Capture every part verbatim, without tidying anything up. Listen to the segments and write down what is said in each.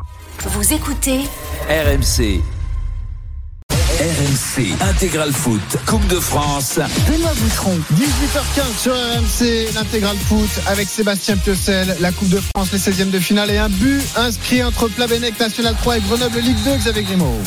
Vous écoutez R M C. R M C Intégral Foot, Coupe de France. Benoît Boutron. dix-huit heures quinze sur R M C, l'Intégral Foot avec Sébastien Piocel, la Coupe de France, les seizièmes de finale et un but inscrit entre Plabennec National trois et Grenoble Ligue deux, Xavier Grimaud.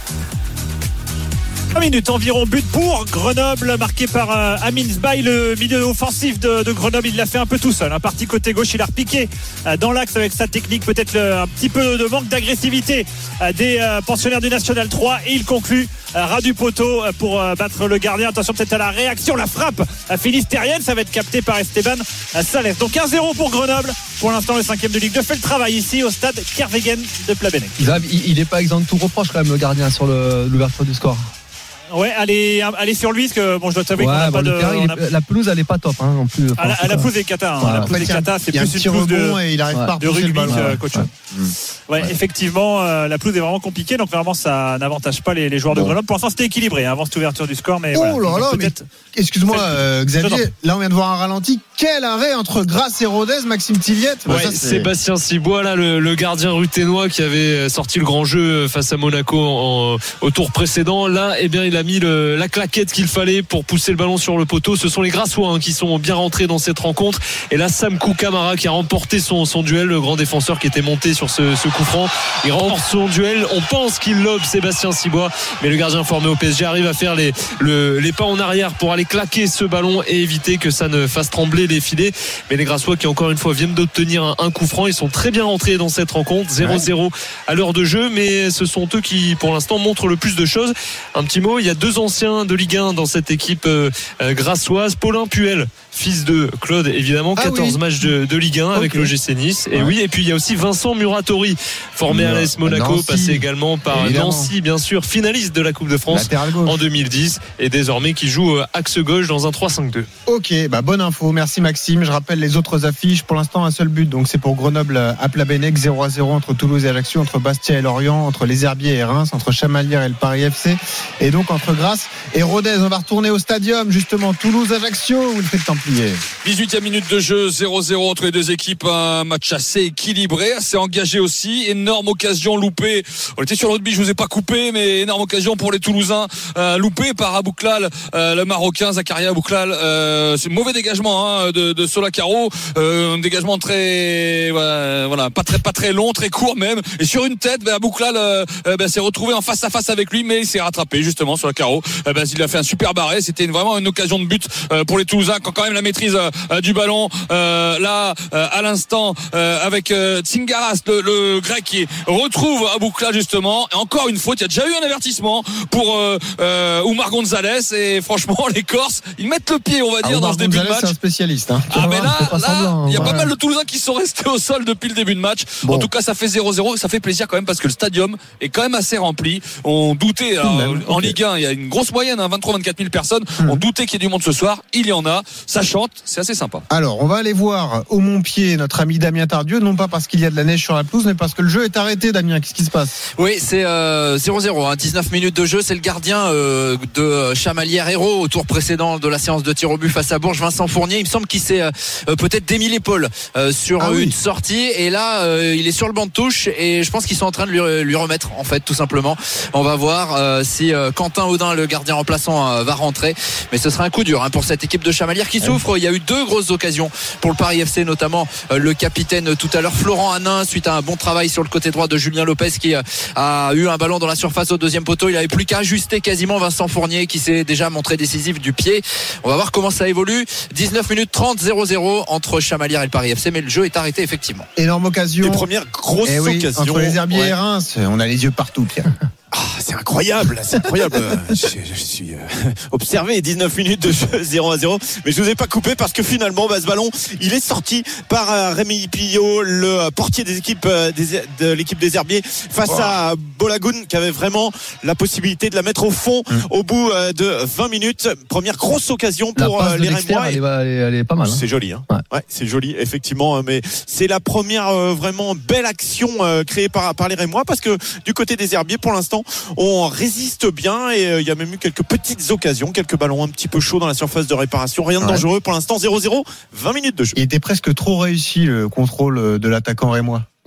trois minutes environ, but pour Grenoble marqué par euh, Amin Zbaï, le milieu offensif de, de Grenoble. Il l'a fait un peu tout seul, un parti côté gauche, il a repiqué euh, dans l'axe avec sa technique, peut-être le, un petit peu de manque d'agressivité euh, des euh, pensionnaires du National trois, et il conclut euh, ras du poteau euh, pour euh, battre le gardien. Attention peut-être à la réaction, la frappe euh, finistérienne, ça va être capté par Esteban euh, Salès. Donc un zéro pour Grenoble, pour l'instant le cinquième de Ligue deux fait le travail ici au stade Kervegen de Plabennec. Il n'est pas exempt de tout reproche quand même, le gardien, sur le, l'ouverture du score. Ouais, allez, allez sur lui, parce que bon, je dois t'avouer ouais, qu'on n'a bon, pas de. Terrain, a... La pelouse, elle est pas top, hein, non plus. Ah, la, la pelouse est cata, hein. Voilà. La pelouse est cata, c'est plus une pelouse de, et il arrive ouais, pas de rugby, euh, coach. Ouais. Ouais, ouais, effectivement, euh, la pelouse est vraiment compliquée, donc vraiment ça n'avantage pas les, les joueurs bon. de Grenoble. Pour l'instant, c'était équilibré hein, avant cette ouverture du score, mais oh voilà. là là, mais excuse-moi, euh, Xavier, là on vient de voir un ralenti. Quel arrêt entre Grasse et Rodez, Maxime Tilliette. Ouais, ça, Sébastien Cibois, là, le, le gardien ruténois qui avait sorti le grand jeu face à Monaco en, au tour précédent. Là, eh bien, il a mis le, la claquette qu'il fallait pour pousser le ballon sur le poteau. Ce sont les Grassois hein, qui sont bien rentrés dans cette rencontre. Et là, Sam Kamara qui a remporté son, son duel, le grand défenseur qui était monté sur ce, ce coup franc. Il remporte son duel. On pense qu'il lobe Sébastien Cibois, mais le gardien formé au P S G arrive à faire les, le, les pas en arrière pour aller claquer ce ballon et éviter que ça ne fasse trembler les filets. Mais les Grassois qui encore une fois viennent d'obtenir un, un coup franc, ils sont très bien rentrés dans cette rencontre. zéro zéro à l'heure de jeu, mais ce sont eux qui pour l'instant montrent le plus de choses. Un petit mot, il y a deux anciens de Ligue un dans cette équipe euh, euh, grassoise. Paulin Puel, fils de Claude évidemment, ah quatorze oui. matchs de, de Ligue un okay. avec l'O G C Nice. Et ouais. oui, et puis il y a aussi Vincent Muratori, formé à l'A S Monaco, Nancy. passé également par évidemment. Nancy bien sûr, finaliste de la Coupe de France en deux mille dix et désormais qui joue euh, axe gauche dans un trois cinq deux. Ok, bah bonne info, merci Maxime. Je rappelle les autres affiches, pour l'instant un seul but, donc c'est pour Grenoble à Plabennec, zéro à zéro entre Toulouse et Ajaccio, entre Bastia et Lorient, entre Les Herbiers et Reims, entre Chamalières et le Paris F C, et donc entre Grasse et Rodez. On va retourner au stadium justement, Toulouse-Ajaccio, Wilfried Templier. dix-huitième minute de jeu, zéro zéro entre les deux équipes, un match assez équilibré, assez engagé aussi, énorme occasion loupée. On était sur le rugby, je vous ai pas coupé, mais énorme occasion pour les Toulousains, euh, loupée par Abouklal, euh, le Marocain Zakaria Abouklal. Euh, c'est mauvais dégagement hein, de, de Solacaro, euh, un dégagement très, voilà, voilà, pas très, pas très long, très court même, et sur une tête, ben, Abouklal euh, ben, s'est retrouvé en face à face avec lui, mais il s'est rattrapé justement sur la carreau. Euh, ben, il a fait un super barré. C'était une, vraiment une occasion de but euh, pour les Toulousains, quand quand même la maîtrise euh, du ballon. Euh, là, euh, à l'instant, euh, avec euh, Tsingaras, le, le grec qui retrouve Abouklal justement. Et encore une faute. Il y a déjà eu un avertissement pour euh, euh, Oumar Gonzalez. Et franchement, les Corses, ils mettent le pied, on va dire, ah, dans ce début Gonzalez, de match. C'est un spécialiste. Hein. Ah, mais là, là, il y a ouais. pas mal de Toulousains qui sont restés au sol depuis le début de match. Bon. En tout cas, ça fait zéro zéro. Ça fait plaisir quand même parce que le stadium est quand même assez rempli. On doutait, alors, même, en okay. Ligue un, il y a une grosse moyenne, hein, vingt-trois à vingt-quatre mille personnes. Mmh. On doutait qu'il y ait du monde ce soir. Il y en a. Ça chante. C'est assez sympa. Alors, on va aller voir au Montpied notre ami Damien Tardieu, non pas parce qu'il y a de la neige sur la pelouse, mais parce que le jeu est arrêté. Damien, qu'est-ce qui se passe? Oui, c'est euh, zéro zéro, hein, dix-neuf minutes de jeu. C'est le gardien euh, de Chamalières Hérault au tour précédent de la séance de tir au but face à Bourges, Vincent Fournier. Il me semble qu'il s'est euh, peut-être démis l'épaule euh, sur ah, une oui. sortie, et là euh, il est sur le banc de touche, et je pense qu'ils sont en train de lui, lui remettre en fait tout simplement. On va voir euh, si euh, Quentin Audin, le gardien remplaçant, euh, va rentrer, mais ce sera un coup dur hein, pour cette équipe de Chamalières qui souffre. Il y a eu deux grosses occasions pour le Paris F C, notamment euh, le capitaine tout à l'heure Florent Hanin, suite à un bon travail sur le côté droit de Julien Lopez qui euh, a eu un ballon dans la surface au deuxième poteau. Il n'avait plus qu'à ajuster quasiment Vincent Fournier qui s'est déjà montré décisif du pied. On va voir comment ça évolue. dix-neuf minutes trente, zéro zéro entre Chamalières et le Paris F C, mais le jeu est arrêté effectivement. Énorme occasion. Les premières grosses eh oui, occasions entre les Herbiers ouais. et Reims, on a les yeux partout, Pierre. Ah, c'est incroyable, c'est incroyable. je, je suis euh, observé, dix-neuf minutes de jeu, zéro à zéro. Mais je vous ai pas coupé parce que finalement, bah, ce ballon, il est sorti par euh, Rémi Pillot, le portier des équipes euh, des, de l'équipe des Herbiers, face wow. à Bolagoun, qui avait vraiment la possibilité de la mettre au fond mmh. au bout euh, de vingt minutes. Première grosse occasion pour euh, les Rémois. Elle, elle, elle est pas mal. Hein. C'est joli, hein. Ouais. ouais, c'est joli, effectivement. Mais c'est la première euh, vraiment belle action euh, créée par par les Rémois, parce que du côté des Herbiers, pour l'instant, on résiste bien, et il euh, y a même eu quelques petites occasions, quelques ballons un petit peu chauds dans la surface de réparation. Rien de ouais. dangereux pour l'instant. Zéro zéro, vingt minutes de jeu. Il était presque trop réussi le contrôle de l'attaquant rémois.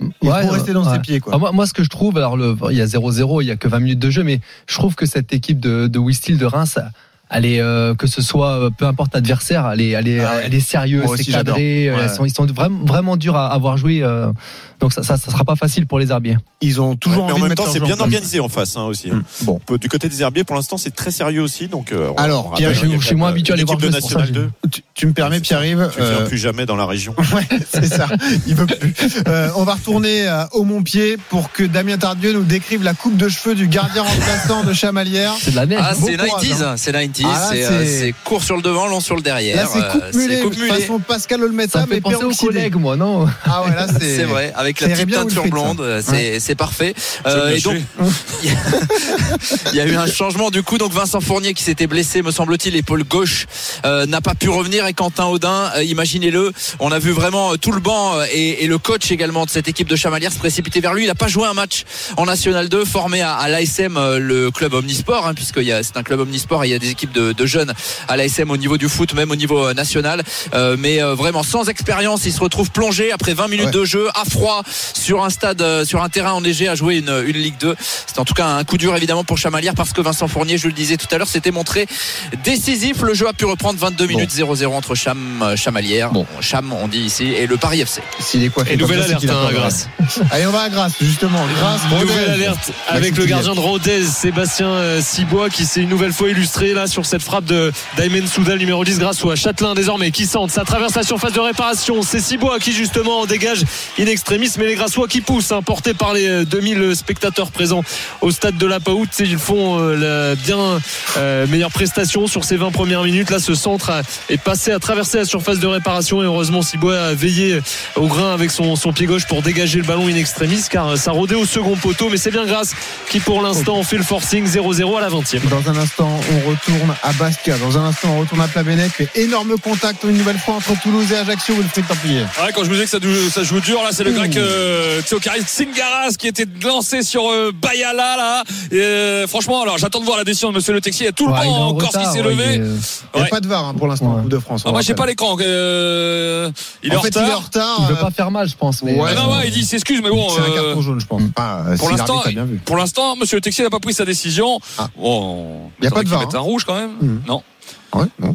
Il Ouais, faut rester dans ouais. ses pieds, quoi. Ah, moi, moi, ce que je trouve, alors le, il y a zéro zéro, il y a que vingt minutes de jeu, mais je trouve que cette équipe de, de Wistil de Reims, elle est, euh, que ce soit, peu importe l'adversaire, elle est, elle est, Ah ouais. elle est sérieuse, Moi c'est aussi, cadré, j'adore. Ouais. ils sont, ils sont vraiment, vraiment durs à avoir joué, euh, donc ça, ça, ça sera pas facile pour les Herbiers. Ils ont toujours Ouais, mais envie en de même mettre temps, leur c'est jeu bien en place. organisé en face hein, aussi. Mmh. Bon. Du côté des Herbiers, pour l'instant, c'est très sérieux aussi. Donc, euh, on- Alors, on Pierre, rappelle, je- il y a je suis moins quand même habitué à les l'équipe voir de jouer, c'est pour ça National que deux. Tu, tu me permets, Pierre-Yves. Tu ne euh, viens plus jamais dans la région. Ouais, c'est ça. Il veut plus. Euh, on va retourner euh, au Montpied pour que Damien Tardieu nous décrive la coupe de cheveux du gardien remplaçant de Chamalières. C'est de la neige. Ah, hein. c'est Bon courage, quatre-vingt-dix, hein. c'est quatre-vingt-dix, Ah, là, c'est, c'est- euh, c'est court sur le devant, long sur le derrière. Là, c'est coupe Euh, mulet, coupe mulet. façon Pascal Olmeta, Ça me mais fait penser aux peroxydé. collègues, moi, non? Ah ouais, là, c'est. C'est vrai, avec la ça irait petite bien au teinture Wilfried, ça. blonde, c'est, c'est parfait. Euh, bien et donc, joué. il y a eu un changement du coup. Donc Vincent Fournier qui s'était blessé, me semble-t-il, l'épaule gauche, euh, n'a pas pu revenir. Et Quentin Audin, euh, imaginez-le, on a vu vraiment euh, tout le banc euh, et, et le coach également de cette équipe de Chamalières se précipiter vers lui. Il n'a pas joué un match en National deux, formé à, à l'A S M, euh, le club Omnisport, hein, puisque c'est un club Omnisport et il y a des équipes de, de jeunes à l'A S M au niveau du foot, même au niveau euh, national. Euh, mais euh, vraiment sans expérience, il se retrouve plongé après vingt minutes Ouais. de jeu à froid sur un stade, euh, sur un terrain enneigé à jouer une, une Ligue deux. C'est en tout cas un coup dur évidemment pour Chamalières parce que Vincent Fournier, je le disais tout à l'heure, s'était montré décisif. Le jeu a pu reprendre vingt-deux minutes zéro zéro entre Cham, euh, Chamalières, Bon. Cham on dit ici, et le Paris F C. S'il est coiffé Et comme nouvelle ça, c'est qu'il a alerte, pas hein, le Grasse. droit. Allez, on va à Grasse, justement. Grasse, Nouvelle Rodez. alerte avec Maxime le gardien de Rodez, Sébastien euh, Cibois, qui s'est une nouvelle fois illustré là sur cette frappe de d'Aymen Soudal, numéro dix, grâce à Châtelain désormais qui centre. Ça traverse la surface de réparation. C'est Cibois qui justement en dégage in extremis, mais les Grassois qui poussent, hein, portés par les deux mille spectateurs présents au stade de la Paout. Ils font euh, la bien euh, meilleure prestation sur ces vingt premières minutes. Là, ce centre a, est passé à traverser la surface de réparation et heureusement Cibois a veillé au grain avec son, son pied gauche pour dégager le ballon in extremis, car ça rôdait au second poteau. Mais c'est bien Grasse qui pour l'instant fait le forcing. Zéro zéro à la vingtième. Dans un instant, on retourne à Bastia. Dans un instant, on retourne à Plabennec. Énorme contact une nouvelle fois entre Toulouse et Ajaccio. Wilfried Templier. Ouais, quand je vous disais que ça, joue- ça joue dur, là, c'est le grec euh, Tseokaris Tsingaras qui était lancé sur euh, Bayala, là. Et, euh, franchement, alors j'attends de voir la décision de monsieur Le Texier. Il y a tout le Ouais, il est monde en encore qui retard, s'est ouais, levé. il est, euh, Il n'y a Ouais. pas de V A R hein, pour l'instant en Ouais. Coupe de France. Ah, on moi, j'ai rappelle. pas l'écran. Euh, il est En en fait, retard. il est en retard. Il veut euh, pas faire mal, je pense. Mais Ouais, Ah non, ouais, il dit s'excuse, mais bon. C'est un euh, carton jaune, je pense. Ah, pour si l'instant, l'arbitre a bien vu. pour l'instant, monsieur Le Texier n'a pas pris sa décision. Ah. Bon, Il y a pas de V A R, mettre un rouge quand même. Mmh. Non. Ouais, non.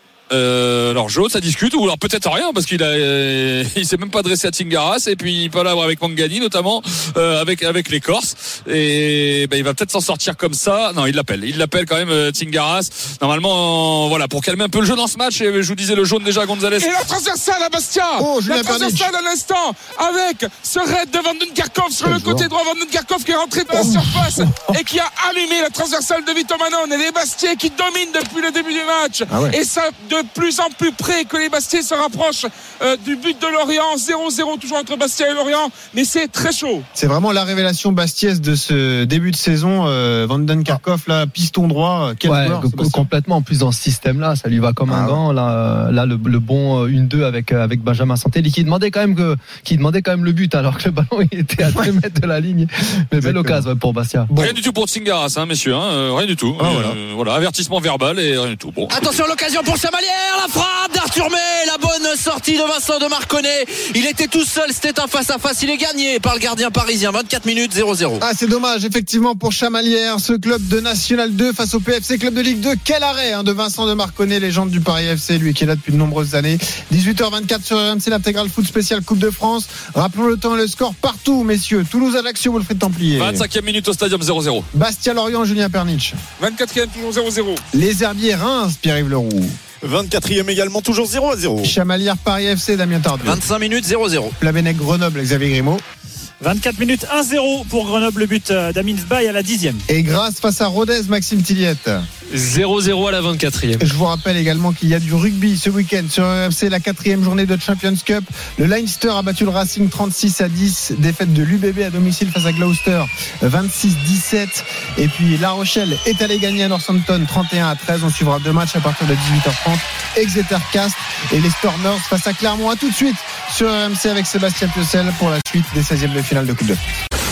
Euh, alors jaune, ça discute, ou alors peut-être rien parce qu'il a, euh, il s'est même pas adressé à Tsingaras et puis il peut l'avoir avec Mangani notamment, euh, avec avec les Corses et ben il va peut-être s'en sortir comme ça. Non, il l'appelle, il l'appelle quand même euh, Tsingaras. Normalement, euh, voilà, pour calmer un peu le jeu dans ce match. Et je vous disais le jaune déjà Gonzalez. Et la transversale à Bastia. Oh, Julien la transversale à l'instant avec ce raid de Vandenkerkhoff sur Quel le côté joueur. droit. Vandenkerkhoff qui est rentré dans la surface et qui a allumé la transversale de Vito Manon. Et les Bastiais qui dominent depuis le début du match. Ah ouais. Et ça de plus en plus près que les Bastiais se rapprochent euh, du but de Lorient. zéro zéro toujours entre Bastia et Lorient. Mais c'est très chaud. C'est vraiment la révélation bastiaise de ce début de saison. Euh, Vandenkerkhoff, là, piston droit. Quel ouais, joueur, co- Sébastien. complètement. En plus, dans ce système-là, ça lui va comme Ah un ouais. gant. Là, là le, le bon un deux avec, avec Benjamin Santelli qui demandait quand même que, qui demandait quand même le but alors que le ballon il était à deux mètres de la ligne. Mais belle Exactement. occasion ouais, pour Bastia. Bon. Rien du tout pour Tsingaras, hein, messieurs, hein, euh, rien du tout. Ah, Euh, voilà. voilà, avertissement verbal et rien du tout. Bon. Attention, l'occasion pour Chamalières, la frappe d'Arthur May, la bonne sortie de Vincent de Marconnet. Il était tout seul, c'était un face-à-face. Il est gagné par le gardien parisien. vingt-quatre minutes, zéro zéro. Ah, c'est dommage, effectivement, pour Chamalières, ce club de National deux face au P F C, club de Ligue deux. Quel arrêt hein, de Vincent de Marconnet, légende du Paris F C, lui qui est là depuis de nombreuses années. dix-huit heures vingt-quatre sur R M C, l'intégral foot spécial Coupe de France. Rappelons le temps et le score partout, messieurs. Toulouse, Ajaccio, Wilfried Templier. vingt-cinquième minute au stadium zéro zéro. Bastia, Lorient, Julien Pernitch. vingt-quatrième toujours zéro zéro. Les Herbiers, Reims, Pierre-Yves Leroux. vingt-quatrième également, toujours zéro à zéro. Chamalières, Paris F C, Damien Tardieu. vingt-cinq minutes, zéro zéro. Plabennec, Grenoble, Xavier Grimaud. vingt-quatre minutes, un zéro pour Grenoble, le but d'Amin Sbaï à la dixième. Et Grasse face à Rodez, Maxime Tilliette. zéro zéro à la vingt-quatrième. Je vous rappelle également qu'il y a du rugby ce week-end sur R M C, la quatrième journée de Champions Cup. Le Leinster a battu le Racing trente-six à dix. Défaite de l'U B B à domicile face à Gloucester vingt-six dix-sept. Et puis La Rochelle est allé gagner à Northampton trente et un à treize. On suivra deux matchs à partir de dix-huit heures trente. Exeter Castres et les Stormers face à Clermont. À tout de suite sur R M C avec Sébastien Piocel pour la suite des seizièmes de finale de Coupe de France.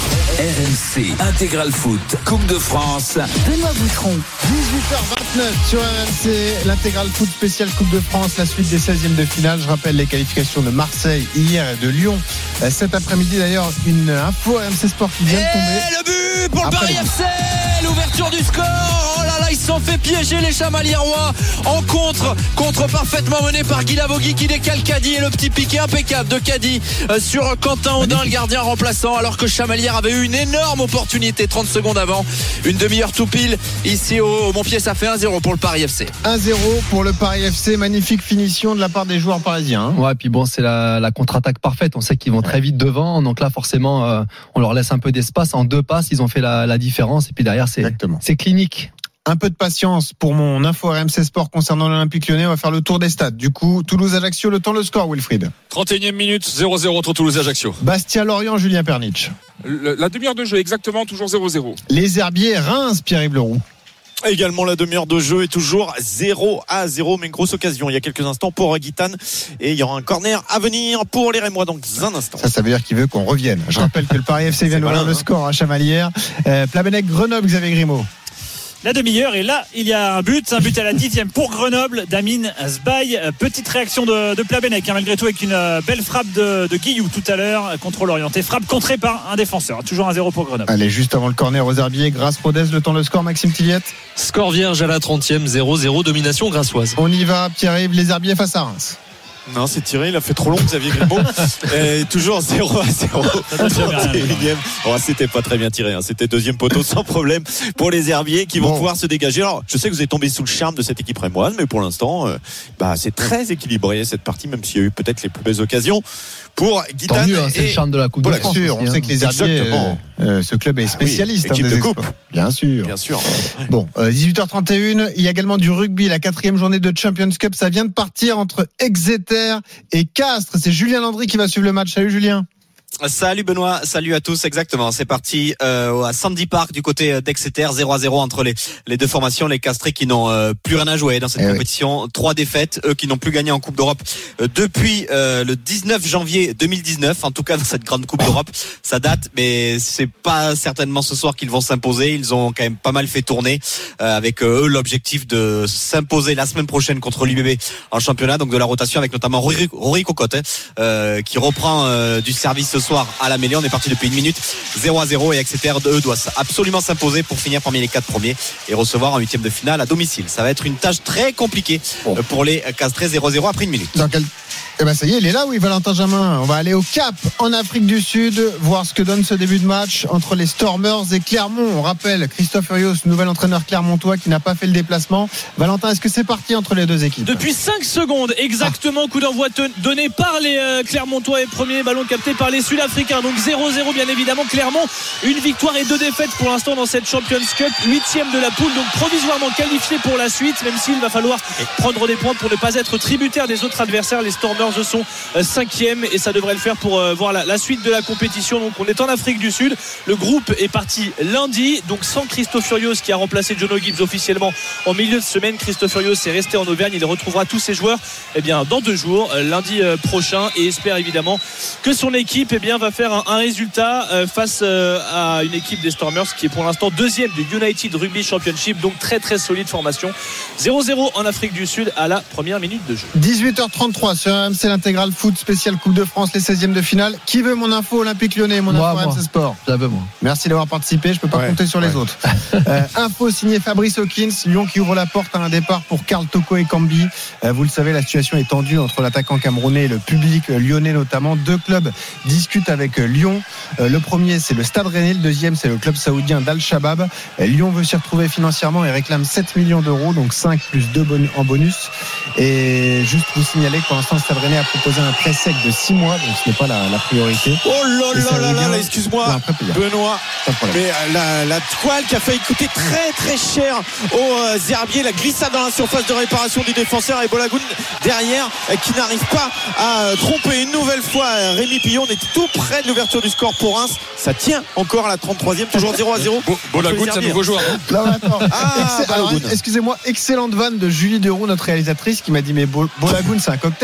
M C Intégral Foot, Coupe de France. Benoît Boutron. dix-huit heures vingt-neuf sur R M C, l'intégral foot spécial Coupe de France, la suite des seizièmes de finale. Je rappelle les qualifications de Marseille hier et de Lyon cet après-midi. D'ailleurs, une info R M C Sport qui vient de tomber. Et le but pour le Après Paris le F C, l'ouverture du score. Oh là là, ils se sont fait piéger les Chamaliérois en contre, contre parfaitement mené par Guy Lavogui qui décale Caddy, et le petit piqué impeccable de Caddy sur Quentin Audin, le gardien remplaçant, alors que Chamalières avait eu une énorme opportunité trente secondes avant, une demi-heure tout pile ici au, au Montpied. Ça fait un zéro pour le Paris F C. un zéro pour le Paris F C, magnifique finition de la part des joueurs parisiens. Hein. Ouais, puis bon, c'est la, la contre-attaque parfaite. On sait qu'ils vont ouais. très vite devant, donc là forcément, euh, on leur laisse un peu d'espace. En deux passes, ils ont fait la, la différence, et puis derrière, c'est, c'est clinique. Un peu de patience pour mon info R M C Sport concernant l'Olympique Lyonnais. On va faire le tour des stades. Du coup, Toulouse-Ajaccio, le temps, le score, Wilfried. trente et unième minute, zéro zéro entre Toulouse et Ajaccio. Bastia-Lorient, Julien Pernitch. Le, la demi-heure de jeu, exactement, toujours zéro zéro. Les Herbiers, Reims, Pierre-Yves Leroux. Également la demi-heure de jeu est toujours zéro à zéro, mais une grosse occasion il y a quelques instants pour Guitane, et il y aura un corner à venir pour les Rémois dans un instant. Ça, ça veut dire qu'il veut qu'on revienne. Je rappelle que le Paris F C vient d'ouvrir le score à Chamalières. Euh, Plabennec, Grenoble, Xavier Grimaud. La demi-heure, et là il y a un but, un but à la dixième pour Grenoble d'Amine Sbaï. Petite réaction de, de Plabennec, hein, malgré tout, avec une belle frappe de, de Guillou tout à l'heure, contrôle orienté, frappe contrée par un défenseur. Toujours un zéro pour Grenoble. Allez, juste avant le corner aux Herbiers, Grasse Rodez, le temps, le score, Maxime Tilliette. Score vierge à la trentième, zéro zéro, domination grassoise. On y va, Pierre-Yves, les Herbiers face à Reims. Non, c'est tiré, il a fait trop long, Xavier Grimaud. Et toujours zéro à zéro. Oh, c'était pas très bien tiré, hein. C'était deuxième poteau sans problème pour les Herbiers qui vont bon. pouvoir se dégager. Alors, je sais que vous êtes tombé sous le charme de cette équipe rémoise, mais pour l'instant, euh, bah, c'est très équilibré cette partie, même s'il y a eu peut-être les plus belles occasions pour Guitane. Mieux, hein, c'est le charme de la Coupe de France. Bien sûr, on sait que les Herbiers, euh, euh, ce club est spécialiste. Ah oui, équipe hein, de coupe. Bien sûr. Bien sûr. Bon, euh, dix-huit heures trente et un, il y a également du rugby, la quatrième journée de Champions Cup. Ça vient de partir entre Exeter et Castres. C'est Julien Landry qui va suivre le match. Salut Julien. Salut Benoît, salut à tous, exactement. C'est parti euh, à Sandy Park du côté d'Exeter, zéro à zéro entre les, les deux formations, les Castrés qui n'ont euh, plus rien à jouer dans cette eh compétition. Oui. Trois défaites, eux qui n'ont plus gagné en Coupe d'Europe euh, depuis euh, le dix-neuf janvier deux mille dix-neuf. En tout cas dans cette grande Coupe d'Europe, ça date, mais c'est pas certainement ce soir qu'ils vont s'imposer. Ils ont quand même pas mal fait tourner euh, avec euh, eux l'objectif de s'imposer la semaine prochaine contre l'U B B en championnat, donc de la rotation avec notamment Rory, Rory Cocotte euh, qui reprend euh, du service ce soir à la mêlée. On est parti depuis une minute, zéro à zéro, et Exeter eux doit absolument s'imposer pour finir parmi les quatre premiers et recevoir en huitième de finale à domicile. Ça va être une tâche très compliquée bon. pour les Castrés. Zéro à zéro après une minute. Dans quel... Eh ben ça y est, il est là, oui, Valentin Jamin. On va aller au Cap en Afrique du Sud, voir ce que donne ce début de match entre les Stormers et Clermont. On rappelle Christophe Furios, nouvel entraîneur clermontois qui n'a pas fait le déplacement. Valentin, est-ce que c'est parti entre les deux équipes? Depuis cinq secondes exactement, ah. coup d'envoi donné par les euh, Clermontois et premier ballon capté par les Sud-Africains. Donc zéro zéro bien évidemment. Clermont, une victoire et deux défaites pour l'instant dans cette Champions Cup, huitième de la poule, donc provisoirement qualifié pour la suite, même s'il va falloir prendre des points pour ne pas être tributaire des autres adversaires. Les Stormers sont cinquième et ça devrait le faire pour voir la, la suite de la compétition. Donc on est en Afrique du Sud, le groupe est parti lundi, donc sans Christophe Furios qui a remplacé Jono Gibbs officiellement en milieu de semaine. Christophe Furios est resté en Auvergne, il retrouvera tous ses joueurs eh bien, dans deux jours, lundi prochain, et espère évidemment que son équipe eh bien, va faire un, un résultat face à une équipe des Stormers qui est pour l'instant deuxième du United Rugby Championship, donc très très solide formation. zéro zéro en Afrique du Sud à la première minute de jeu. dix-huit heures trente-trois sur R M C, l'intégral foot spécial Coupe de France, les seizièmes de finale. Qui veut mon info Olympique Lyonnais, mon moi, info R M C Sport? J'avais moi. Merci d'avoir participé, je peux pas ouais, compter sur ouais. les autres. euh, info signé Fabrice Hawkins, Lyon qui ouvre la porte à un départ pour Karl Toko et Cambi. Euh, vous le savez, la situation est tendue entre l'attaquant camerounais et le public lyonnais notamment. Deux clubs discutent avec Lyon. Euh, le premier c'est le Stade Rennais, le deuxième c'est le club saoudien d'Al-Shabaab. Euh, Lyon veut s'y retrouver financièrement et réclame sept millions d'euros, donc cinq plus deux bon- en bonus. Et juste vous signaler que pour l'instant le Stade Rennais a proposé un prêt sec de six mois, donc ce n'est pas la, la priorité. Oh là là là là là, excuse-moi Benoît, mais la, la toile qui a failli coûter très très cher aux euh, Herbiers, la glissade dans la surface de réparation du défenseur et Bolagoun derrière euh, qui n'arrive pas à euh, tromper une nouvelle fois euh, Rémi Pillon. On est tout près de l'ouverture du score pour Reims, ça tient encore à la trente-troisième, toujours zéro à zéro. Bolagoun, c'est un nouveau joueur, hein. Non, attends. Ah, Excel- alors, excusez-moi, excellente vanne de Julie Deroux, notre réalisatrice, qui m'a dit mais Bolagoun c'est un cocktail.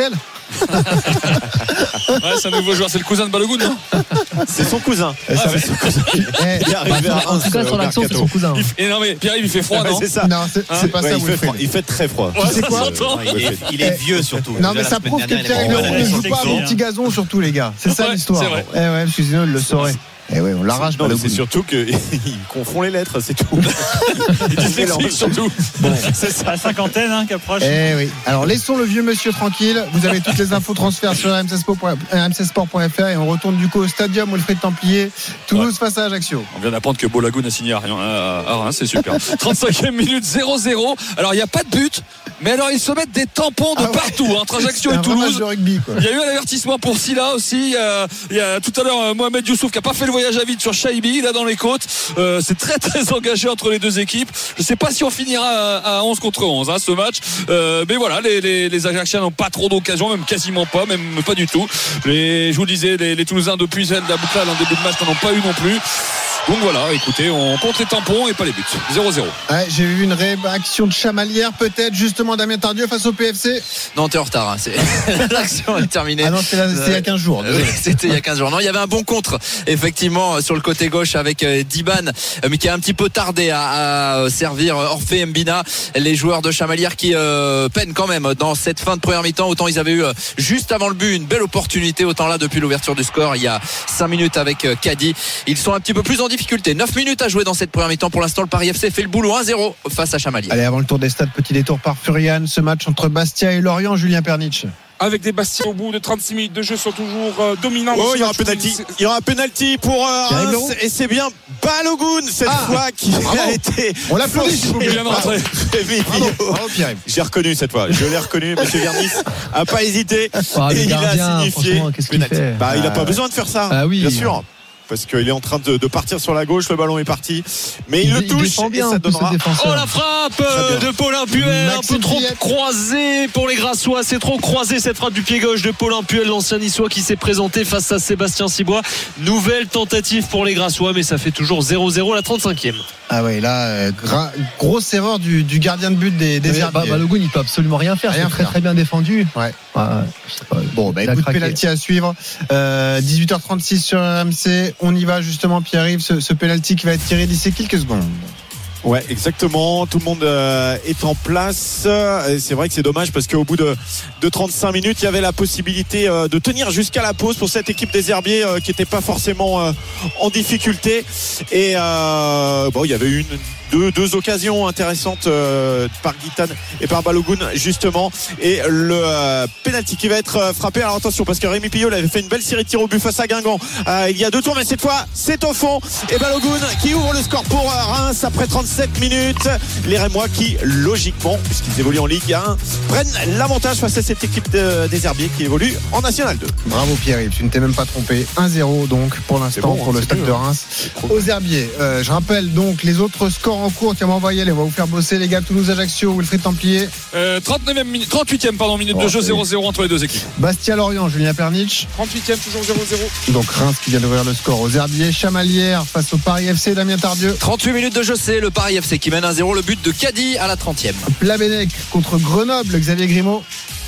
Ouais, c'est un nouveau joueur, c'est le cousin de Balogun, non? C'est son cousin. Ah, c'est son cousin. Eh, Il est arrivé à En tout cas, sur l'action, c'est son cousin. Il fait- et non mais Pierre-Yves, il fait froid, Ouais, non? c'est ça. non, c'est Hein c'est pas Ouais, ça, il, fait froid. Wilfried. il fait très froid. Ouais, Tu sais ça quoi s'entend. Il est, il est vieux surtout. Non, Déjà, mais la ça semaine prouve que dernière, Pierre il avait Leroux pas ne mal joue de pas à textos. mon petit gazon, surtout, les gars. C'est ça Ouais, l'histoire. c'est vrai. Eh ouais, parce que sinon, il le saurait. Eh ouais, on l'arrache, Non, pas mais le c'est goût. surtout qu'il confond les lettres, c'est tout. Il est dyslexique, surtout. C'est ça. La cinquantaine hein, qui approche. Eh oui. Alors laissons le vieux monsieur tranquille. Vous avez toutes les infos transferts sur r m c sport point f r et on retourne du coup au stadium Wilfried Templier. Toulouse face à Ajaccio. On vient d'apprendre que Bolagun a signé à Reims, à Reims, c'est super. trente-cinquième minute, zéro zéro. Alors, il n'y a pas de but, mais alors ils se mettent des tampons de Ah ouais. partout, entre Ajaccio C'est et un vrai match Toulouse. de rugby, quoi. Il y a eu un avertissement pour Silla aussi. Euh, il y a tout à l'heure euh, Mohamed Youssouf qui n'a pas fait le voyage à vide sur Shaibi, là dans les côtes. Euh, c'est très très engagé entre les deux équipes. Je ne sais pas si on finira à, à onze contre onze hein, ce match. Euh, mais voilà, les, les, les Ajacciens n'ont pas trop d'occasions, même quasiment pas, même pas du tout. Les, je vous le disais, les, les Toulousains depuis celle d'Abouklal en début de match n'en ont pas eu non plus. Donc voilà, écoutez, on compte les tampons et pas les buts. zéro zéro. Ouais, j'ai vu une réaction de Chamalière, peut-être justement Damien Tardieu face au P F C. Non, t'es en retard. Hein. C'est... L'action est terminée. Ah non, c'est là- c'est il y a quinze jours. Euh, oui, c'était il y a quinze jours. Non, il y avait un bon contre, effectivement, sur le côté gauche avec euh, Diban, euh, mais qui a un petit peu tardé à, à servir Orphée Mbina. Les joueurs de Chamalières qui euh, peinent quand même dans cette fin de première mi-temps. Autant ils avaient eu euh, juste avant le but une belle opportunité, autant là depuis l'ouverture du score il y a cinq minutes avec euh, Caddy. Ils sont un petit peu plus en difficulté. neuf minutes à jouer dans cette première mi-temps. Pour l'instant, le Paris F C fait le boulot un zéro face à Chamalières. Allez, avant le tour des stades, petit détour par Furian. Ce match entre Bastia et Lorient, Julien Pernitch. Avec des Bastiens au bout de trente-six minutes de jeu sont toujours euh, dominants. Oh, il y aura un Ce match, penalty. c'est- Il y aura un penalty pour euh, Pierre-Yves Reims Leroux. et c'est bien Balogun cette Ah, fois qui bravo. a été. On l'applaudit, s'il vous plaît. Il vient de rentrer. Rémi Bravo, Pillot. bravo Pierre. J'ai reconnu cette fois. Je l'ai reconnu. Monsieur Vernis a pas hésité Ah, le et il gardien, a signifié. franchement, qu'est-ce qu'il penalty. fait Bah, il a Ah, pas ouais. besoin de faire ça. Ah oui. bien sûr. Parce qu'il est en train de, de partir sur la gauche, le ballon est parti. Mais il, Il, le il touche défend et bien ça en plus, donnera. ce défenseur. Oh la frappe Très euh, bien. de Paulin Puel, un Maxime peu trop Fillette. croisé pour les Grassois. C'est trop croisé cette frappe du pied gauche de Paulin Puel, l'ancien niçois qui s'est présenté face à Sébastien Cibois. Nouvelle tentative pour les Grassois, mais ça fait toujours zéro zéro à la trente-cinquième. Ah ouais, là, euh, gra- grosse erreur du, du gardien de but des, des Mais Herbiers. Ba- Balogun, il peut absolument rien faire. Rien C'est très faire. très bien défendu. Ouais. Ouais, je sais pas. Bon, bah Il a écoute, craqué. pénalty à suivre. Euh, dix-huit heures trente-six sur R M C. On y va justement, Pierre-Yves. Ce, ce pénalty qui va être tiré d'ici quelques secondes. Ouais, exactement. Tout le monde euh, est en place. Et c'est vrai que c'est dommage parce qu'au bout de, de trente-cinq minutes, il y avait la possibilité euh, de tenir jusqu'à la pause pour cette équipe des Herbiers euh, qui n'était pas forcément euh, en difficulté. Et euh, bon, il y avait une deux, deux occasions intéressantes euh, par Guitane et par Balogun justement. Et le euh, penalty qui va être euh, frappé. Alors attention parce que Rémi Pillot avait fait une belle série de tirs au but face à Guingamp euh, il y a deux tours, mais cette fois c'est au fond. Et Balogun qui ouvre le score pour euh, Reims après trente-sept minutes. Les Rémois qui logiquement, puisqu'ils évoluent en Ligue un, prennent l'avantage face à cette équipe de, des Herbiers qui évolue en National deux. Bravo Pierre-Yves, tu ne t'es même pas trompé. un zéro donc pour l'instant bon, pour hein, le c'est stade mieux, de hein. Reims aux Herbiers. Euh, je rappelle donc les autres scores en cours. Tiens, on va envoyer les, on va vous faire bosser les gars. Toulouse Ajaccio, Wilfried Templier. Euh, trente-neuvième minute, trente-huitième pardon, minute Oh, de jeu, oui. zéro zéro entre les deux équipes. Bastia Lorient, Julien Pernitch. trente-huitième, toujours zéro zéro. Donc Reims qui vient d'ouvrir le score aux Herbiers. Chamalières face au Paris F C, Damien Tardieu. trente-huit minutes de jeu, c'est le Paris F C qui mène un zéro. Le but de Caddy à la trentième. Plabennec contre Grenoble, Xavier Grimaud.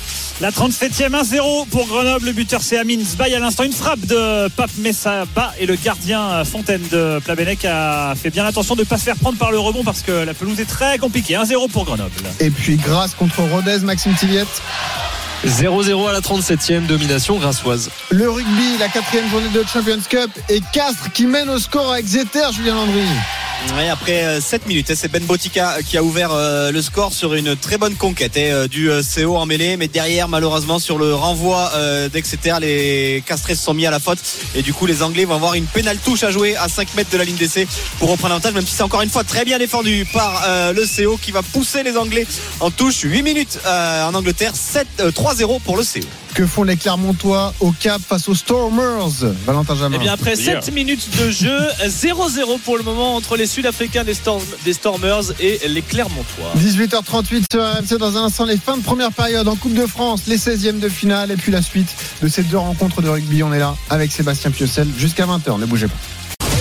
La trente-septième, un zéro pour Grenoble. Le buteur, c'est Amin Zbaï. À l'instant, une frappe de Pape Messaba. Et le gardien Fontaine de Plabennec a fait bien attention de ne pas se faire prendre par le rebond parce que la pelouse est très compliquée. un zéro pour Grenoble. Et puis Grasse contre Rodez, Maxime Tilliette. zéro zéro à la trente-septième, domination grassoise. Le rugby, la quatrième journée de Champions Cup. Et Castres qui mène au score à Exeter, Julien Landry. Ouais, après euh, sept minutes, hein, c'est Ben Botica qui a ouvert euh, le score sur une très bonne conquête hein, euh, du euh, C O en mêlée, mais derrière malheureusement sur le renvoi euh, d'Exeter, les Castrés se sont mis à la faute et du coup les Anglais vont avoir une pénale touche à jouer à cinq mètres de la ligne d'essai pour reprendre l'avantage, même si c'est encore une fois très bien défendu par euh, le C O qui va pousser les Anglais en touche. Huit minutes euh, en Angleterre, sept, euh, trois zéro pour le C O. Que font les Clermontois au Cap face aux Stormers, Valentin Jamin? Eh bien après Hier. sept minutes de jeu, zéro zéro pour le moment entre les Sud-Africains des, Storm, des Stormers et les Clermontois. dix-huit heures trente-huit sur R M C. Dans un instant, les fins de première période en Coupe de France, les seizièmes de finale et puis la suite de ces deux rencontres de rugby. On est là avec Sébastien Piocel jusqu'à vingt heures, ne bougez pas. R M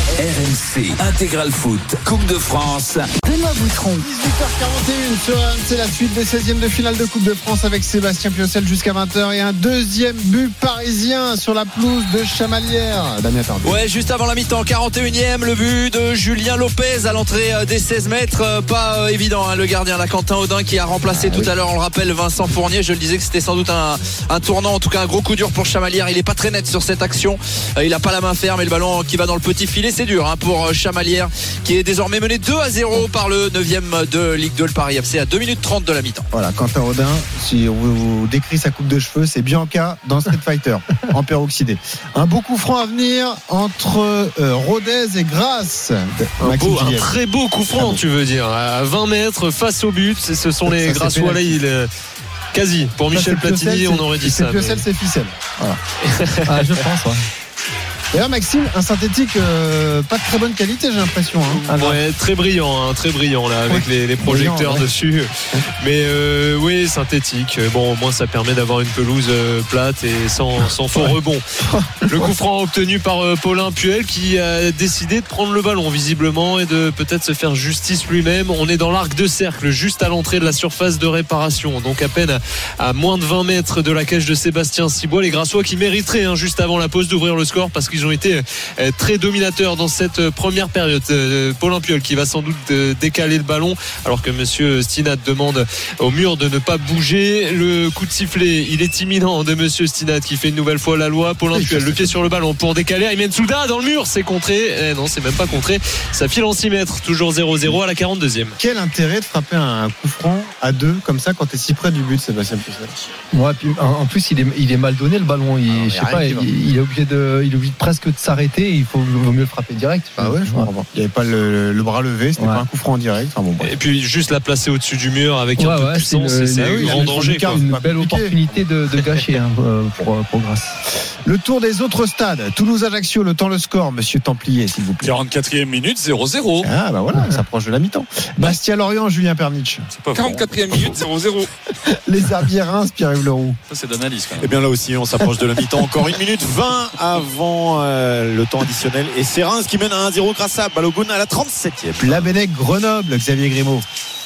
M C Intégral Foot Coupe de France. Benoît Boutron. dix-huit heures quarante et un sur R M C, la suite des seizièmes de finale de Coupe de France avec Sébastien Piocel jusqu'à vingt heures et un deuxième but parisien sur la pelouse de Chamalières. Damien Tardy. Ouais, juste avant la mi-temps, quarante et unième, le but de Julien Lopez à l'entrée des seize mètres. Pas évident, hein, le gardien, la Quentin Audin qui a remplacé ah, tout oui. à l'heure, on le rappelle, Vincent Fournier. Je le disais que c'était sans doute un, un tournant, en tout cas un gros coup dur pour Chamalières. Il est pas très net sur cette action. Il a pas la main ferme et le ballon qui va dans le petit filet, c'est dur hein, pour Chamalières qui est désormais mené deux à zéro par le neuvième de Ligue deux, le Paris F C à deux minutes trente de la mi-temps. Voilà, Quentin Audin, si on vous décrit sa coupe de cheveux, c'est Bianca dans Street Fighter en peroxydé. Un beau coup franc à venir entre euh, Rodez et Grasse. Un, beau, un très beau coup franc, tu veux dire, à vingt mètres face au but. Ce sont les Grassois là, il est quasi. Pour Michel ça, Platini, Piocel, on aurait dit c'est ça. Piocel, mais... c'est ficelle. Voilà. Ah, je pense, ouais. D'ailleurs, Maxime, un synthétique euh, pas de très bonne qualité, j'ai l'impression. Hein. Ouais, très brillant, hein, très brillant là, avec ouais. les, les projecteurs brillant, ouais. dessus. Mais euh, oui, synthétique. Bon, au moins ça permet d'avoir une pelouse euh, plate et sans, sans faux ouais. rebond. Le coup franc obtenu par euh, Paulin Puel qui a décidé de prendre le ballon visiblement et de peut-être se faire justice lui-même. On est dans l'arc de cercle, juste à l'entrée de la surface de réparation. Donc à peine à, à moins de vingt mètres de la cage de Sébastien Cibois. Les Grassois qui mériteraient hein, juste avant la pause d'ouvrir le score parce qu'ils Ils ont été très dominateurs dans cette première période. Paulin Puel qui va sans doute décaler le ballon alors que monsieur Stinat demande au mur de ne pas bouger. Le coup de sifflet, il est imminent de monsieur Stinat qui fait une nouvelle fois la loi. Paulin Puel, le pied sur le ballon pour décaler. Aymen Souda dans le mur, c'est contré. Eh non, c'est même pas contré. Ça file en six mètres. Toujours zéro zéro à la quarante-deuxième. Quel intérêt de frapper un coup franc à deux comme ça quand t'es si près du but, Sébastien Piocel? Ouais, puis en plus il est, il est mal donné le ballon. Il, ah, je sais pas, il, il est obligé de, il est obligé de presque de s'arrêter. Il faut vaut mieux le frapper direct. Ah ouais, je ouais. Il n'y avait pas le, le bras levé, c'était ouais. pas un coup franc en direct. Enfin, bon, et puis juste la placer au-dessus du mur avec ouais, un peu ouais, de puissance, c'est, c'est, le, c'est un grand danger. Quoi. Une belle opportunité de, de gâcher hein, pour, pour Grasse. Le tour des autres stades. Toulouse-Ajaccio, le temps, le score, monsieur Templier, s'il vous plaît. quarante-quatrième minute, zéro zéro. Ah bah voilà, on s'approche de la mi-temps. Bastia-Lorient, Julien Pernitch. quarante-quatrième minute, zéro zéro. Les Herbiers-Reims, Pierre-Yves Leroux. Ça, c'est d'analyse quand même. Et bien là aussi, on s'approche de la mi-temps. Encore une minute vingt avant euh, le temps additionnel. Et c'est Reims qui mène à un zéro grâce à Balogun à la trente-septième. Plabennec, Grenoble, Xavier Grimaud.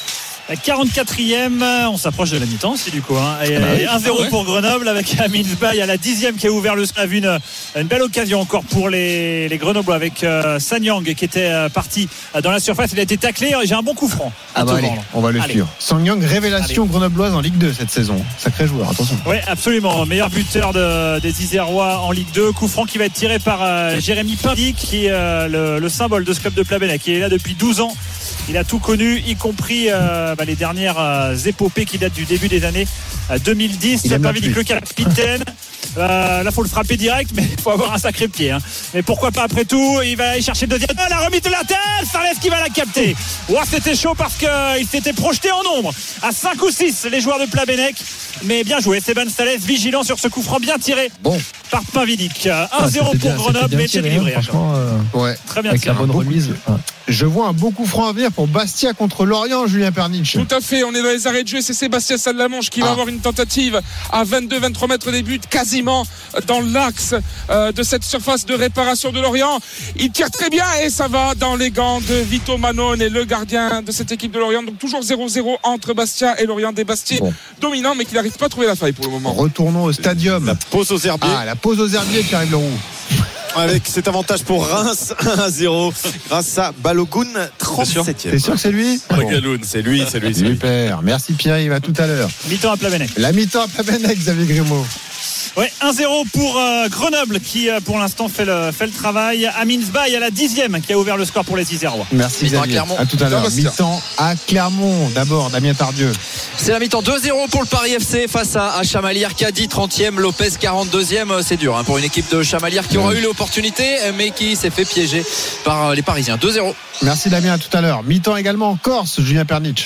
quarante-quatrième, on s'approche de la mi-temps aussi du coup hein. Et, ah bah oui. un zéro ah ouais. pour Grenoble avec Amins Bay à la dixième qui a ouvert le a vu une, une belle occasion encore pour les, les Grenoblois avec euh, Sanyang qui était euh, parti dans la surface. Il a été taclé, j'ai un bon coup franc. Ah bah allez, on va le allez. suivre. Sanyang, révélation allez. grenobloise en Ligue deux cette saison. Sacré joueur, attention. Oui, absolument. Meilleur buteur de, des Isérois en Ligue deux. Coup franc qui va être tiré par euh, Jérémy Pindy qui est euh, le, le symbole de ce club de Plabennec. Il est là depuis douze ans. Il a tout connu, y compris euh, bah, les dernières euh, épopées qui datent du début des années euh, deux mille dix. Pindy, le capitaine. Euh, là, faut le frapper direct, mais il faut avoir un sacré pied. Hein. Mais pourquoi pas après tout? Il va aller chercher le deuxième. La remise de la tête, Sarles qui va la capter. Ouah, c'était chaud parce qu'il s'était projeté en nombre à cinq ou six les joueurs de Plabennec. Mais bien joué, Sébastien Stalès vigilant sur ce coup franc bien tiré bon. par Pavidic. un zéro ah, pour bien, Grenoble, mais c'est livré. Franchement, euh... ouais. Très bien. Avec tiré. La bonne remise. Ouais. Je vois un beau coup franc à venir pour Bastia contre Lorient, Julien Pernitch. Tout à fait, on est dans les arrêts de jeu. C'est Sébastien Salamanche qui ah. va avoir une tentative à vingt-deux vingt-trois mètres des buts, quasiment dans l'axe euh, de cette surface de réparation de Lorient. Il tire très bien et ça va dans les gants de Vito Manone et le gardien de cette équipe de Lorient. Donc toujours zéro zéro entre Bastia et Lorient. Des Bastiers bon. dominants mais qui n'arrivent pas à trouver la faille pour le moment. Retournons au stadium. La pause aux herbiers. Ah, la pause aux herbiers qui arrive le roux. Avec cet avantage pour Reims, un à zéro grâce à Balogun, trente-septième. T'es sûr que c'est lui? Bon, c'est lui, c'est lui, c'est lui. Super, merci Pierre-Yves, à tout à l'heure. Mi-temps à Plabennec. La mi-temps à Plabennec, Xavier Grimaud. Ouais, un zéro pour euh, Grenoble qui euh, pour l'instant fait le, fait le travail. Amins Bay à la dixième qui a ouvert le score pour les Isérois. Merci Xavier. À, à tout à l'heure. Mi-temps à Clermont. D'abord Damien Tardieu. C'est la mi-temps deux zéro pour le Paris F C face à, à Chamalières. Caddy trentième, Lopez quarante-deuxième. C'est dur hein, pour une équipe de Chamalières qui aura eu l'opportunité mais qui s'est fait piéger par les Parisiens. deux zéro. Merci Damien, à tout à l'heure. Mi-temps également en Corse, Julien Pernitch.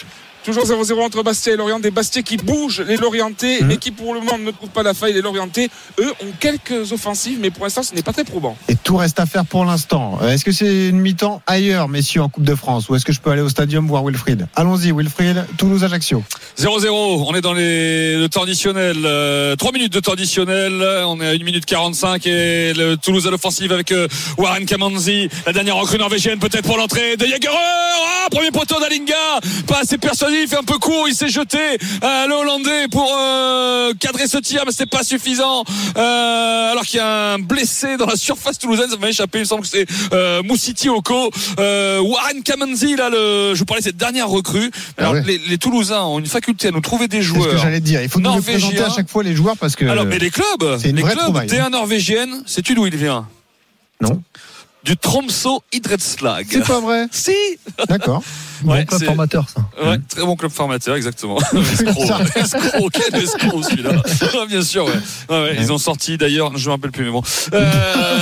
Toujours zéro zéro entre Bastia et Lorient. Des Bastiais qui bougent les Lorientais, mmh. mais qui pour le moment ne trouvent pas la faille. Les Lorientais, eux, ont quelques offensives, mais pour l'instant, ce n'est pas très probant. Et tout reste à faire pour l'instant. Est-ce que c'est une mi-temps ailleurs, messieurs, en Coupe de France, ou est-ce que je peux aller au stadium voir Wilfried? Allons-y, Wilfried, Toulouse-Ajaccio. zéro zéro, on est dans les, le temps additionnel. Euh, trois minutes de temps additionnel. On est à une minute quarante-cinq et le Toulouse à l'offensive avec euh, Warren Kamanzi, la dernière recrue norvégienne, peut-être pour l'entrée de Jagerer. Ah, premier poteau d'Alinga. Pas assez persuasif, il fait un peu court, il s'est jeté, euh, le Hollandais, pour euh, cadrer ce tir, mais c'est pas suffisant. Euh, alors qu'il y a un blessé dans la surface toulousaine, ça m'a échappé, il me semble que c'est euh, Moussiti Oko. Euh, Warren Kamanzi, là, le, je vous parlais de cette dernière recrue. Alors, ah ouais. les, les Toulousains ont une faculté à nous trouver des joueurs. C'est ce que j'allais te dire. Il faut nous présenter à chaque fois les joueurs parce que. Alors, mais les clubs, c'est une les vraie clubs, trouvaille. T un norvégienne, sais-tu d'où il vient? Non. Du Tromsø Idrettslag. C'est pas vrai. Si. D'accord. Ouais, bon club formateur, ça. Ouais, très bon club formateur, exactement. Escroc, escroc, quel escroc celui-là. Bien sûr, ouais. Ouais, ouais. Ils ont sorti d'ailleurs, je me rappelle plus, mais bon. Euh...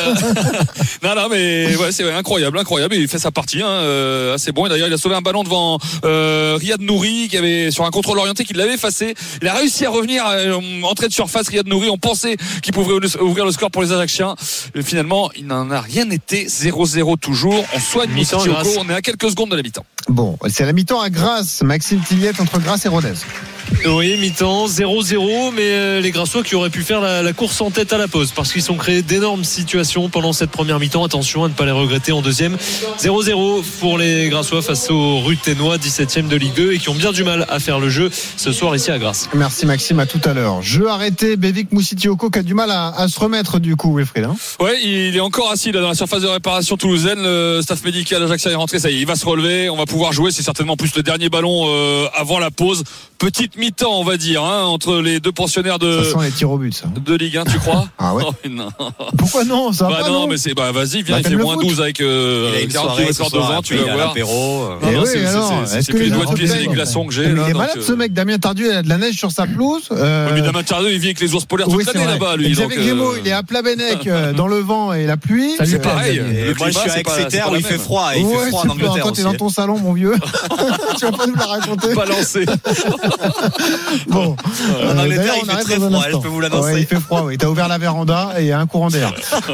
non, non, mais ouais, c'est incroyable, incroyable. Il fait sa partie, hein, euh, assez bon. Et d'ailleurs, il a sauvé un ballon devant euh, Riyad Nouri, qui avait sur un contrôle orienté, qui l'avait effacé. Il a réussi à revenir, euh, entrée de surface. Riyad Nouri, on pensait qu'il pouvait ouvrir le score pour les Ajacciens. Et finalement, il n'en a rien été. zéro zéro toujours. On soigne Moussiti Oko. On est à quelques secondes de la mi-temps. Bon, c'est la mi-temps à Grasse. Maxime Tilliette entre Grasse et Rodez. Oui, mi-temps, zéro zéro, mais les Grassois qui auraient pu faire la, la course en tête à la pause parce qu'ils ont créé d'énormes situations pendant cette première mi-temps. Attention à ne pas les regretter en deuxième. zéro zéro pour les Grassois face aux Ruthénois, dix-septième de Ligue deux, et qui ont bien du mal à faire le jeu ce soir ici à Grasse. Merci Maxime, à tout à l'heure. Jeu arrêté, Bévic Moussiti Oko qui a du mal à, à se remettre du coup, Wilfried. Hein ouais, il est encore assis là dans la surface de réparation toulousaine. Le staff médical Ajaccio est rentré, ça y est, il va se relever. On va pouvoir jouer, c'est certainement plus le dernier ballon euh, avant la pause. Petite mi-temps, on va dire, hein, entre les deux pensionnaires de. Ça sent les tirs au but, ça. De Ligue un, tu crois? Ah ouais. Oh, non. Pourquoi non? Ça va bah pas, non, non, mais c'est, bah vas-y, viens, bah, il fait moins douze avec euh, quarante kilomètres devant, tu vas voir. L'apéro. Non, non, oui, c'est, alors, c'est, c'est, c'est plus les doigts de pied, c'est les glaçons que j'ai. Il là, est donc, malade, ce mec. Damien Tardieu, il a de la neige sur sa pelouse. Euh... Mais Damien Tardieu, il vit avec les ours polaires oui, toute l'année là-bas, lui. Xavier Gémeaux, il est à Plabennec dans le vent et la pluie. C'est pareil. Moi, je suis à Exeter où il fait froid. Il fait froid en Angleterre. Toi, t'es dans ton salon, mon vieux. Tu vas pas nous la raconter. Balancer. Bon. En Angleterre, il fait très froid, je peux vous l'annoncer. Ouais, il fait froid, oui. T'as ouvert la véranda et il y a un courant d'air.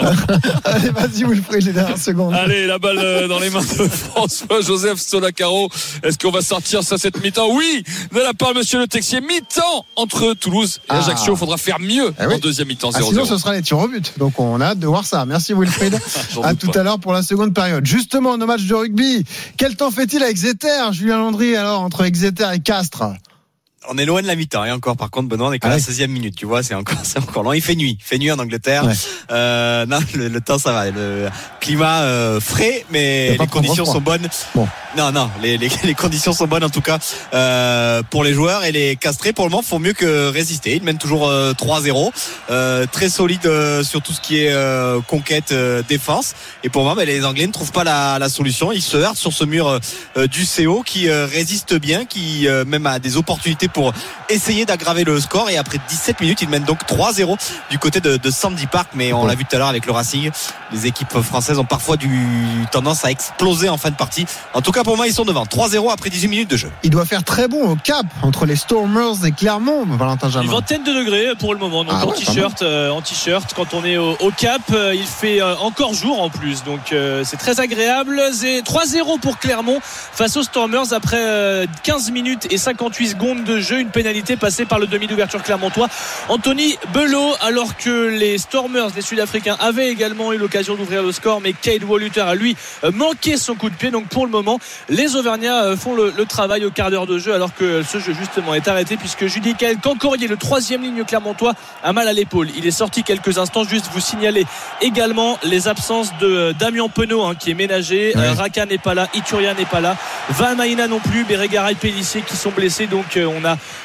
Allez, vas-y, Wilfried, les dernières secondes. Allez, la balle dans les mains de François-Joseph Solacaro. Est-ce qu'on va sortir ça cette mi-temps? Oui, de la part de monsieur Le Texier. Mi-temps entre Toulouse et Ajaccio. Il faudra faire mieux ah oui. en deuxième mi-temps. Ah, sinon, ce sera les tirs au but. Donc, on a hâte de voir ça. Merci, Wilfried. À tout pas. à l'heure pour la seconde période. Justement, nos matchs de rugby. Quel temps fait-il à Exeter, Julien Landry, alors, entre Exeter et Castres? On est loin de la mi-temps, et encore, par contre, Benoît, on est qu'à ah la ouais. seizième minute, tu vois, c'est encore, c'est encore loin. Il fait nuit, il fait nuit en Angleterre. Ouais. Euh, non, le, le temps, ça va. Le climat, euh, frais, mais les conditions sont bonnes. Bon. Non, non, les, les, les conditions sont bonnes, en tout cas, euh, pour les joueurs, et les castrés, pour le moment, font mieux que résister. Ils mènent toujours, euh, trois zéro. Euh, très solide, euh, sur tout ce qui est, euh, conquête, euh, défense. Et pour moi, ben, les Anglais ne trouvent pas la, la solution. Ils se heurtent sur ce mur, euh, du C O qui, euh, résiste bien, qui, euh, même a des opportunités pour essayer d'aggraver le score, et après dix-sept minutes ils mènent donc trois zéro du côté de, de Sandy Park, mais on l'a vu tout à l'heure avec le Racing, les équipes françaises ont parfois du tendance à exploser en fin de partie. En tout cas pour moi ils sont devant trois zéro après dix-huit minutes de jeu. Il doit faire très bon au Cap entre les Stormers et Clermont, Valentin Jamin. Une vingtaine de degrés pour le moment, donc ah, en ouais, t-shirt euh, en t-shirt quand on est au, au Cap, euh, il fait euh, encore jour en plus, donc euh, c'est très agréable. C'est trois zéro pour Clermont face aux Stormers après euh, quinze minutes et cinquante-huit secondes de jeu. Une pénalité passée par le demi d'ouverture clermontois Anthony Belot, alors que les Stormers, les Sud-Africains, avaient également eu l'occasion d'ouvrir le score, mais Cade Waluter a lui manqué son coup de pied. Donc pour le moment les Auvergnats font le, le travail au quart d'heure de jeu, alors que ce jeu justement est arrêté puisque Judicaël Cancorier, le troisième ligne clermontois, a mal à l'épaule. Il est sorti quelques instants. Juste vous signaler également les absences de Damien Penaud hein, qui est ménagé, ouais. Raka n'est pas là, Ituria n'est pas là, Van Maïna non plus, Bérégaray, Pélissier qui sont blessés. Donc on a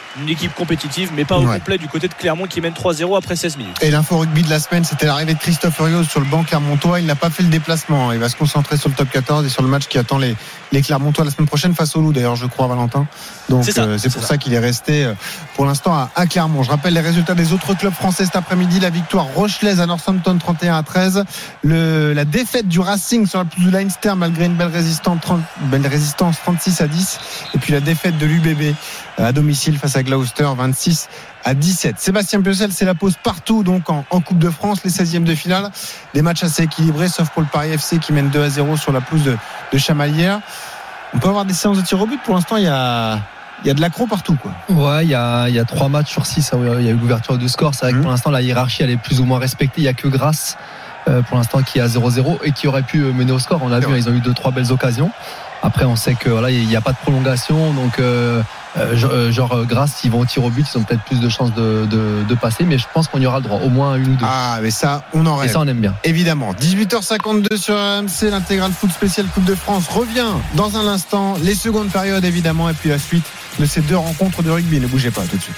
une équipe compétitive, mais pas au Ouais. complet du côté de Clermont qui mène trois zéro après seize minutes. Et l'info rugby de la semaine, c'était l'arrivée de Christophe Furios sur le banc clermontois. Il n'a pas fait le déplacement. Il va se concentrer sur le top quatorze et sur le match qui attend les, les Clermontois la semaine prochaine face au Loup, d'ailleurs, je crois, Valentin. Donc, C'est ça, euh, c'est c'est pour ça. ça qu'il est resté euh, pour l'instant à, à Clermont. Je rappelle les résultats des autres clubs français cet après-midi. La victoire rochelaise à Northampton trente et un à treize. Le, la défaite du Racing sur la pelouse de Leinster malgré une belle résistance, trente, belle résistance trente-six à dix. Et puis la défaite de l'U B B à domicile face à Gloucester vingt-six à dix-sept. Sébastien Piocel, c'est la pause partout donc en, en Coupe de France, les seizièmes de finale. Des matchs assez équilibrés, sauf pour le Paris F C qui mène deux à zéro sur la pelouse de, de Chamalières. On peut avoir des séances de tir au but. Pour l'instant, il y a, il y a de l'accro partout, quoi. Ouais, il y a, il y a trois matchs sur six. Il y a eu l'ouverture du score. C'est vrai que Mmh. pour l'instant, la hiérarchie, elle est plus ou moins respectée. Il n'y a que Grasse, euh, pour l'instant, qui est à zéro zéro et qui aurait pu mener au score. On l'a vu, ils ont eu deux, trois belles occasions. Après, on sait que voilà, il n'y a pas de prolongation, donc euh, euh, genre euh, Grasse, ils vont au tir au but, ils ont peut-être plus de chances de, de, de passer, mais je pense qu'on y aura le droit, au moins une ou deux. Ah, mais ça, on en rêve. Et ça, on aime bien. Évidemment. dix-huit heures cinquante-deux sur R M C, l'intégral foot spécial Coupe de France revient dans un instant. Les secondes périodes, évidemment, et puis la suite de ces deux rencontres de rugby. Ne bougez pas, tout de suite.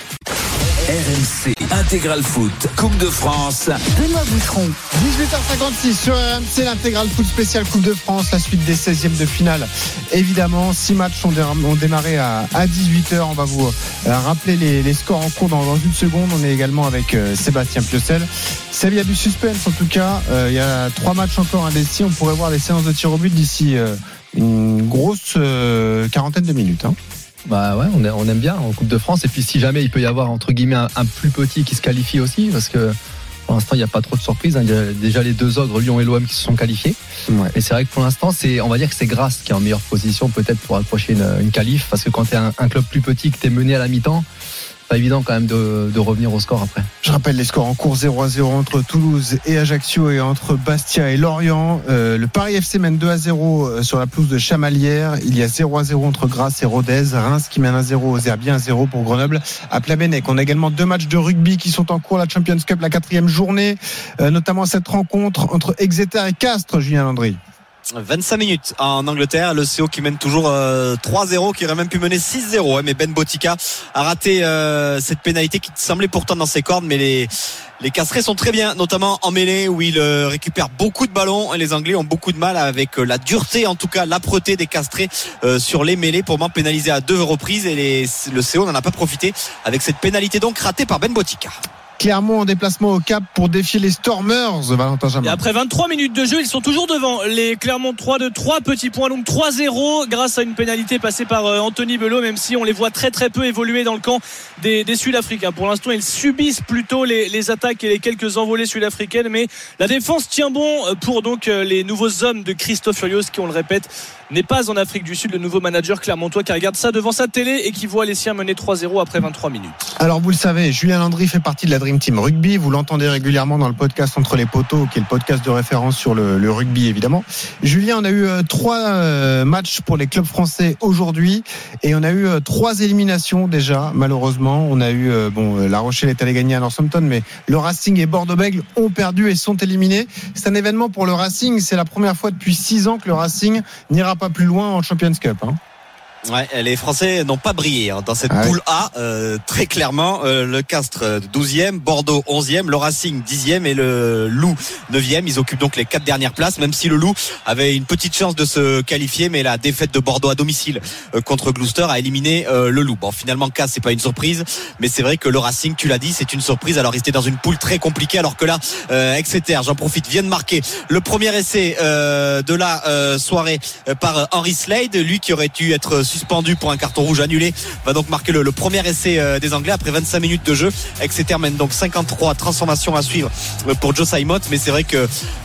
R M C Intégral Foot Coupe de France. Benoît Boutron. dix-huit heures cinquante-six sur R M C, l'intégral foot spécial Coupe de France, la suite des seizièmes de finale. Évidemment, six matchs ont, dé- ont démarré à, à dix-huit heures. On va vous euh, rappeler les, les scores en cours dans, dans une seconde. On est également avec euh, Sébastien Piocel. Seb, il y a du suspense en tout cas. Euh, il y a trois matchs encore indécis. On pourrait voir des séances de tir au but d'ici euh, une grosse euh, quarantaine de minutes. Hein. Bah ouais, on, est- on aime bien en Coupe de France. Et puis si jamais il peut y avoir entre guillemets un, un plus petit qui se qualifie aussi, parce que pour l'instant il n'y a pas trop de surprises. Hein. Il y a déjà les deux ogres, Lyon et l'O M, qui se sont qualifiés. Ouais. Et c'est vrai que pour l'instant, c'est, on va dire que c'est Grasse qui est en meilleure position peut-être pour accrocher une, une qualif, parce que quand tu es un, un club plus petit, que tu es mené à la mi-temps, pas évident quand même de, de revenir au score après. Je rappelle les scores en cours zéro à zéro entre Toulouse et Ajaccio et entre Bastia et Lorient. Euh, le Paris F C mène deux à zéro sur la pelouse de Chamalières. Il y a zéro à zéro entre Grasse et Rodez. Reims qui mène un zéro aux Herbiers, un zéro pour Grenoble à Plabennec. On a également deux matchs de rugby qui sont en cours. La Champions Cup, la quatrième journée, euh, notamment cette rencontre entre Exeter et Castres, Julien Landry. vingt-cinq minutes en Angleterre, le C O qui mène toujours euh, trois zéro, qui aurait même pu mener six zéro, hein, mais Ben Botica a raté euh, cette pénalité qui semblait pourtant dans ses cordes, mais les les Castrés sont très bien, notamment en mêlée où ils euh, récupèrent beaucoup de ballons et les Anglais ont beaucoup de mal avec euh, la dureté, en tout cas l'âpreté des Castrés euh, sur les mêlées, pour moi pénalisé à deux reprises, et les, le C O n'en a pas profité avec cette pénalité donc ratée par Ben Botica. Clermont en déplacement au Cap pour défier les Stormers, Valentin Et Jamin. après vingt-trois minutes de jeu, ils sont toujours devant. Les Clermont trois de trois petits points, donc trois zéro grâce à une pénalité passée par euh, Anthony Belot, même si on les voit très très peu évoluer dans le camp des, des Sud-Africains. Pour l'instant, ils subissent plutôt les, les attaques et les quelques envolées sud-africaines, mais la défense tient bon pour donc les nouveaux hommes de Christophe Furios, qui, on le répète, n'est pas en Afrique du Sud, le nouveau manager clermontois qui regarde ça devant sa télé et qui voit les siens mener trois zéro après vingt-trois minutes. Alors vous le savez, Julien Landry fait partie de la Dream Team Rugby. Vous l'entendez régulièrement dans le podcast Entre les poteaux, qui est le podcast de référence sur le, le rugby évidemment. Julien, on a eu euh, trois euh, matchs pour les clubs français aujourd'hui et on a eu euh, trois éliminations déjà. Malheureusement, on a eu euh, bon, euh, La Rochelle est allé gagner à Northampton, mais le Racing et Bordeaux-Bègles ont perdu et sont éliminés. C'est un événement pour le Racing. C'est la première fois depuis six ans que le Racing n'ira pas plus loin en Champions Cup. Hein. Ouais, les Français n'ont pas brillé hein, dans cette ah poule ouais. A, euh, très clairement. Euh, le Castres douzième, Bordeaux onzième, le Racing dixième et le Loup neuvième. Ils occupent donc les quatre dernières places, même si le Loup avait une petite chance de se qualifier, mais la défaite de Bordeaux à domicile euh, contre Gloucester a éliminé euh, le Loup. Bon, finalement, Castres, c'est pas une surprise, mais c'est vrai que le Racing, tu l'as dit, c'est une surprise. Alors, ils étaient dans une poule très compliquée, alors que là, euh, Exeter, j'en profite, vient de marquer le premier essai euh, de la euh, soirée euh, par Henry Slade, lui qui aurait dû être suspendu pour un carton rouge annulé, va donc marquer le, le premier essai euh, des Anglais après vingt-cinq minutes de jeu. Exeter mène donc cinquante-trois, transformations à suivre pour Joe Simon, mais c'est vrai que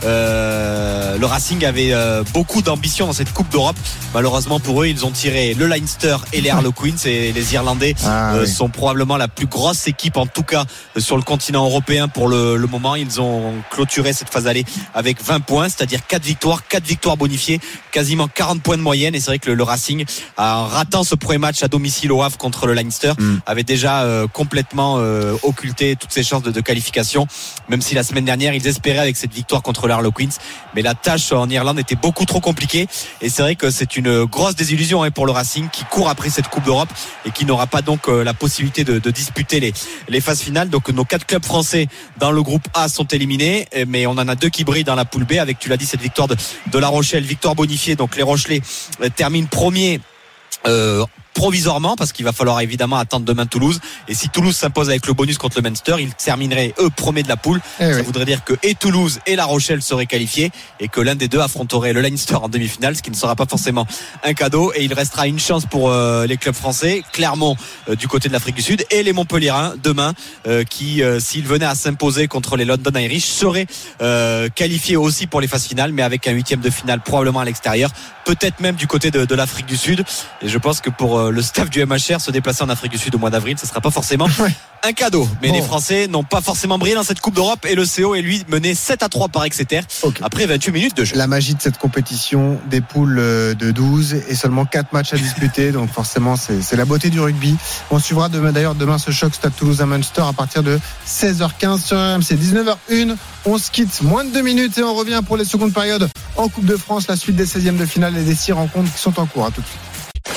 euh, le Racing avait euh, beaucoup d'ambition dans cette Coupe d'Europe. Malheureusement pour eux, ils ont tiré le Leinster et les Harlequins, et les Irlandais ah, euh, oui. sont probablement la plus grosse équipe, en tout cas sur le continent européen pour le, le moment. Ils ont clôturé cette phase allée avec vingt points, c'est-à-dire quatre victoires, quatre victoires bonifiées, quasiment quarante points de moyenne, et c'est vrai que le, le Racing a en ratant ce premier match à domicile au Havre contre le Leinster, mm. avait déjà euh, complètement euh, occulté toutes ses chances de, de qualification, même si la semaine dernière ils espéraient avec cette victoire contre les Harlequins, mais la tâche en Irlande était beaucoup trop compliquée, et c'est vrai que c'est une grosse désillusion hein, pour le Racing qui court après cette Coupe d'Europe et qui n'aura pas donc euh, la possibilité de, de disputer les, les phases finales. Donc nos quatre clubs français dans le groupe A sont éliminés, mais on en a deux qui brillent dans la poule B avec, tu l'as dit, cette victoire de, de La Rochelle, victoire bonifiée. Donc les Rochelais euh, terminent premier euh, provisoirement, parce qu'il va falloir évidemment attendre demain Toulouse, et si Toulouse s'impose avec le bonus contre le Munster, ils termineraient eux premiers de la poule. Eh ça oui. voudrait dire que et Toulouse et La Rochelle seraient qualifiés et que l'un des deux affronterait le Leinster en demi-finale, ce qui ne sera pas forcément un cadeau, et il restera une chance pour euh, les clubs français, Clermont euh, du côté de l'Afrique du Sud et les Montpelliérains demain euh, qui euh, s'ils venaient à s'imposer contre les London Irish seraient euh, qualifiés aussi pour les phases finales, mais avec un huitième de finale probablement à l'extérieur, peut-être même du côté de, de l'Afrique du Sud. Et je pense que pour euh, le staff du M H R se déplacer en Afrique du Sud au mois d'avril, ce sera pas forcément un cadeau. Mais bon, les Français n'ont pas forcément brillé dans cette Coupe d'Europe, et le C O est lui mené sept à trois par Exeter okay. après vingt-huit minutes de jeu. La magie de cette compétition, des poules de douze et seulement quatre matchs à disputer, donc forcément c'est, c'est la beauté du rugby. On suivra demain, d'ailleurs demain ce choc Stade Toulousain à Munster à partir de seize heures quinze sur R M C. Dix-neuf heures une, on se quitte moins de deux minutes et on revient pour les secondes périodes en Coupe de France, la suite des seizièmes de finale et des six rencontres qui sont en cours. À tout de suite.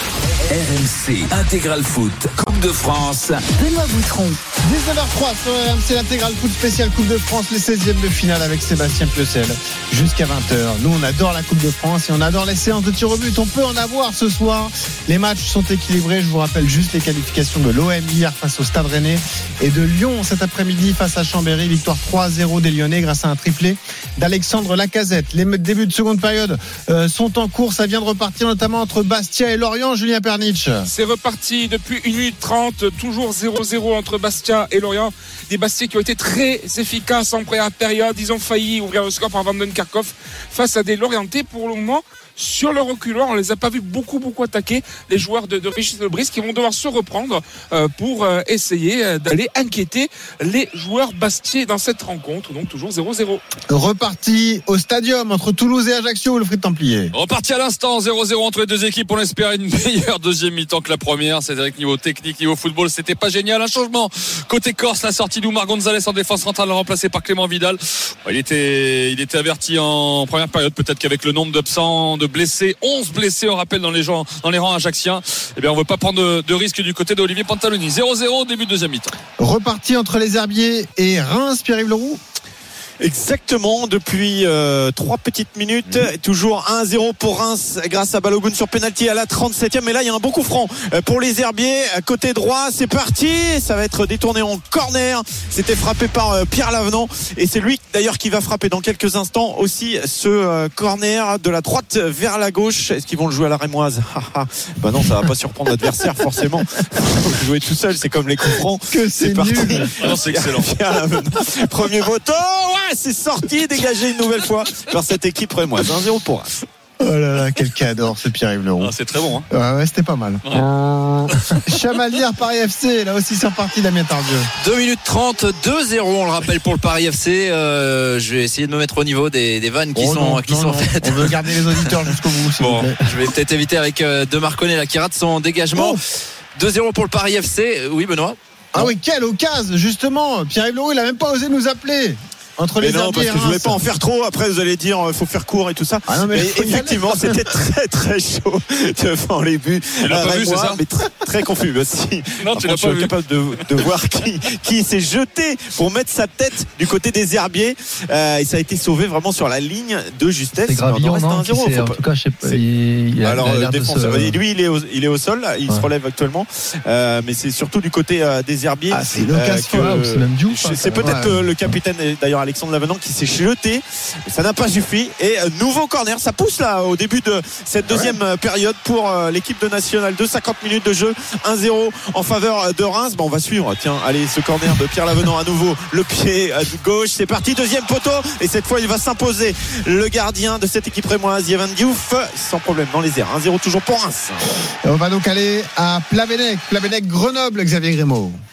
R M C Intégral Foot Coupe de France, Benoît Boutron. dix-neuf heures trois sur R M C, l'Intégral Foot spécial Coupe de France, les seizièmes de finale avec Sébastien Piocel jusqu'à vingt heures. Nous on adore la Coupe de France et on adore les séances de tir au but. On peut en avoir ce soir. Les matchs sont équilibrés. Je vous rappelle juste les qualifications de l'O M hier face au Stade Rennais et de Lyon cet après-midi face à Chambéry. Victoire trois à zéro des Lyonnais grâce à un triplé d'Alexandre Lacazette. Les débuts de seconde période euh, sont en cours. Ça vient de repartir notamment entre Bastia et Lorient. Julien Pernic. C'est reparti depuis une minute trente, toujours zéro zéro entre Bastia et Lorient. Des Bastiais qui ont été très efficaces en première période. Ils ont failli ouvrir le score par Vanden Karkov face à des Lorientais pour le moment. Sur le reculoir, on les a pas vus beaucoup beaucoup attaquer, les joueurs de, de Régis Lebris, qui vont devoir se reprendre euh, pour euh, essayer d'aller inquiéter les joueurs bastiais dans cette rencontre. Donc toujours zéro zéro. Reparti au stadium entre Toulouse et Ajaccio, Wilfried Templier. Reparti à l'instant, zéro zéro entre les deux équipes. On espère une meilleure deuxième mi-temps que la première. C'est vrai que niveau technique, niveau football, c'était pas génial. Un changement côté Corse, la sortie d'Oumar Gonzalez en défense centrale, remplacé par Clément Vidal. Il était, il était averti en première période, peut-être qu'avec le nombre d'absents, de blessés, onze blessés on rappelle dans les, gens, dans les rangs ajacciens, eh bien on ne veut pas prendre de, de risque du côté d'Olivier Pantaloni. zéro zéro début de deuxième mi-temps. Reparti entre les Herbiers et Reims, Pierre-Yves Leroux. Exactement, depuis euh, trois petites minutes, mmh. toujours un zéro pour Reims grâce à Balogun sur penalty à la trente-septième. Mais là, il y a un bon coup franc pour les Herbiers. Côté droit, c'est parti. Ça va être détourné en corner. C'était frappé par euh, Pierre Lavenant. Et c'est lui d'ailleurs qui va frapper dans quelques instants aussi ce euh, corner de la droite vers la gauche. Est-ce qu'ils vont le jouer à la rémoise? Bah non, ça va pas surprendre l'adversaire forcément. Faut jouer tout seul, c'est comme les coups francs. Que c'est, c'est parti. Nul. Ah non, c'est excellent. Pierre Lavenant. Premier poteau. Ouais, c'est sorti, dégagé une nouvelle fois par cette équipe rémoise. un zéro pour Reims. Oh là là, quel cadre ce Pierre-Yves Leroux. Ah, c'est très bon. Hein. Ouais, ouais, c'était pas mal. Ouais. Chamalières Paris F C, là aussi c'est reparti Damien Tardieu. deux minutes trente, deux zéro, on le rappelle pour le Paris F C. Euh, je vais essayer de me mettre au niveau des, des vannes qui oh sont, non, qui non, sont non. faites. On veut garder les auditeurs jusqu'au bout. Bon, je vais peut-être éviter avec euh, De Marconnet là qui rate son dégagement. Oh. deux zéro pour le Paris F C. Oui, Benoît. Ah non. Oui, quelle occasion, justement. Pierre-Yves Leroux, il a même pas osé nous appeler. Entre les mais non, parce que je voulais pas en faire trop. Après, vous allez dire, il faut faire court et tout ça. Ah non, mais mais effectivement, c'était très très chaud devant les buts. Tu l'as pas vu, c'est ça? Mais très, très confus. Bah, si. Non, tu l'as je pas suis vu. capable de, de voir qui, qui s'est jeté pour mettre sa tête du côté des Herbiers. Euh, et ça a été sauvé vraiment sur la ligne de justesse. C'est Gravillon, non, non, zéro, en tout cas, je sais pas. Il, il a, Alors, il a défenseur. se... Lui, il est au, il est au sol. Il ouais. se relève actuellement. Euh, mais c'est surtout du côté euh, des Herbiers. Ah, c'est l'occasion. Euh, c'est même Diouf. C'est, c'est peut-être ouais. le capitaine, d'ailleurs, Alexandre Lavenant, qui s'est jeté, ça n'a pas suffi et nouveau corner, ça pousse là au début de cette deuxième ouais. période pour l'équipe de National deux, cinquante minutes de jeu, un zéro en faveur de Reims. Bon, on va suivre, tiens, allez, ce corner de Pierre Lavenant à nouveau, le pied gauche, c'est parti, deuxième poteau et cette fois il va s'imposer le gardien de cette équipe rémoise, Yvan Diouf, sans problème dans les airs, un zéro toujours pour Reims. Et on va donc aller à Plavenec, Plavenec Grenoble, Xavier Grémaud.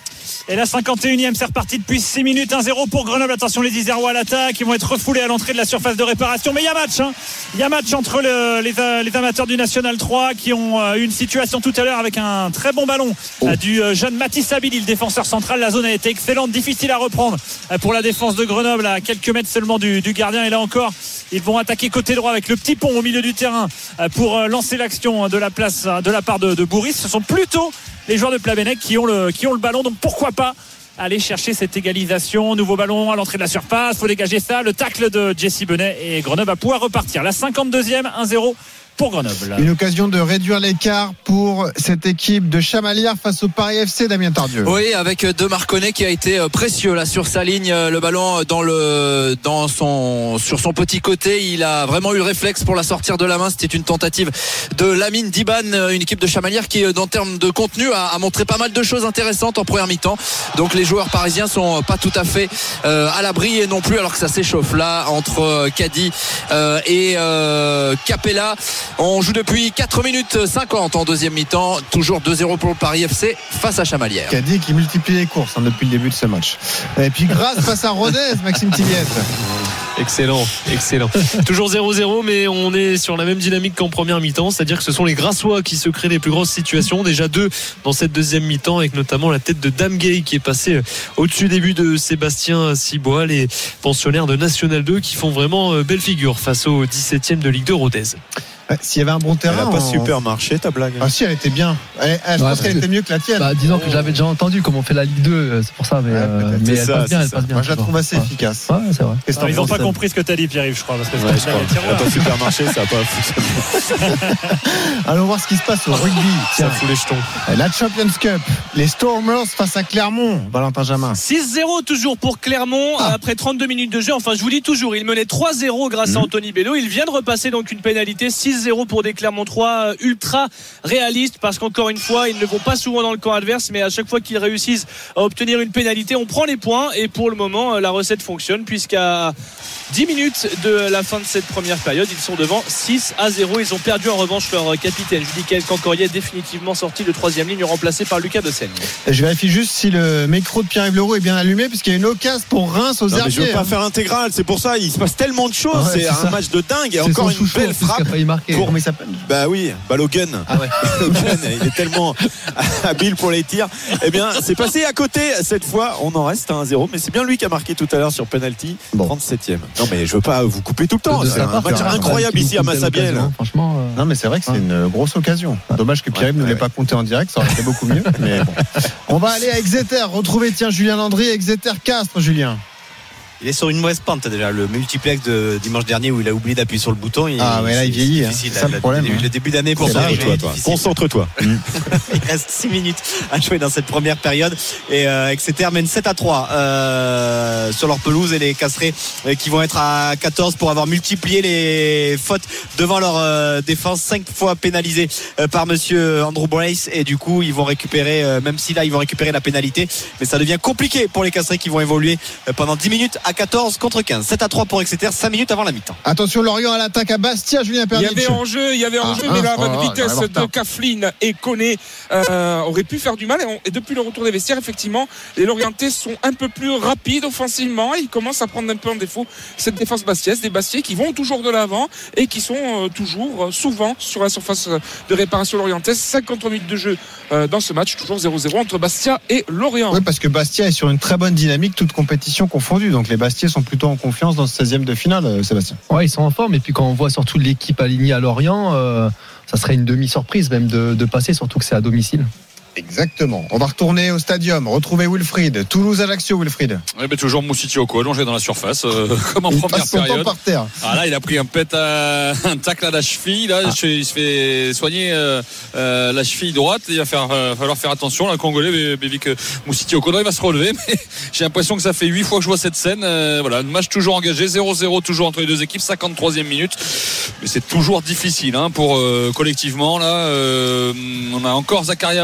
Et la cinquante et unième, c'est reparti depuis six minutes, un zéro pour Grenoble. Attention, les Isérois à l'attaque, ils vont être refoulés à l'entrée de la surface de réparation. Mais il y a match, hein. Il y a match entre le, les, les amateurs du National trois qui ont eu une situation tout à l'heure avec un très bon ballon oh. du jeune Mathis Abili, le défenseur central. La zone a été excellente, difficile à reprendre pour la défense de Grenoble à quelques mètres seulement du, du gardien. Et là encore, ils vont attaquer côté droit avec le petit pont au milieu du terrain pour lancer l'action de la place de la part de, de Bourris. Ce sont plutôt les joueurs de Plabennec qui ont le, qui ont le ballon, donc pourquoi pas aller chercher cette égalisation. Nouveau ballon à l'entrée de la surface, faut dégager ça, le tacle de Jesse Benet et Grenoble va pouvoir repartir. La cinquante-deuxième, un zéro pour Grenoble. Une occasion de réduire l'écart pour cette équipe de Chamalières face au Paris F C, Damien Tardieu. Oui, avec De Marconnet qui a été précieux là sur sa ligne, le ballon dans le dans son sur son petit côté, il a vraiment eu le réflexe pour la sortir de la main. C'était une tentative de Lamine Diban, une équipe de Chamalières qui, en termes de contenu, a, a montré pas mal de choses intéressantes en première mi-temps. Donc les joueurs parisiens sont pas tout à fait euh, à l'abri et non plus, alors que ça s'échauffe là entre Caddy euh, et euh, Capella. On joue depuis quatre minutes cinquante en deuxième mi-temps. Toujours deux zéro pour le Paris F C face à Chamalières. Caddy qui multiplie les courses hein, depuis le début de ce match. Et puis grâce face à Rodez, Maxime Tilliette. Excellent, excellent. Toujours zéro zéro, mais on est sur la même dynamique qu'en première mi-temps, c'est-à-dire que ce sont les Grassois qui se créent les plus grosses situations. Déjà deux dans cette deuxième mi-temps, avec notamment la tête de Dame Gay qui est passée au-dessus des buts de Sébastien Cibois. Les pensionnaires de National deux qui font vraiment belle figure face au dix-septième de Ligue deux Rodez. Ouais, s'il y avait un bon terrain. Elle n'a pas on... super marché ta blague. Ah si, elle était bien. Elle, elle, je ouais, pense qu'elle était mieux que la tienne. Bah, disons que j'avais déjà entendu comment on fait la Ligue deux, c'est pour ça. Mais, ouais, euh, mais elle, ça, passe bien, elle ça. passe bien. Moi je la trouve assez ouais. efficace. Ouais, c'est vrai. Alors, ils n'ont pas compris ce que tu as dit, Pierre-Yves, je crois. Parce que ouais, je crois. Elle n'a pas super marché, ça n'a pas fonctionné. Allons voir ce qui se passe au rugby. Tiens, ça fout les jetons. La Champions Cup, les Stormers face à Clermont. Valentin Jamin. six zéro toujours pour Clermont ah. après trente-deux minutes de jeu. Enfin, je vous dis toujours, il menait trois zéro grâce mmh. à Anthony Bello. Il vient de repasser donc une pénalité six zéro pour des Clermont trois ultra réalistes parce qu'encore une fois ils ne vont pas souvent dans le camp adverse, mais à chaque fois qu'ils réussissent à obtenir une pénalité on prend les points et pour le moment la recette fonctionne puisqu'à dix minutes de la fin de cette première période ils sont devant six à zéro. Ils ont perdu en revanche leur capitaine Judicaël Cancorier, définitivement sorti de troisième ligne, remplacé par Lucas Dessaigne. Je vérifie juste si le micro de Pierre-Yves Leroux est bien allumé puisqu'il y a une occasion pour Reims aux Herbiers. Je ne veux pas hein. faire intégral, c'est pour ça il se passe tellement de choses, ouais, c'est, c'est un ça. match de dingue et encore une belle frappe pour mais ça s'appelle bah oui Balogun. Ah ouais. Balogun, il est tellement habile pour les tirs. Eh bien, c'est passé à côté cette fois. On en reste à un zéro, mais c'est bien lui qui a marqué tout à l'heure sur penalty. Bon. trente-septième. Non, mais je veux pas vous couper tout le temps. C'est un match incroyable ici à Massabielle. Franchement, euh... non, mais c'est vrai que c'est une grosse occasion. Dommage que Pierre-Yves ouais, ne l'ait ouais. pas compté en direct, ça aurait été beaucoup mieux. Mais bon. On va aller à Exeter, retrouver tiens Julien Landry, Exeter Castres, Julien. Il est sur une mauvaise pente déjà, le multiplex de dimanche dernier où il a oublié d'appuyer sur le bouton. Il, ah mais là il vieillit, hein. c'est ça le problème. Le, le début d'année pour ça. Concentre-toi, toi. Concentre-toi. Il reste six minutes à jouer dans cette première période et euh, Exeter mène sept à trois euh, sur leur pelouse et les Castrés euh, qui vont être à quatorze pour avoir multiplié les fautes devant leur euh, défense, cinq fois pénalisés euh, par monsieur Andrew Brace et du coup ils vont récupérer, euh, même si là ils vont récupérer la pénalité, mais ça devient compliqué pour les Castrés qui vont évoluer euh, pendant dix minutes à quatorze contre quinze. sept à trois pour Exeter, cinq minutes avant la mi-temps. Attention Lorient à l'attaque à Bastia, Julien Pernic. Il y avait enjeu, il y avait enjeu, ah, mais la oh, vitesse oh, de Kaflin et Koné euh, aurait pu faire du mal. Et, on, et depuis le retour des vestiaires, effectivement, les Lorientais sont un peu plus rapides offensivement. Ils commencent à prendre un peu en défaut cette défense bastiaise, des Bastiais qui vont toujours de l'avant et qui sont euh, toujours euh, souvent sur la surface de réparation lorientaise. cinquante-trois minutes de jeu euh, dans ce match, toujours zéro zéro entre Bastia et Lorient. Oui, parce que Bastia est sur une très bonne dynamique, toute compétition confondue. Donc les Bastiais sont plutôt en confiance dans ce seizième de finale, Sébastien. Ouais, ils sont en forme. Et puis quand on voit surtout l'équipe alignée à Lorient, euh, ça serait une demi-surprise même de, de passer, surtout que c'est à domicile. Exactement. On va retourner au stadium, retrouver Wilfried. Toulouse-Ajaccio, Wilfried. Oui, ben toujours Moussitioko allongé dans la surface, euh, comme en il première passe son période. Temps par terre. Ah là, il a pris un pet, à, un tacle à la cheville. Là, ah. il se fait soigner euh, euh, la cheville droite. Il va faire, euh, falloir faire attention. Le Congolais, Bévic Moussitioko, il va se relever. Mais j'ai l'impression que ça fait huit fois que je vois cette scène. Euh, voilà, un match toujours engagé, zéro zéro toujours entre les deux équipes, cinquante-troisième minute. Mais c'est toujours difficile hein, pour euh, collectivement là euh, on a encore Zakaria Bouklal qui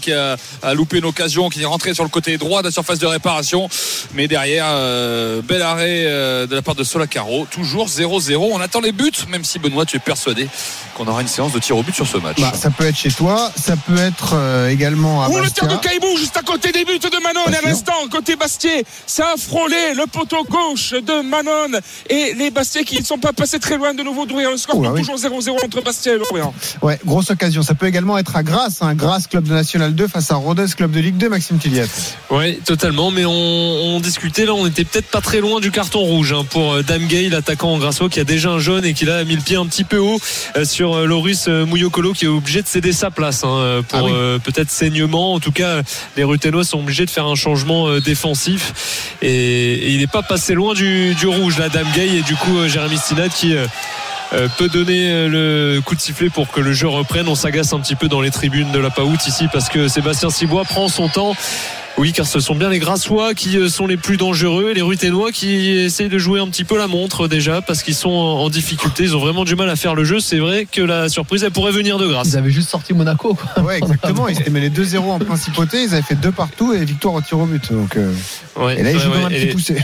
qui a, a loupé une occasion, qui est rentré sur le côté droit de la surface de réparation. Mais derrière, euh, bel arrêt euh, de la part de Solacaro. Toujours zéro zéro. On attend les buts, même si Benoît, tu es persuadé qu'on aura une séance de tir au but sur ce match. Bah, ça peut être chez toi, ça peut être euh, également à Ou Bastia. le tir de Caïbou juste à côté des buts de Manon. À l'instant, côté Bastier, ça a frôlé le poteau gauche de Manon. Et les Bastiais qui ne sont pas passés très loin de nouveau d'ouvrir le score. Oh là, oui. Toujours zéro zéro entre Bastia et Lorient. Ouais, grosse occasion. Ça peut également être à Grasse, hein. Grasse, club de National deux face à Rodez, club de Ligue deux, Maxime Tilliat. Oui, totalement. Mais on, on discutait là, on était peut-être pas très loin du carton rouge hein, pour Dame Gay, l'attaquant grassois qui a déjà un jaune et qui là a mis le pied un petit peu haut euh, sur euh, Loris euh, Mouyokolo qui est obligé de céder sa place hein, pour ah oui. euh, peut-être saignement. En tout cas, les Ruténois sont obligés de faire un changement euh, défensif et, et il n'est pas passé loin du, du rouge là, Dame Gay, et du coup euh, Jérémy Stinat qui euh, Euh, peut donner le coup de sifflet pour que le jeu reprenne. On s'agace un petit peu dans les tribunes de la Paout ici parce que Sébastien Cibois prend son temps. Oui, car ce sont bien les Grassois qui sont les plus dangereux et les Ruténois qui essayent de jouer un petit peu la montre déjà parce qu'ils sont en difficulté. Ils ont vraiment du mal à faire le jeu. C'est vrai que la surprise, elle pourrait venir de Grasse. Ils avaient juste sorti Monaco, quoi. Ouais, exactement. Ils s'étaient mêlés deux zéro en principauté. Ils avaient fait deux partout et victoire au tir au but. Donc, euh... ouais, et là, ils ouais, jouent ouais, comme un petit et... poussé.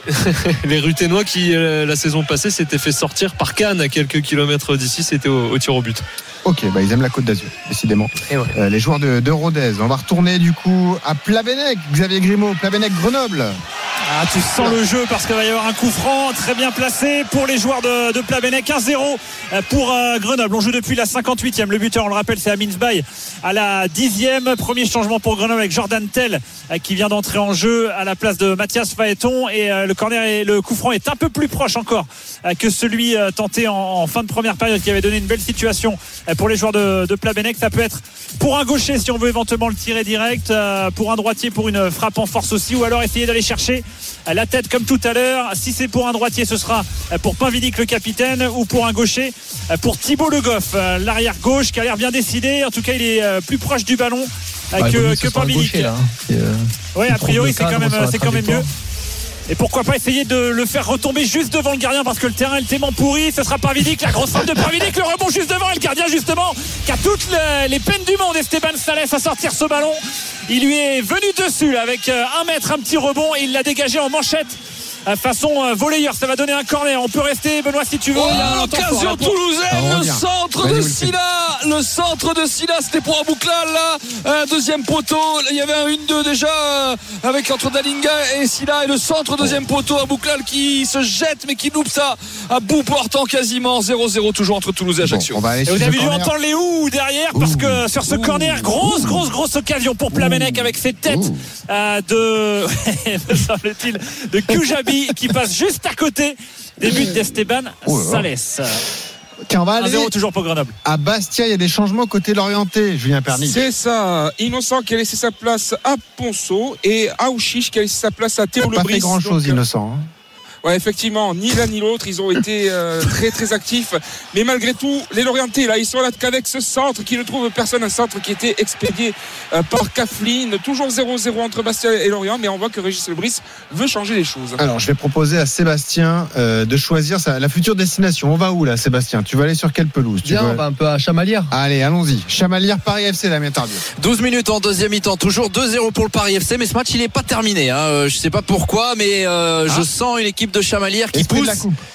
Les Ruténois qui euh, la saison passée s'étaient fait sortir par Cannes à quelques kilomètres d'ici, c'était au, au tir au but. Ok, bah ils aiment la Côte d'Azur, décidément. Et ouais. euh, les joueurs de, de Rodez. On va retourner du coup à Plabennec. Xavier Grimaud, Plabennec Grenoble. Ah, tu sens le jeu parce qu'il va y avoir un coup franc très bien placé pour les joueurs de, de Plabennec. un zéro pour euh, Grenoble. On joue depuis la cinquante-huitième. Le buteur, on le rappelle, c'est Amins Bay à la dixième. Premier changement pour Grenoble avec Jordan Tell euh, qui vient d'entrer en jeu à la place de Mathias Phaéton. Et euh, le corner et le coup franc est un peu plus proche encore euh, que celui euh, tenté en, en fin de première période qui avait donné une belle situation euh, pour les joueurs de, de Plabennec. Ça peut être pour un gaucher si on veut éventuellement le tirer direct, euh, pour un droitier pour une frappe en force aussi, ou alors essayer d'aller chercher la tête comme tout à l'heure. Si c'est pour un droitier, ce sera pour Pinvidic le capitaine, ou pour un gaucher pour Thibaut Le Goff, l'arrière gauche qui a l'air bien décidé. En tout cas, il est plus proche du ballon bah, que, que Pinvidic. Hein. Euh, oui, a priori c'est quand même, c'est quand même mieux. Et pourquoi pas essayer de le faire retomber juste devant le gardien parce que le terrain est tellement pourri. Ce sera Pinvidic, la grosse frappe de Pinvidic, le rebond juste devant, et le gardien justement qui a toutes les, les peines du monde, Esteban Salès, à sortir ce ballon. Il lui est venu dessus avec un mètre, un petit rebond, et il l'a dégagé en manchette façon volleyeur. Ça va donner un corner. On peut rester, Benoît, si tu veux. Oh, l'occasion toulousaine, le centre de Silla, le centre de Silla, c'était pour Abouklal là, un deuxième poteau. Il y avait un un deux déjà avec entre Dalinga et Silla, et le centre deuxième poteau, Abouklal qui se jette mais qui loupe ça à bout portant quasiment. Zéro zéro toujours entre Toulouse et Ajaccio. Bon, et vous avez dû entendre les ouh derrière parce que sur ce corner, grosse grosse grosse occasion pour Plabennec avec ses têtes euh, de me semble-t-il de Kujabi qui passe juste à côté des buts d'Esteban Salès. Tiens, on va aller un zéro toujours pour Grenoble. À Bastia, il y a des changements côté l'orienté, Julien Perny. C'est ça. Innocent qui a laissé sa place à Ponceau et Aouchiche qui a laissé sa place à Théo Lebris. Pas fait grand chose, Innocent. Hein. Ouais, effectivement, ni l'un ni l'autre, ils ont été euh, très très actifs. Mais malgré tout, les Lorientais, là, ils sont là qu'avec ce centre qui ne trouve personne, un centre qui était expédié euh, par Kaflin. Toujours zéro zéro entre Bastia et Lorient, mais on voit que Régis Lebris veut changer les choses. Alors, je vais proposer à Sébastien euh, de choisir sa, la future destination. On va où là, Sébastien? Tu vas aller sur quelle pelouse? Bien, tu veux... on va un peu à Chamalières. Allez, allons-y. Chamalières, Paris F C, Damien Tardieu. douze minutes en deuxième mi-temps, toujours deux zéro pour le Paris F C, mais ce match il n'est pas terminé. Hein. Euh, je ne sais pas pourquoi, mais euh, ah. je sens une équipe de Chamalières qui pousse.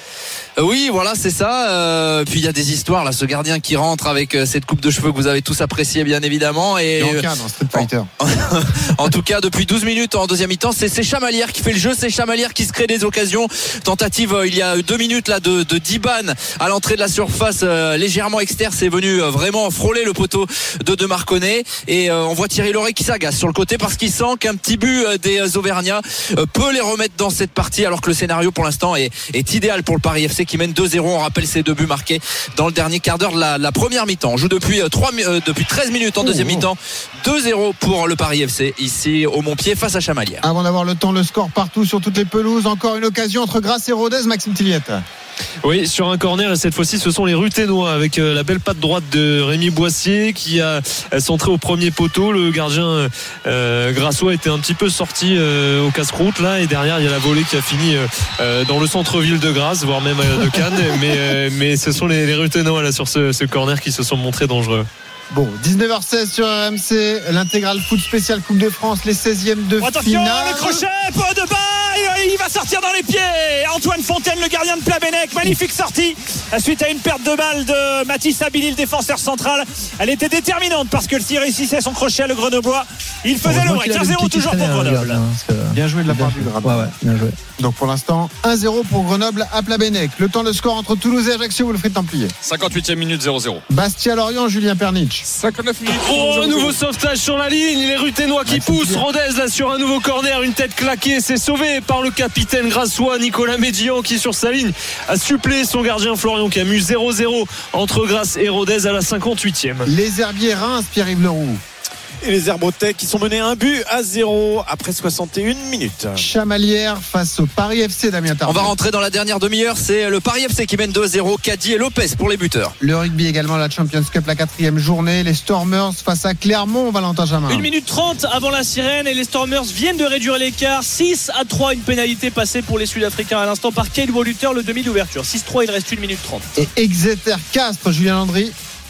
Oui, voilà, c'est ça. Euh, puis il y a des histoires là, ce gardien qui rentre avec euh, cette coupe de cheveux que vous avez tous appréciée bien évidemment. Et en cas dans Street Fighter. En, en tout cas, depuis douze minutes en deuxième mi-temps, c'est, c'est Chamalières qui fait le jeu, c'est Chamalières qui se crée des occasions. Tentative euh, il y a deux minutes là de, de Diban à l'entrée de la surface, euh, légèrement externe, c'est venu euh, vraiment frôler le poteau de De Marconnet. Et euh, on voit Thierry Lauré qui s'agace sur le côté parce qu'il sent qu'un petit but euh, des euh, Auvergnats euh, peut les remettre dans cette partie, alors que le scénario pour l'instant est, est idéal pour le Paris F C qui mène deux zéro. On rappelle ces deux buts marqués dans le dernier quart d'heure de la, la première mi-temps. On joue depuis, euh, trois, euh, depuis treize minutes en deuxième oh, oh. mi-temps. deux zéro pour le Paris F C ici au Montpied face à Chamalières. Avant d'avoir le temps, le score partout sur toutes les pelouses. Encore une occasion entre Grasse et Rodez, Maxime Tilliat. Oui, sur un corner, et cette fois-ci ce sont les Ruténois avec la belle patte droite de Rémi Boissier qui a centré au premier poteau. Le gardien euh, Grassois était un petit peu sorti euh, au casse-croûte là, et derrière il y a la volée qui a fini euh, dans le centre-ville de Grasse, voire même de Cannes. mais, euh, mais ce sont les, les Ruténois là sur ce, ce corner qui se sont montrés dangereux. Bon, dix-neuf heures seize sur R M C, l'intégral foot spécial Coupe de France, les seizièmes de Attention, finale. le crochet, pot de bail, il va sortir dans les pieds. Antoine Fontaine, le gardien de Plabennec, magnifique sortie suite à une perte de balle de Mathis Abili, le défenseur central. Elle était déterminante parce que s'il réussissait son crochet, le Grenoblois, il faisait le break. un zéro toujours pour Grenoble. Hein, que... Bien joué de la part du Grenoble. Ouais, ouais, bien joué. Donc pour l'instant, un zéro pour Grenoble à Plabennec. Le temps de score entre Toulouse et Ajaccio, Wilfried Templier. cinquante-huitième minute, zéro zéro. Bastia-Lorient, Julien Pernitch. cinquante-neuf minutes. Oh, un nouveau sauvetage sur la ligne. Les Ruténois qui poussent. Rodez là sur un nouveau corner. Une tête claquée. C'est sauvé par le capitaine grassois Nicolas Médillan qui sur sa ligne a suppléé son gardien Florian Camus. zéro zéro entre Grasse et Rodez à la cinquante-huitième. Les Herbiers Reims, Pierre-Yves Leroux. Et les Herbotech qui sont menés un but à zéro après soixante et une minutes. Chamalières face au Paris F C, Damien Tardy. On va rentrer dans la dernière demi-heure. C'est le Paris F C qui mène deux à zéro. Caddy et Lopez pour les buteurs. Le rugby également, la Champions Cup, la quatrième journée. Les Stormers face à Clermont, Valentin Jamin. une minute trente avant la sirène et les Stormers viennent de réduire l'écart. six à trois, une pénalité passée pour les Sud-Africains à l'instant par Kyle Woluter, le demi d'ouverture. six trois, il reste une minute trente. Et Exeter-Castres, Julien Landry.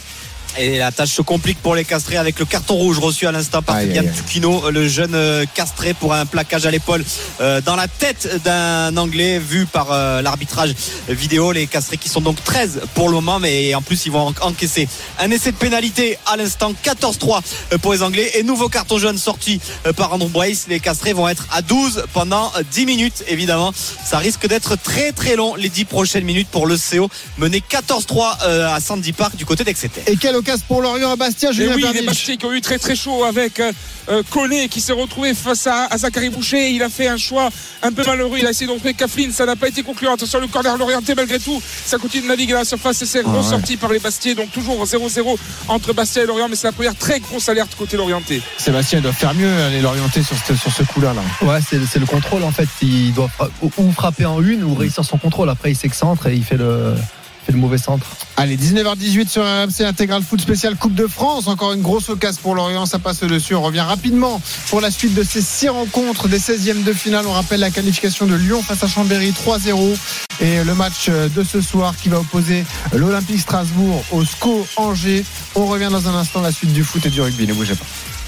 Et la tâche se complique pour les castrés avec le carton rouge reçu à l'instant par Fabian Tuquino, le jeune castré, pour un plaquage à l'épaule euh, dans la tête d'un Anglais vu par euh, l'arbitrage vidéo. Les castrés qui sont donc treize pour le moment, mais en plus ils vont encaisser un essai de pénalité à l'instant. Quatorze trois pour les Anglais et nouveau carton jaune sorti par Andrew Brace. Les castrés vont être à douze pendant dix minutes. Évidemment, ça risque d'être très très long les dix prochaines minutes pour le C O, mené quatorze trois euh, à Sandy Park du côté d'Exeter. Et quelle occasion pour Lorient à Bastia, Julien oui, Pernitch. les Bastiais qui ont eu très très chaud avec euh, Koné qui s'est retrouvé face à, à Zachary Boucher. Il a fait un choix un peu malheureux. Il a essayé d'entrer Kaflin, ça n'a pas été concluant. Attention, le corner l'orienté malgré tout. Ça continue de naviguer à la surface et c'est ah, ressorti ouais. par les Bastiais. Donc toujours zéro zéro entre Bastia et Lorient, mais c'est la première très grosse alerte côté l'orienté. Sébastien doit faire mieux aller l'orienter sur ce, sur ce coup-là. Là. Ouais, c'est, c'est le contrôle en fait. Il doit ou frapper en une ou réussir son contrôle. Après, il s'excentre et il fait le. le mauvais centre. Allez, dix-neuf heures dix-huit sur R M C, intégral foot spécial Coupe de France. Encore une grosse occasion pour Lorient, ça passe dessus. On revient rapidement pour la suite de ces six rencontres des seizièmes de finale. On rappelle la qualification de Lyon face à Chambéry, trois zéro. Et le match de ce soir qui va opposer l'Olympique Strasbourg au S C O Angers. On revient dans un instant, la suite du foot et du rugby. Ne bougez pas.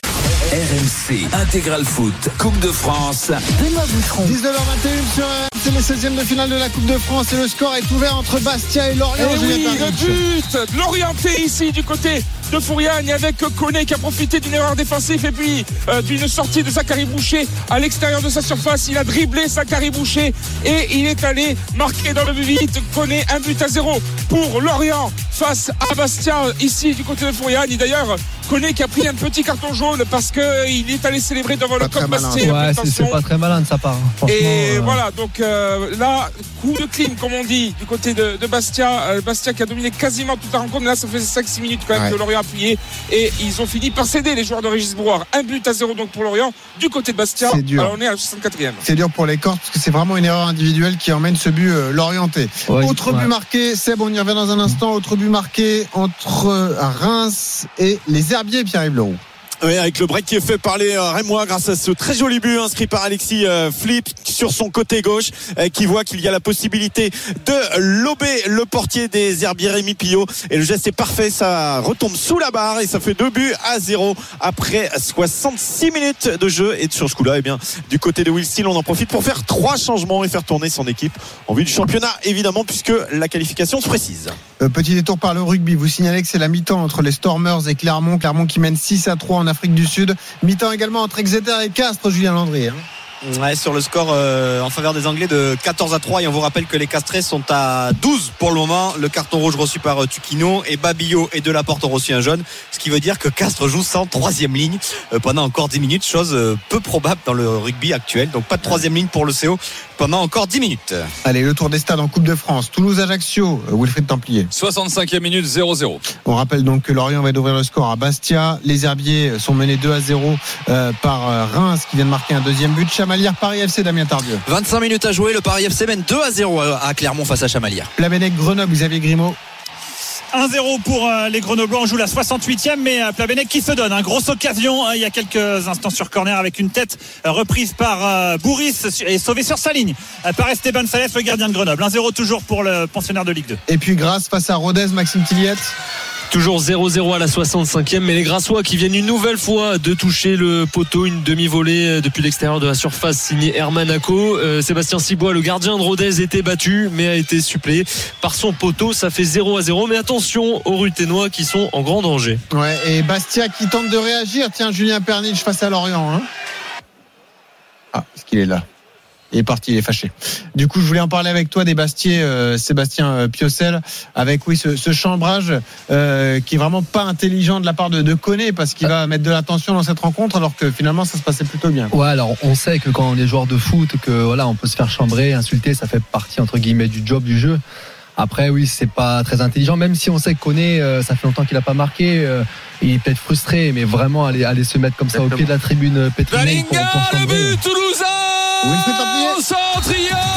R M C Intégral Foot Coupe de France. Benoît Boutron. dix-neuf heures vingt et une sur R M C, les seizièmes de finale de la Coupe de France et le score est ouvert entre Bastia et Lorient. Et oui, le but de l'orienté ici du côté de Fouriagne avec Koné qui a profité d'une erreur défensive et puis euh, d'une sortie de Zachary Boucher à l'extérieur de sa surface. Il a dribblé Zachary Boucher et il est allé marquer dans le but vite. Koné, un but à zéro pour Lorient face à Bastia ici du côté de Fouriagne. D'ailleurs, Koné qui a pris un petit carton jaune parce qu'il est allé célébrer devant pas le camp Ouais, Bastia. c'est, c'est pas très malin de sa part. Et euh... voilà, donc euh, là, coup de clim comme on dit du côté de, de Bastia. Euh, Bastia qui a dominé quasiment toute la rencontre. Là, ça fait cinq six minutes quand même ouais. que Lorient a appuyé et ils ont fini par céder les joueurs de Régis Brouard. Un but à zéro donc pour Lorient du côté de Bastia. C'est dur. Alors on est à la soixante-quatrième. C'est dur pour les Corses parce que c'est vraiment une erreur individuelle qui emmène ce but euh, l'orienté. Ouais, Autre ouais. but marqué, Seb, on y revient dans un instant. Autre but marqué entre Reims et les Herbiers, Pierre-Yves Leroux. Oui, avec le break qui est fait par les Rémois grâce à ce très joli but inscrit par Alexis euh, Flip sur son côté gauche, euh, qui voit qu'il y a la possibilité de lober le portier des Herbiers, Rémi Pillot, et le geste est parfait, ça retombe sous la barre et ça fait deux buts à zéro après soixante-six minutes de jeu. Et sur ce coup-là, eh bien, du côté de Will Steele, on en profite pour faire trois changements et faire tourner son équipe en vue du championnat, évidemment, puisque la qualification se précise. Euh, petit détour par le rugby, vous signalez que c'est la mi-temps entre les Stormers et Clermont. Clermont qui mène six à trois en Afrique du Sud. Mi-temps également entre Exeter et Castres, Julien Landry. Hein. Ouais, sur le score euh, en faveur des Anglais de quatorze à trois, et on vous rappelle que les Castrés sont à douze pour le moment. Le carton rouge reçu par euh, Tuquino et Babillo et Delaporte ont reçu un jaune, ce qui veut dire que Castres joue sans troisième ligne euh, pendant encore dix minutes, chose euh, peu probable dans le rugby actuel. Donc pas de troisième ligne pour le C O pendant encore dix minutes. Allez, le tour des stades en Coupe de France. Toulouse-Ajaccio, Wilfried Templier. soixante-cinquième minute, zéro zéro. On rappelle donc que Lorient va d'ouvrir le score à Bastia. Les Herbiers sont menés deux à zéro euh, par Reims qui vient de marquer un deuxième but. Chamalières, Paris F C, Damien Tardieu. vingt-cinq minutes à jouer, le Paris F C mène deux à zéro à Clermont face à Chamalières. Plabennec, Grenoble, Xavier Grimaud. un zéro pour les Grenoblois. On joue la soixante-huitième, mais Plabennec qui se donne une grosse occasion il y a quelques instants sur corner avec une tête reprise par Bourris et sauvée sur sa ligne par Esteban Salef, le gardien de Grenoble. un zéro toujours pour le pensionnaire de Ligue deux. Et puis Grasse face à Rodez, Maxime Tilliette. Toujours zéro zéro à la soixante-cinquième, mais les Grassois qui viennent une nouvelle fois de toucher le poteau, une demi-volée depuis l'extérieur de la surface signée Herman Ako. Euh, Sébastien Cibois, le gardien de Rodez, était battu mais a été suppléé par son poteau. Ça fait zéro à zéro, mais attention aux Ruténois qui sont en grand danger. Ouais, et Bastia qui tente de réagir. Tiens, Julien Pernich face à Lorient. Hein. Ah, est-ce qu'il est là? Il est parti, il est fâché. Du coup, je voulais en parler avec toi des Bastiais, euh, Sébastien euh, Piocel, avec oui ce, ce chambrage euh, qui est vraiment pas intelligent de la part de, de Koné, parce qu'il va mettre de l'attention dans cette rencontre, alors que finalement ça se passait plutôt bien. Ouais, alors on sait que quand on est joueur de foot, que voilà, on peut se faire chambrer, insulter, ça fait partie entre guillemets du job du jeu. Après, oui, c'est pas très intelligent, même si on sait que Koné, euh, ça fait longtemps qu'il a pas marqué. Euh, il est peut-être frustré, mais vraiment aller, aller se mettre comme ça au pied de la tribune pétrinée pour, pour le but toulousain. Centre,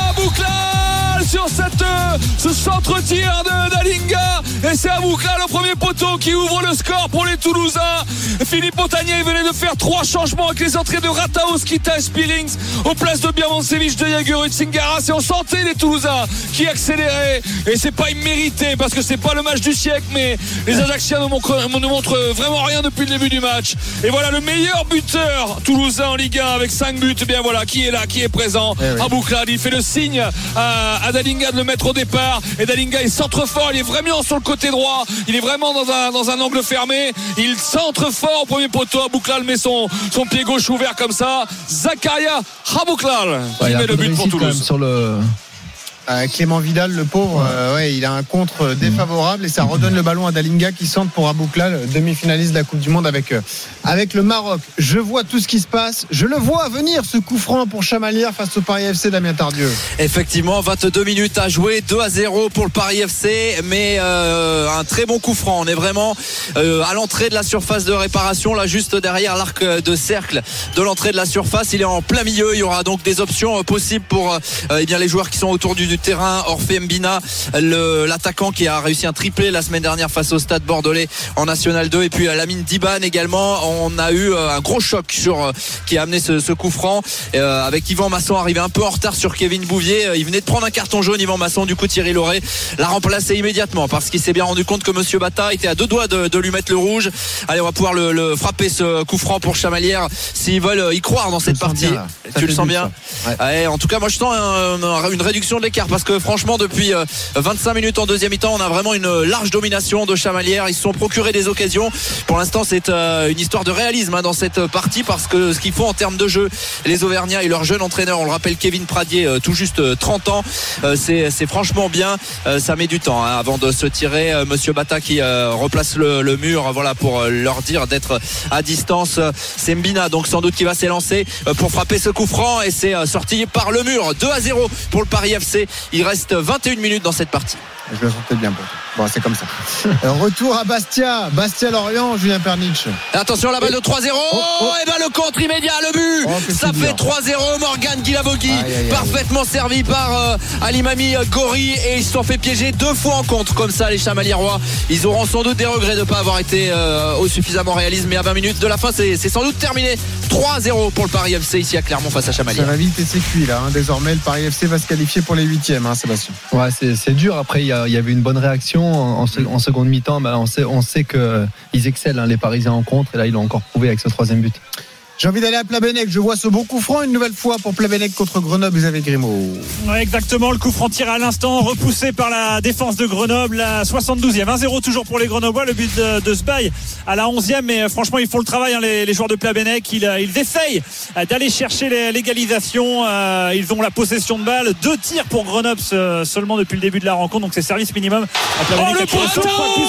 Bouclal sur cette, ce centre-tir de Dalinga, et c'est Bouclal le premier poteau qui ouvre le score pour les Toulousains. Philippe Montagnier venait de faire trois changements avec les entrées de Rataos, Kita et Spirings aux places de Birmancevic, de Jaguar et de Singaras, et on sentait les Toulousains qui accéléraient, et c'est pas immérité parce que c'est pas le match du siècle, mais les Ajacciens ne montrent, ne montrent vraiment rien depuis le début du match. Et voilà le meilleur buteur toulousain en Ligue un avec cinq buts. Et bien voilà qui est là, qui est présent. Eh oui. Abouklad, il fait le signe à, à Dalinga de le mettre au départ, et Dalinga il centre fort, il est vraiment sur le côté droit, il est vraiment dans un, dans un angle fermé, il centre fort au premier poteau. Abouklad met son, son pied gauche ouvert comme ça. Zakaria Abouklad qui ouais, met le but pour Toulouse sur le... Euh, Clément Vidal, le pauvre, euh, ouais, il a un contre défavorable et ça redonne le ballon à Dalinga qui centre pour Abouklal, demi-finaliste de la Coupe du Monde avec, euh, avec le Maroc. Je vois tout ce qui se passe, je le vois venir, ce coup franc pour Chamalières face au Paris F C, Damien Tardieu. Effectivement, vingt-deux minutes à jouer, deux à zéro pour le Paris F C, mais euh, un très bon coup franc. On est vraiment euh, à l'entrée de la surface de réparation, là juste derrière l'arc de cercle de l'entrée de la surface. Il est en plein milieu, il y aura donc des options possibles pour euh, eh bien, les joueurs qui sont autour du, du terrain. Orphée Mbina, le, l'attaquant qui a réussi un triplé la semaine dernière face au Stade Bordelais en National deux, et puis Lamine Diban également. On a eu un gros choc sur, qui a amené ce, ce coup franc euh, avec Yvan Masson arrivé un peu en retard sur Kevin Bouvier. Il venait de prendre un carton jaune, Yvan Masson. Du coup Thierry Lauré l'a remplacé immédiatement parce qu'il s'est bien rendu compte que Monsieur Bata était à deux doigts de, de lui mettre le rouge. Allez, on va pouvoir le, le frapper, ce coup franc pour Chamalières, s'ils veulent y croire dans cette partie. Bien, tu le sens bien, ouais. Allez, en tout cas moi je sens un, un, une réduction de l'écart parce que franchement depuis vingt-cinq minutes en deuxième mi-temps, on a vraiment une large domination de Chamalières. Ils se sont procurés des occasions. Pour l'instant c'est une histoire de réalisme hein, dans cette partie, parce que ce qu'ils font en termes de jeu, les Auvergnats et leur jeune entraîneur, on le rappelle, Kevin Pradier, tout juste trente ans, c'est, c'est franchement bien. Ça met du temps hein, avant de se tirer. Monsieur Bata qui replace le, le mur, voilà, pour leur dire d'être à distance. C'est Mbina donc sans doute qui va s'élancer pour frapper ce coup franc, et c'est sorti par le mur. Deux à zéro pour le Paris F C. Il reste vingt et une minutes dans cette partie. Je le sentais bien pour toi. Bon, c'est comme ça. Retour à Bastia, Bastia-Lorient, Julien Pernich. Attention, la balle de trois zéro. Oh, oh. Et ben le contre immédiat, le but. Oh, ça fait trois zéro. Morgan Guilavogui, parfaitement servi par euh, Alimami Gori, et ils se sont fait piéger deux fois en contre comme ça, les Chamaliérois. Ils auront sans doute des regrets de ne pas avoir été euh, au suffisamment réalistes, mais à vingt minutes de la fin, c'est, c'est sans doute terminé. trois zéro pour le Paris F C ici à Clermont face à Chamalières. Ça va vite et c'est cuit là. Hein. Désormais, le Paris F C va se qualifier pour les huitièmes, hein, Sébastien. Ouais, c'est, c'est dur. Après, il y, y avait une bonne réaction. En, en seconde mi-temps, bah on sait, on sait qu'ils excellent hein, les Parisiens en contre, et là ils l'ont encore prouvé avec ce troisième but. J'ai envie d'aller à Plabennec. Je vois ce bon coup franc une nouvelle fois pour Plabennec contre Grenoble. Vous avez Grimaud. Ouais, exactement. Le coup franc tiré à l'instant, repoussé par la défense de Grenoble. La soixante-douzième. un zéro toujours pour les Grenoblois. Le but de, de Sbaï à la onzième. Mais franchement, ils font le travail, hein, les, les joueurs de Plabennec. Ils, ils essayent d'aller chercher les, l'égalisation. Euh, ils ont la possession de balle. Deux tirs pour Grenoble seulement depuis le début de la rencontre. Donc c'est service minimum. Oh, le poteau!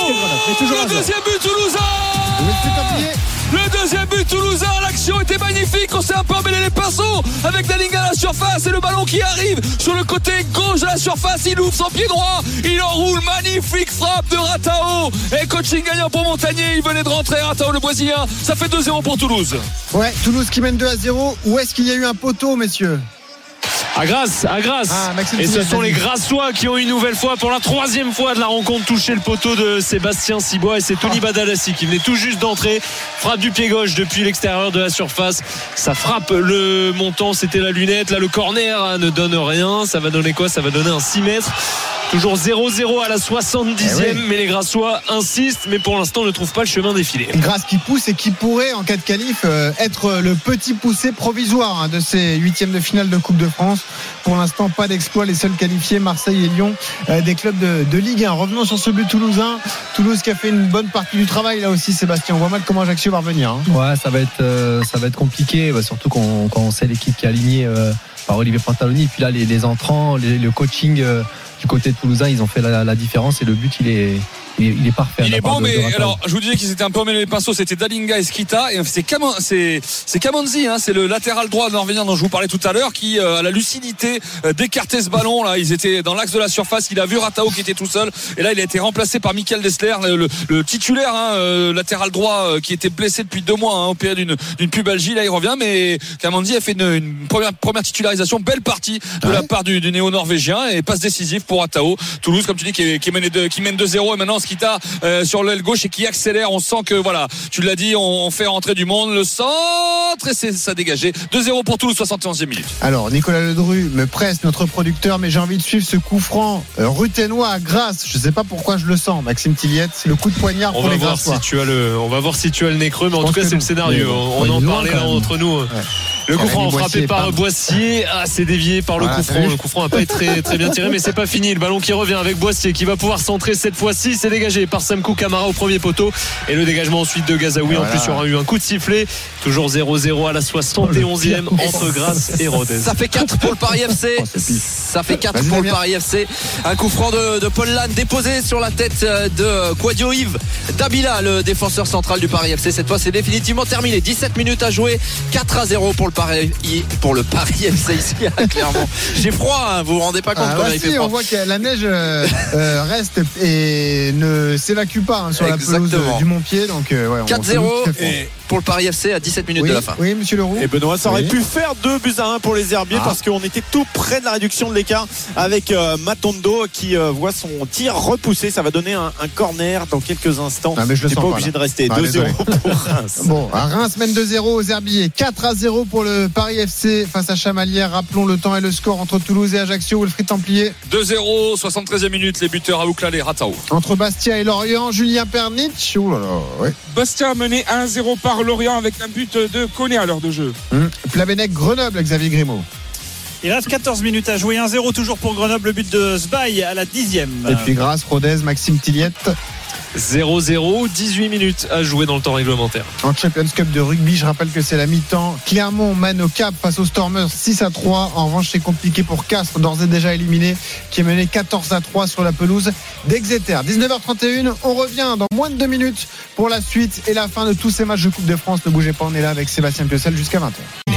Le deuxième but toulousain! Le deuxième but toulousain, l'action était magnifique, on s'est un peu emmêlé les pinceaux avec Dalinga à la surface, et le ballon qui arrive sur le côté gauche de la surface, il ouvre son pied droit, il enroule, magnifique frappe de Ratao, et coaching gagnant pour Montagnier. Il venait de rentrer, Ratao le Brésilien. Ça fait deux zéro pour Toulouse. Ouais, Toulouse qui mène deux à zéro. Où est-ce qu'il y a eu un poteau, messieurs? À Grasse, à Grasse. Ah, et ce sont les Grassois qui ont une nouvelle fois, pour la troisième fois de la rencontre, touché le poteau de Sébastien Cibois, et c'est Tony Badalassi qui venait tout juste d'entrer. Frappe du pied gauche depuis l'extérieur de la surface. Ça frappe le montant, c'était la lunette. Là, le corner hein, ne donne rien. Ça va donner quoi? Ça va donner un six mètres. Toujours zéro zéro à la soixante-dixième, eh oui. mais les Grassois insistent, mais pour l'instant ne trouvent pas le chemin défilé. Grasse qui pousse et qui pourrait, en cas de qualif, euh, être le petit poussé provisoire hein, de ces huitièmes de finale de Coupe de France. Pour l'instant, pas d'exploit. Les seuls qualifiés, Marseille et Lyon, euh, des clubs de, de Ligue un. Revenons sur ce but toulousain. Toulouse qui a fait une bonne partie du travail là aussi, Sébastien. On voit mal comment Ajaccio va revenir. Hein. Ouais, ça va être, euh, ça va être compliqué, bah, surtout quand, quand on sait l'équipe qui est alignée euh, par Olivier Pantaloni. Et puis là, les, les entrants, les, le coaching euh, du côté toulousain, ils ont fait la, la différence et le but, il est. Il est, il est parfait. Il est bon, de, mais de alors, je vous disais qu'ils étaient un peu emmêlés les pinceaux. C'était Dalinga et Skita. Et c'est Kamon, c'est, c'est Kamonzi, hein, c'est le latéral droit norvégien dont je vous parlais tout à l'heure, qui euh, a la lucidité euh, d'écarter ce ballon. Là, ils étaient dans l'axe de la surface. Il a vu Ratao qui était tout seul. Et là, il a été remplacé par Michael Dessler, le, le, le titulaire, hein, euh, latéral droit, euh, qui était blessé depuis deux mois, hein, opéré d'une, d'une pubalgie. Là, il revient. Mais Kamonzi a fait une, une première, première titularisation. Belle partie de ouais. la part du, du néo-norvégien. Et passe décisive pour Ratao. Toulouse, comme tu dis, qui, qui, mène, de, qui mène deux zéro. Et maintenant, Skita, euh, sur l'aile gauche et qui accélère. On sent que voilà, tu l'as dit, on fait rentrer du monde, le centre et c'est ça dégagé. deux zéro pour Toulouse, soixante et onzième minute. Alors Nicolas Ledru me presse, notre producteur, mais j'ai envie de suivre ce coup franc euh, ruthénois à Grasse. Je sais pas pourquoi je le sens, Maxime Tilliette, c'est le coup de poignard on pour va les voir Grassois. Si tu as le, on va voir si tu as le nez creux, mais en tout cas c'est non. le scénario. Mais on, on en parlait là entre nous. Ouais. Le coup franc frappé par Boissier, ah, c'est dévié par le voilà, coup franc. Le coup franc n'a pas été très, très bien tiré, mais c'est pas fini. Le ballon qui revient avec Boissier qui va pouvoir centrer cette fois-ci. C'est dégagé par Samkou Camara au premier poteau et le dégagement ensuite de Gazaoui. Voilà. En plus, il y aura eu un coup de sifflet. Toujours zéro zéro à la soixante et onzième entre Grasse et Rodez. Ça fait quatre pour le Paris F C. Ça fait quatre pour le Paris F C. Un coup franc de, de Paul Lannes déposé sur la tête de Quadio Yves Dabila, le défenseur central du Paris F C. Cette fois, c'est définitivement terminé. dix-sept minutes à jouer. quatre à zéro pour le Paris, pour le Paris F C ici à Clermont. J'ai froid, hein, vous vous rendez pas compte ah, quand bah il si, fait froid. On voit que la neige euh, euh, reste et ne s'évacue pas hein, sur Exactement. la pelouse du Montpied. Donc, euh, ouais, quatre zéro pour le Paris F C à dix-sept minutes oui, de la fin. Oui, monsieur Leroux. Et Benoît, ça aurait oui. pu faire deux buts à un pour les Herbiers ah. parce qu'on était tout près de la réduction de l'écart avec euh, Matondo qui euh, voit son tir repoussé. Ça va donner un, un corner dans quelques instants. Ah, mais je le sens pas, pas obligé là. de rester. Ah, deux zéro pour Reims. Bon, Reims mène deux zéro aux Herbiers. quatre à zéro pour le Paris F C face à Chamalières. Rappelons le temps et le score entre Toulouse et Ajaccio. Wilfried Templier. deux zéro, soixante-treizième minute. Les buteurs à Ouklal et Ratao. Entre Bastia et Lorient, Julien Pernitch. Oh là là, ouais. Bastia mené un zéro par Lorient avec un but de Koné à l'heure de jeu. Hum. Plabennec, Grenoble, Xavier Grimaud. Il reste quatorze minutes à jouer. un zéro toujours pour Grenoble. Le but de Sbaï à la dixième. Et puis Grasse, Rodez, Maxime Tilliette. zéro zéro, dix-huit minutes à jouer dans le temps réglementaire. En Champions Cup de rugby, je rappelle que c'est la mi-temps. Clermont mène au Cap face aux Stormers six à trois. En revanche, c'est compliqué pour Castres, d'ores et déjà éliminé, qui est mené quatorze à trois sur la pelouse d'Exeter. dix-neuf heures trente et un, on revient dans moins de deux minutes pour la suite et la fin de tous ces matchs de Coupe de France. Ne bougez pas, on est là avec Sébastien Piocel jusqu'à vingt heures.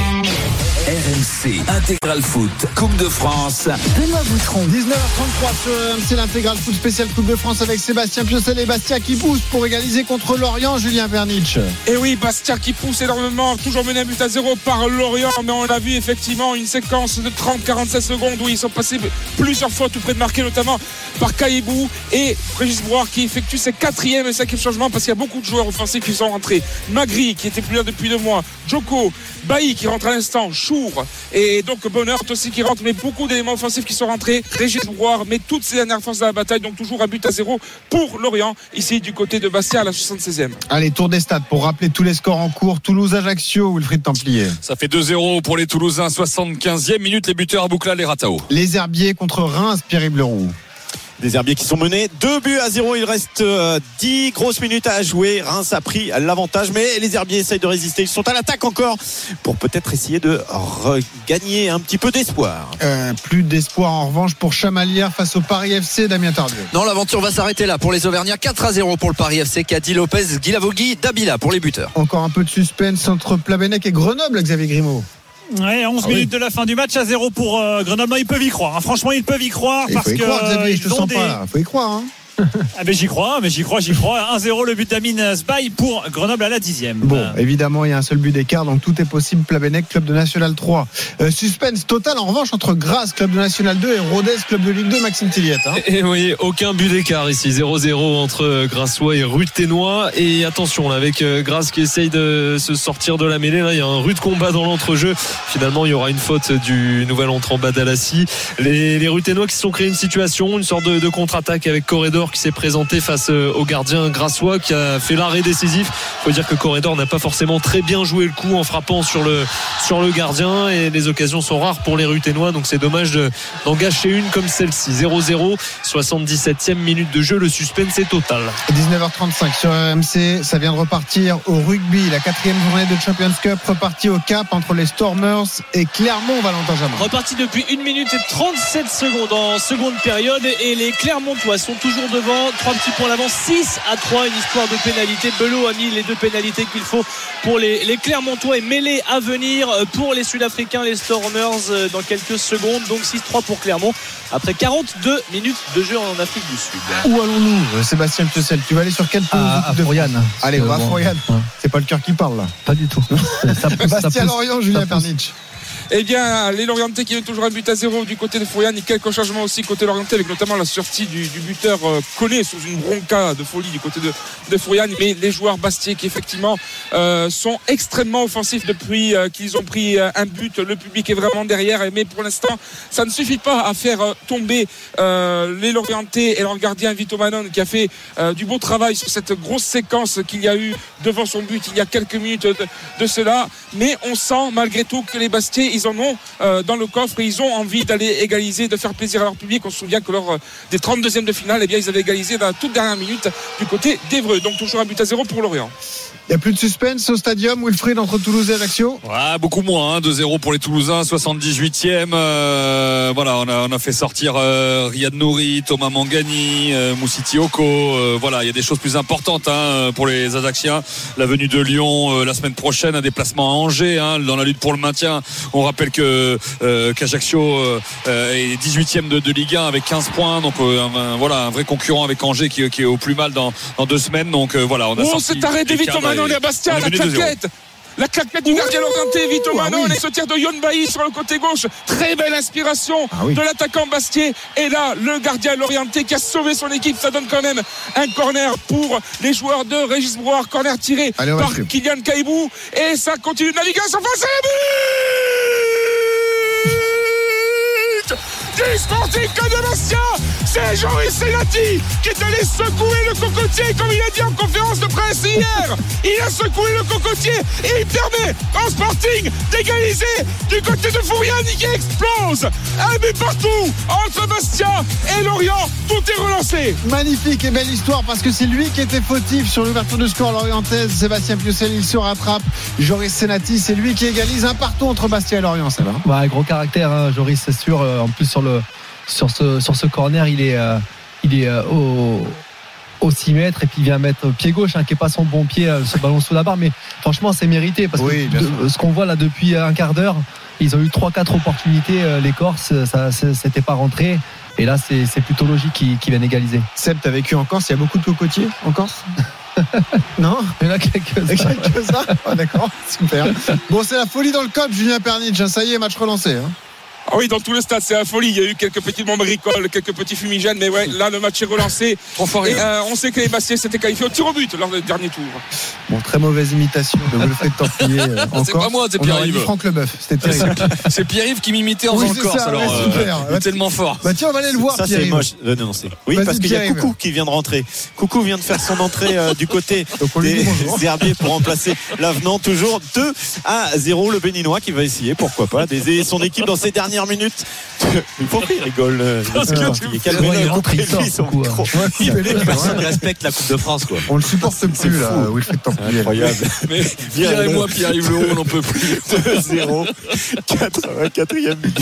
R M C Intégral Foot Coupe de France. Benoît Boutron. dix-neuf heures trente-trois sur R M C l'Intégral Foot spécial Coupe de France avec Sébastien Piocel et Bastia qui pousse pour égaliser contre Lorient. Julien Pernitch. Et oui, Bastia qui pousse énormément, toujours mené à but à zéro par Lorient, mais on l'a vu effectivement une séquence de trente à quarante-sept secondes où ils sont passés plusieurs fois tout près de marquer, notamment par Caïbou et Régis Brouard qui effectue ses quatrième et cinquième changements parce qu'il y a beaucoup de joueurs offensifs qui sont rentrés. Magri qui était plus là depuis deux mois, Joko, Bailly qui rentre à l'instant, Chour et donc Bonheur aussi qui rentre, mais beaucoup d'éléments offensifs qui sont rentrés. Régis Brouard met toutes ses dernières forces dans la bataille, donc toujours un but à zéro pour Lorient ici du côté de Bastia à la soixante-seizième. Allez, tour des stades pour rappeler tous les scores en cours. Toulouse-Ajaccio, Wilfried Templier. Ça fait deux zéro pour les Toulousains, soixante-quinzième minute. Les buteurs à Bouclal et Ratao. Les Herbiers contre Reims, Pierre-Yves Leroux. Des Herbiers qui sont menés deux buts à zéro. Il reste euh, dix grosses minutes à jouer. Reims a pris l'avantage, mais les Herbiers essayent de résister. Ils sont à l'attaque encore pour peut-être essayer de regagner un petit peu d'espoir. Euh, plus d'espoir en revanche pour Chamalières face au Paris F C, Damien Tardieu. Non, l'aventure va s'arrêter là pour les Auvergnats. quatre à zéro pour le Paris F C. Cathy Lopez, Guy Lavogui, Dabila pour les buteurs. Encore un peu de suspense entre Plabennec et Grenoble, Xavier Grimaud. Ouais, onze ah minutes oui. de la fin du match à zéro pour euh, Grenoble. Non, ils peuvent y croire. Hein. Franchement, ils peuvent y croire il parce faut y que croire, Xavier, euh, je te sens des... pas là. Faut y croire. Hein. Ah mais j'y crois, mais j'y crois, j'y crois. un zéro le but d'Amin Sbaï pour Grenoble à la dixième. Bon, évidemment, il y a un seul but d'écart, donc tout est possible. Plabennec, club de National trois. Euh, suspense total, en revanche, entre Grasse, club de National deux, et Rodez, club de Ligue deux, Maxime Tilliette. Hein. Et oui, aucun but d'écart ici. zéro zéro entre Grassois et Ruthénois. Et attention, là, avec Grasse qui essaye de se sortir de la mêlée, là, il y a un rude combat dans l'entrejeu. Finalement, il y aura une faute du nouvel entrant Badalassi. Les, les Ruthénois qui se sont créés une situation, une sorte de, de contre-attaque avec Corridor qui s'est présenté face au gardien Grassois qui a fait l'arrêt décisif. Il faut dire que Corridor n'a pas forcément très bien joué le coup en frappant sur le, sur le gardien, et les occasions sont rares pour les Ruthénois, donc c'est dommage de, d'en gâcher une comme celle-ci. zéro zéro, soixante-dix-septième minute de jeu, le suspense est total. dix-neuf heures trente-cinq sur R M C, ça vient de repartir au rugby, la quatrième journée de Champions Cup, repartie au Cap entre les Stormers et Clermont, Valentin Jamin. Reparti depuis une minute et trente-sept secondes en seconde période, et les Clermontois sont toujours devant, trois petits points d'avance, six à trois, une histoire de pénalité. Belot a mis les deux pénalités qu'il faut pour les, les Clermontois, et mêlée à venir pour les Sud-Africains, les Stormers, dans quelques secondes. Donc six trois pour Clermont après quarante-deux minutes de jeu en Afrique du Sud. Où allons-nous, Sébastien Piocel? Tu vas aller sur quelle pelouse À, à Fouriane. Allez, on va à bon, Fouriane. ouais. C'est pas le cœur qui parle là. Pas du tout. Ça pousse, Bastien Lorient, Julien Pernitch. Eh bien, les Lorientais qui ont toujours un but à zéro du côté de Fouriane, et quelques changements aussi côté Lorientais, avec notamment la sortie du, du buteur euh, Collet sous une bronca de folie du côté de, de Fouriane. Mais les joueurs bastiais qui effectivement euh, sont extrêmement offensifs depuis euh, qu'ils ont pris euh, un but. Le public est vraiment derrière, mais pour l'instant, ça ne suffit pas à faire euh, tomber euh, les Lorientais et leur gardien Vito Manon, qui a fait euh, du beau travail sur cette grosse séquence qu'il y a eu devant son but il y a quelques minutes de, de cela. Mais on sent malgré tout que les Bastiais, ils en ont euh, dans le coffre, et ils ont envie d'aller égaliser, de faire plaisir à leur public. On se souvient que lors euh, des trente-deuxièmes de finale, eh bien, ils avaient égalisé dans la toute dernière minute du côté d'Évreux. Donc toujours un but à zéro pour Lorient. Il n'y a plus de suspense au stadium, Wilfried, entre Toulouse et Ajaccio? Ouais, beaucoup moins, hein, deux zéro pour les Toulousains, soixante-dix-huitième. Euh, voilà, on a, on a fait sortir euh, Riyad Nouri, Thomas Mangani, euh, Moussiti Oko. Euh, voilà, il y a des choses plus importantes hein, pour les Ajacciens. La venue de Lyon euh, la semaine prochaine, un déplacement à Angers hein, dans la lutte pour le maintien. On rappelle que euh, qu'Ajaccio euh, est dix-huitième de, de Ligue un avec quinze points. Donc euh, un, voilà, un vrai concurrent avec Angers qui, qui est au plus mal dans, dans deux semaines. Donc euh, voilà, on a oh, c'est arrêté Vito Manon et Bastien, la claquette. La claquette du gardien Lorientais, Vito oh, Manon, ah oui. et ce tir de Yon Bailly sur le côté gauche. Très belle inspiration ah oui. de l'attaquant Bastier. Et là, le gardien Lorientais qui a sauvé son équipe. Ça donne quand même un corner pour les joueurs de Régis Brouard. Corner tiré Allez, par va, Kylian Caïbou. Et ça continue de naviguer sur face à la but du Sporting de Bastia. C'est Joris Senati qui est allé secouer le cocotier, comme il a dit en conférence de presse hier. Il a secoué le cocotier et il permet au Sporting d'égaliser du côté de Fouriane qui explose. Un but partout entre Bastia et Lorient. Tout est relancé. Magnifique et belle histoire, parce que c'est lui qui était fautif sur l'ouverture de score lorientaise. Sébastien Piocel, il se rattrape. Joris Senati, c'est lui qui égalise un partout entre Bastia et Lorient. Ça va. Ouais, gros caractère, hein, Joris, c'est sûr. En plus sur le sur ce sur ce corner, il est euh, il est euh, au au six mètres, et puis il vient mettre pied gauche hein, qui n'est pas son bon pied, euh, ce ballon sous la barre, mais franchement c'est mérité, parce oui, que de, ce qu'on voit là depuis un quart d'heure, ils ont eu trois quatre opportunités, euh, les Corses, ça, ça c'était pas rentré, et là c'est, c'est plutôt logique qu'ils, qu'ils viennent égaliser. Seb, t'as vécu en Corse, il y a beaucoup de cocotiers en Corse? Non, il y en a quelques-uns. quelques-uns oh, d'accord, super. Bon, c'est la folie dans le cop, Julien Pernitch, ça y est, match relancé hein. Ah oui, dans tout le stade, c'est la folie. Il y a eu quelques petites bombes bricoles, quelques petits fumigènes, mais ouais, là, le match est relancé. Trop fort. Et euh, on sait que les Bastiais s'étaient qualifiés au tir au but lors du dernier tour. Bon, très mauvaise imitation de Wilfried Templier. Euh, c'est pas moi, c'est Pierre-Yves. Franck Leboeuf, c'était terrible. C'est Pierre-Yves qui m'imitait en oui, faisant Corse. Ça, alors, ouais, euh, super. il est tellement fort. Bah tiens, on va aller le voir. Ça, Pierre-Yves. c'est moche. Euh, non, c'est... Oui, Vas-y, parce qu'il y a Pierre-Yves. Coucou qui vient de rentrer. Coucou vient de faire son entrée euh, du côté des Herbiers pour remplacer l'avenant. Toujours deux à zéro. Le Béninois qui va essayer, pourquoi pas, d'aider son équipe dans ces dernières minutes. Pourquoi il rigole euh, Parce que il calme il rentre, il sort, son coucou, micro. Personne ne respecte la Coupe de France, quoi. On le supporte plus là, Wilfried Templier. Incroyable. Mais Pierre et moi, Pierre-Yves Leroux, on n'en peut plus. deux zéro. quatre-vingt-quatrième minute.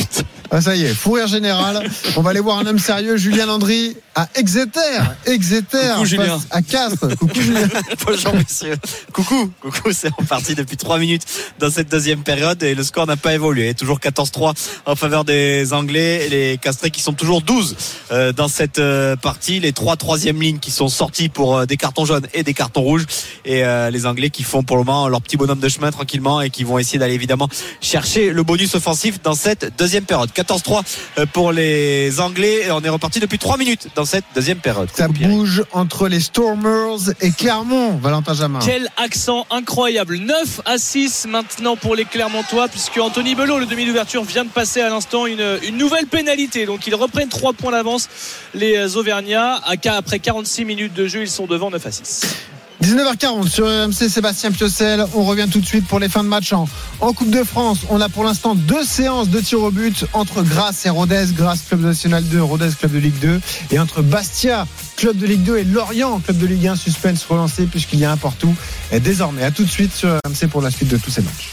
Ah, ça y est, fou rire général. On va aller voir un homme sérieux, Julien Landry, à Exeter. Exeter. Coucou, Julien. À Castres. Coucou, Julien. Bonjour, messieurs. Coucou. Coucou, c'est reparti depuis trois minutes dans cette deuxième période et le score n'a pas évolué. Toujours quatorze trois en faveur des Anglais et les Castrés qui sont toujours douze euh, dans cette euh, partie. Les trois troisième lignes qui sont sortis pour euh, des cartons jaunes et des cartons rouges et euh, les Anglais qui font pour le moment leur petit bonhomme de chemin tranquillement et qui vont essayer d'aller évidemment chercher le bonus offensif dans cette deuxième période. quatorze trois pour les Anglais et on est reparti depuis trois minutes dans cette deuxième période. Ça bouge entre les Stormers et Clermont, Valentin Jamin. Quel accent incroyable. neuf à six maintenant pour les Clermontois, puisque Anthony Belot, le demi d'ouverture, vient de passer à l'instant une, une nouvelle pénalité. Donc ils reprennent trois points d'avance, les Auvergnats. Après quarante-six minutes de jeu, ils sont devant neuf à six. dix-neuf heures quarante sur R M C, Sébastien Piocel. On revient tout de suite pour les fins de match en, en Coupe de France. On a pour l'instant deux séances de tir au but entre Grasse et Rodez. Grasse, club national deux, Rodez, club de Ligue deux. Et entre Bastia, club de Ligue deux, et Lorient, club de Ligue un. Suspense relancé puisqu'il y a un partout. Et désormais, à tout de suite sur R M C pour la suite de tous ces matchs.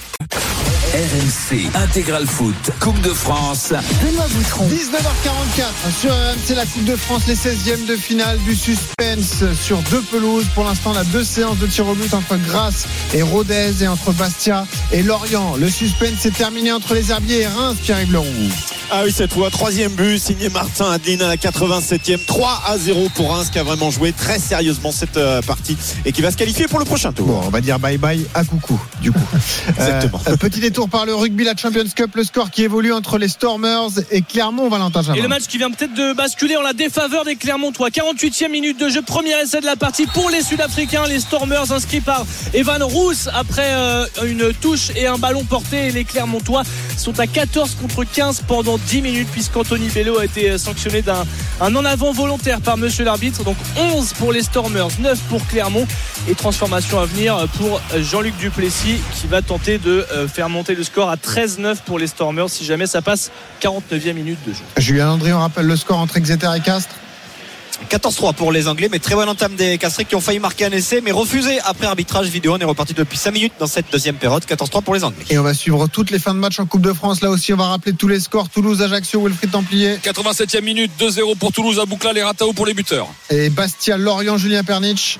R M C Intégral Foot, Coupe de France. Benoît Boutron. dix-neuf heures quarante-quatre sur R M C, la Coupe de France, les seizièmes de finale du suspense sur deux pelouses. Pour l'instant, on a deux séances de tir au but entre Grasse et Rodez et entre Bastia et Lorient. Le suspense s'est terminé entre les Herbiers et Reims, Pierre-Yves Leroux. Ah oui, cette fois, troisième but, signé Martin Adeline à la quatre-vingt-septième. trois à zéro pour Reims qui a vraiment joué très sérieusement cette euh, partie et qui va se qualifier pour le prochain tour. Bon, on va dire bye bye à coucou, du coup. Exactement. Euh, petit détour par le rugby, la Champions Cup, le score qui évolue entre les Stormers et Clermont, Valentin Jamin. Et le match qui vient peut-être de basculer en la défaveur des Clermontois. quarante-huitième minute de jeu, premier essai de la partie pour les Sud-Africains. Les Stormers inscrits par Evan Roos après euh, une touche et un ballon porté. Et les Clermontois sont à quatorze contre quinze pendant dix minutes puisqu'Anthony Bello a été sanctionné d'un un en avant volontaire par monsieur l'arbitre. Donc onze pour les Stormers, neuf pour Clermont et transformation à venir pour Jean-Luc Duplessis qui va tenter de faire monter le score à treize neuf pour les Stormers si jamais ça passe quarante-neuvième minute de jeu. Julien Landry, on rappelle le score entre Exeter et Castres. quatorze trois pour les Anglais, mais très bonne entame des Castrés qui ont failli marquer un essai, mais refusé après arbitrage vidéo. On est reparti depuis cinq minutes dans cette deuxième période. quatorze trois pour les Anglais. Et on va suivre toutes les fins de match en Coupe de France. Là aussi, on va rappeler tous les scores. Toulouse, Ajaccio, Wilfried Templier. quatre-vingt-septième minute, deux zéro pour Toulouse à Boucla, les Ratao pour les buteurs. Et Bastia, Lorient, Julien Pernitch.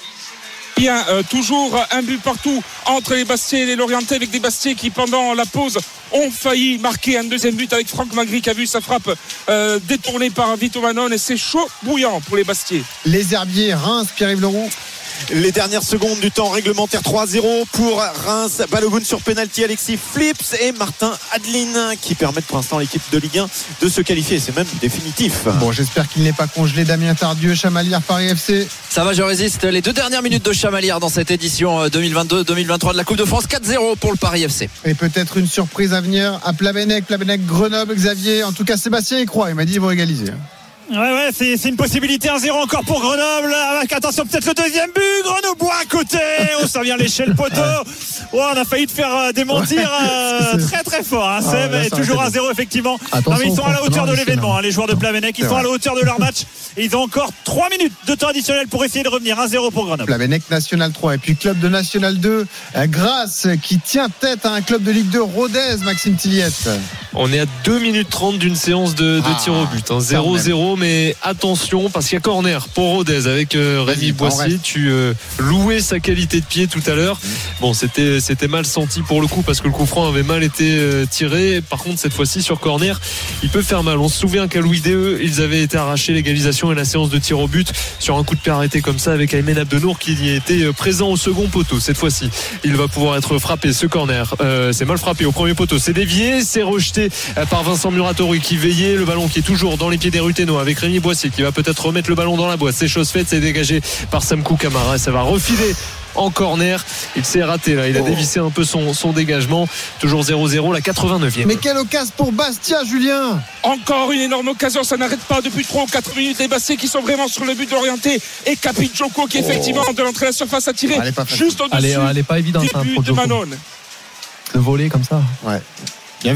Bien, euh, toujours un but partout entre les Bastiais et les Lorientais, avec des Bastiais qui pendant la pause ont failli marquer un deuxième but avec Franck Magri qui a vu sa frappe euh, détournée par Vito Manon et c'est chaud bouillant pour les Bastiais. Les Herbiers, Reims, Pierre-Yves Leroux. Les dernières secondes du temps réglementaire, trois zéro pour Reims. Balogun sur penalty, Alexis Flips et Martin Adeline qui permettent pour l'instant à l'équipe de Ligue un de se qualifier. C'est même définitif. Bon, j'espère qu'il n'est pas congelé. Damien Tardieu, Chamalières, Paris F C. Ça va, je résiste. Les deux dernières minutes de Chamalières dans cette édition deux mille vingt-deux deux mille vingt-trois de la Coupe de France. quatre zéro pour le Paris F C. Et peut-être une surprise à venir à Plabennec, Plabennec, Grenoble, Xavier. En tout cas, Sébastien y croit. Il m'a dit qu'ils vont égaliser. Ouais, ouais, c'est, c'est une possibilité. un zéro encore pour Grenoble. Avec, attention, peut-être le deuxième but. Grenoblois à côté. Oh, ça vient lécher le poteau. Oh, on a failli te faire euh, démentir euh, très très fort. Hein, Seb, ah, ouais, là, toujours un zéro, effectivement. Non, mais ils sont à la hauteur de l'événement, hein, les joueurs de Plabennec. Ils sont à la hauteur de leur match. Et ils ont encore trois minutes de temps additionnel pour essayer de revenir. un zéro pour Grenoble. Plabennec, National trois. Et puis, club de National deux, Grasse, qui tient tête à un club de Ligue deux, Rodez, Maxime Tilliette. On est à deux minutes trente d'une séance de, de ah, tir au but. Hein. zéro zéro, mais attention, parce qu'il y a corner pour Rodez avec euh, Rémi Boissier. Tu euh, louais sa qualité de pied tout à l'heure. Mmh. Bon, c'était, c'était mal senti pour le coup, parce que le coup franc avait mal été euh, tiré. Par contre, cette fois-ci, sur corner, il peut faire mal. On se souvient qu'à Louis D E, ils avaient été arrachés l'égalisation et la séance de tir au but sur un coup de pied arrêté comme ça avec Aymen Abdenour qui y était présent au second poteau. Cette fois-ci, il va pouvoir être frappé. Ce corner, euh, c'est mal frappé au premier poteau. C'est dévié, c'est rejeté par Vincent Muratori qui veillait. Le ballon qui est toujours dans les pieds des Ruténois avec Rémi Boissier qui va peut-être remettre le ballon dans la boîte. C'est chose faite, c'est dégagé par Samkou Camara. Ça va refiler en corner. Il s'est raté là, il a oh. dévissé un peu son, son dégagement. Toujours zéro zéro, la quatre-vingt-neuvième. Mais quelle occasion pour Bastia, Julien. Encore une énorme occasion, ça n'arrête pas depuis trois ou quatre minutes. Les Bastiais qui sont vraiment sur le but de l'orienté et Capit Joko qui effectivement oh. de l'entrée à la surface a tiré juste au-dessus. Elle est, elle est pas évidente hein, pour de Manon. De voler comme ça. Ouais, bien vu.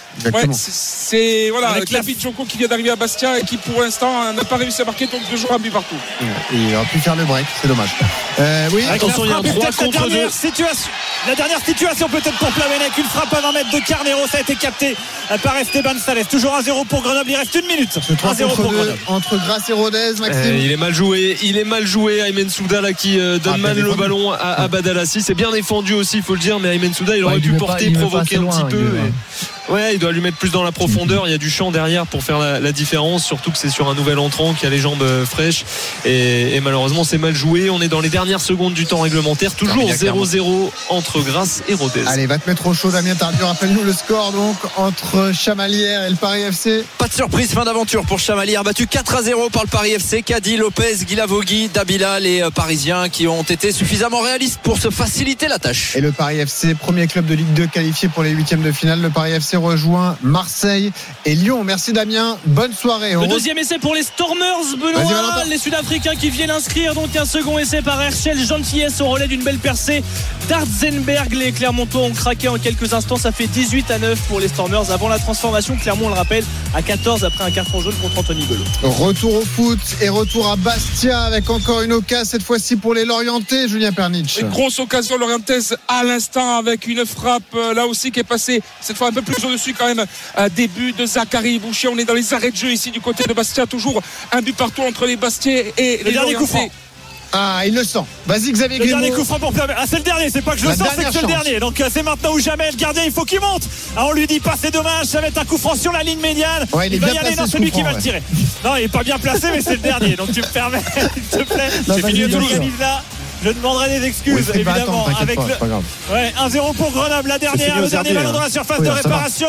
Ouais, c'est, c'est voilà, avec David Joko qui vient d'arriver à Bastia et qui pour l'instant n'a pas réussi à marquer, donc deux jours à but partout. Et il aurait pu faire le break, c'est dommage. Euh, oui, attention, il y a un trois contre deux. Situation, la dernière situation peut-être pour Plamenec, une frappe à vingt mètres de Carnero, ça a été capté par Esteban Sales. Toujours un zéro pour Grenoble, il reste une minute. un zéro pour Grenoble. Entre Grasse et Rodez, Maxime. Euh, il est mal joué, il est mal joué. Aymen Souda là qui euh, donne ah, mal le ballon à, à Badalassi. C'est bien défendu aussi, il faut le dire, mais Aymen Souda il aurait ouais, dû porter, pas, provoquer un petit peu. Et... ouais, il doit lui mettre plus dans la profondeur. Il y a du champ derrière pour faire la, la différence, surtout que c'est sur un nouvel entrant qui a les jambes fraîches. Et, et malheureusement, c'est mal joué. On est dans les dernières secondes du temps réglementaire. Toujours zéro zéro entre Grasse et Rodez. Allez, va te mettre au chaud, Damien Tardieu. Rappelle-nous le score donc entre Chamalières et le Paris F C. Pas de surprise, fin d'aventure pour Chamalières, battu quatre à zéro par le Paris F C. Kadi, Lopez, Guilavogui, Dabila, les Parisiens qui ont été suffisamment réalistes pour se faciliter la tâche. Et le Paris F C, premier club de Ligue deux qualifié pour les huitièmes de finale. Le Paris F C rejoint Marseille et Lyon. Merci Damien, bonne soirée. Le deuxième essai pour les Stormers, Benoît, les Sud-Africains qui viennent inscrire donc un second essai par Herschel Gentilles au relais d'une belle percée d'Artzenberg. Les Clermontois ont craqué en quelques instants, ça fait dix-huit à neuf pour les Stormers avant la transformation. Clermont, on le rappelle, à quatorze après un carton jaune contre Anthony Belot. Retour au foot et retour à Bastia avec encore une occasion cette fois-ci pour les Lorientais, Julien Pernitsch. Une grosse occasion lorientaise à l'instant avec une frappe là aussi qui est passée cette fois un peu plus au-dessus quand même. Début de Zachary Boucher, on est dans les arrêts de jeu ici du côté de Bastia, toujours un but partout entre les Bastiais et les Lorientais. Ah, il le sent. Vas-y Xavier Le Grimaud. dernier coup franc pour Plamenec. Ah, c'est le dernier, c'est pas que je le sens, c'est que c'est le dernier. Donc c'est maintenant ou jamais. Le gardien, il faut qu'il monte. Ah, on lui dit pas, c'est dommage, ça va être un coup franc sur la ligne médiane. Ouais, il, il est va bien y aller, non, placé, celui qui franc, va ouais. le tirer. Non, il est pas bien placé, mais c'est le dernier. Donc tu me permets, s'il te plaît. Non, c'est fini à Toulouse. Là, je demanderai des excuses, oui, évidemment. Attendre, avec pas, le... pas grave. Ouais, un zéro pour Grenoble. La dernière, le dernier ballon dans la surface oui, de réparation.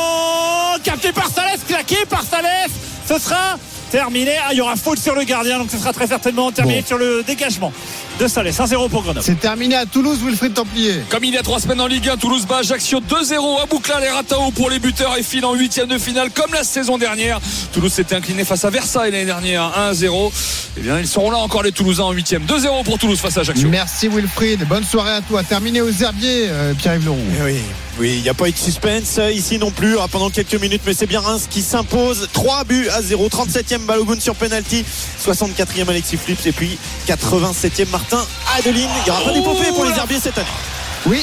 Capté par Salès, claqué par Salès. Ce sera terminé. Ah, il y aura faute sur le gardien, donc ce sera très certainement terminé bon. sur le dégagement de Salès. un zéro pour Grenoble. C'est terminé à Toulouse, Wilfried Templier. Comme il y a trois semaines en Ligue un, Toulouse bat Ajaccio deux zéro à Bouclal et Ratao pour les buteurs et file en huitième de finale comme la saison dernière. Toulouse s'était incliné face à Versailles l'année dernière un zéro. Eh bien, ils seront là encore les Toulousains en huitième. deux zéro pour Toulouse face à Ajaccio. Merci Wilfried. Bonne soirée à toi. Terminé aux Herbiers, euh, Pierre-Yves Leroux. Eh oui. Oui, il n'y a pas eu de suspense ici non plus pendant quelques minutes, mais c'est bien Reims qui s'impose. trois buts à zéro. trente-septième Balogun sur penalty, soixante-quatrième Alexis Flips et puis quatre-vingt-septième Martin Adeline. Il n'y aura pas d'épopée pour les Herbiers cette année. Oui.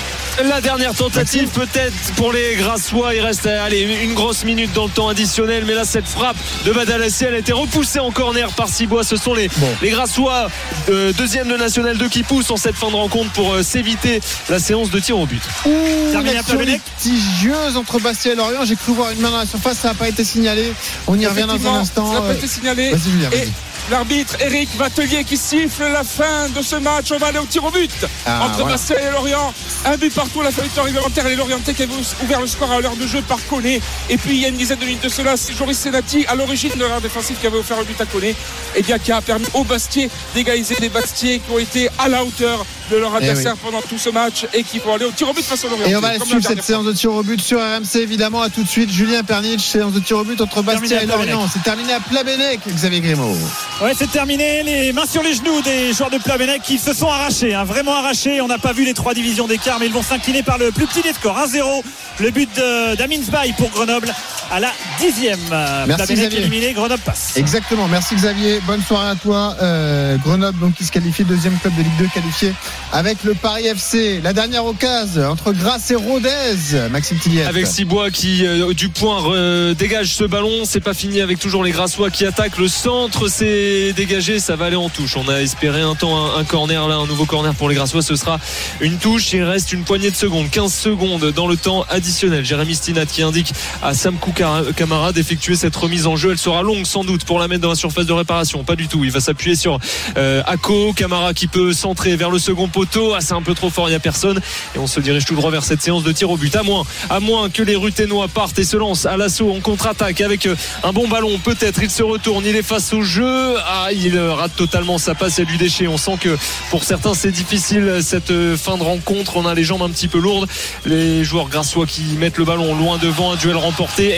La dernière tentative peut-être pour les Grassois. Il reste allez, une grosse minute dans le temps additionnel. Mais là cette frappe de Badalassi, elle a été repoussée en corner par Cibois. Ce sont les, bon. les Grassois euh, deuxième de National deux qui poussent en cette fin de rencontre pour euh, s'éviter la séance de tir au but. Ouh, une action litigieuse entre Bastia et Lorient. J'ai cru voir une main dans la surface, ça n'a pas été signalé. On y revient dans un instant. Ça n'a pas été signalé. Vas-y, Julien, vas-y. L'arbitre Eric Vatelier qui siffle la fin de ce match. On va aller au tir au but ah, entre voilà. Bastia et Lorient. Un but partout à la fin du temps réglementaire. Les Lorientais qui avaient ouvert le score à l'heure de jeu par Koné. Et puis il y a une dizaine de minutes de cela, c'est Joris Senati à l'origine de l'erreur défensive qui avait offert le but à Koné. Et bien qui a permis aux Bastiais d'égaliser des Bastiais qui ont été à la hauteur de leur adversaire oui. pendant tout ce match et qui vont aller au tir au but face aux Lorientais. Et on va suivre cette séance de tir au but sur R M C évidemment. À tout de suite. Julien Pernitsch, séance de tir au but entre Bastia et Lorient. C'est terminé à Plamenec, Xavier Grimaud. Ouais, c'est terminé. Les mains sur les genoux des joueurs de Plamenec qui se sont arrachés, hein, vraiment arrachés. On n'a pas vu les trois divisions d'écart, mais ils vont s'incliner par le plus petit des scores, un zéro. Le but d'Amin Zbaï pour Grenoble à la dixième. Merci Plamenec Xavier. Éliminé, Grenoble passe. Exactement, merci Xavier. Bonne soirée à toi. Euh, Grenoble donc qui se qualifie, deuxième club de Ligue deux qualifié avec le Paris F C. La dernière occasion entre Grasse et Rodez, Maxime Tilliette. Avec Cibois qui euh, du point euh, dégage ce ballon. C'est pas fini avec toujours les Grassois qui attaquent. Le centre s'est dégagé, ça va aller en touche. On a espéré un temps un, un corner là, un nouveau corner pour les Grassois. Ce sera une touche. Il reste une poignée de secondes, quinze secondes dans le temps additionnel. Jérémy Stinat qui indique à Samkou Camara d'effectuer cette remise en jeu. Elle sera longue sans doute pour la mettre dans la surface de réparation. Pas du tout. Il va s'appuyer sur euh, Ako. Camara qui peut centrer vers le second poteau. Ah, c'est un peu trop fort, il n'y a personne. Et on se dirige tout droit vers cette séance de tir au but. À moins, à moins que les Ruténois partent et se lancent à l'assaut en contre-attaque avec un bon ballon. Peut-être il se retourne, il est face au jeu. Ah, il rate totalement sa passe et du déchet. On sent que pour certains c'est difficile cette fin de rencontre. On a les jambes un petit peu lourdes. Les joueurs grassois qui mettent le ballon loin devant, un duel remporté. Et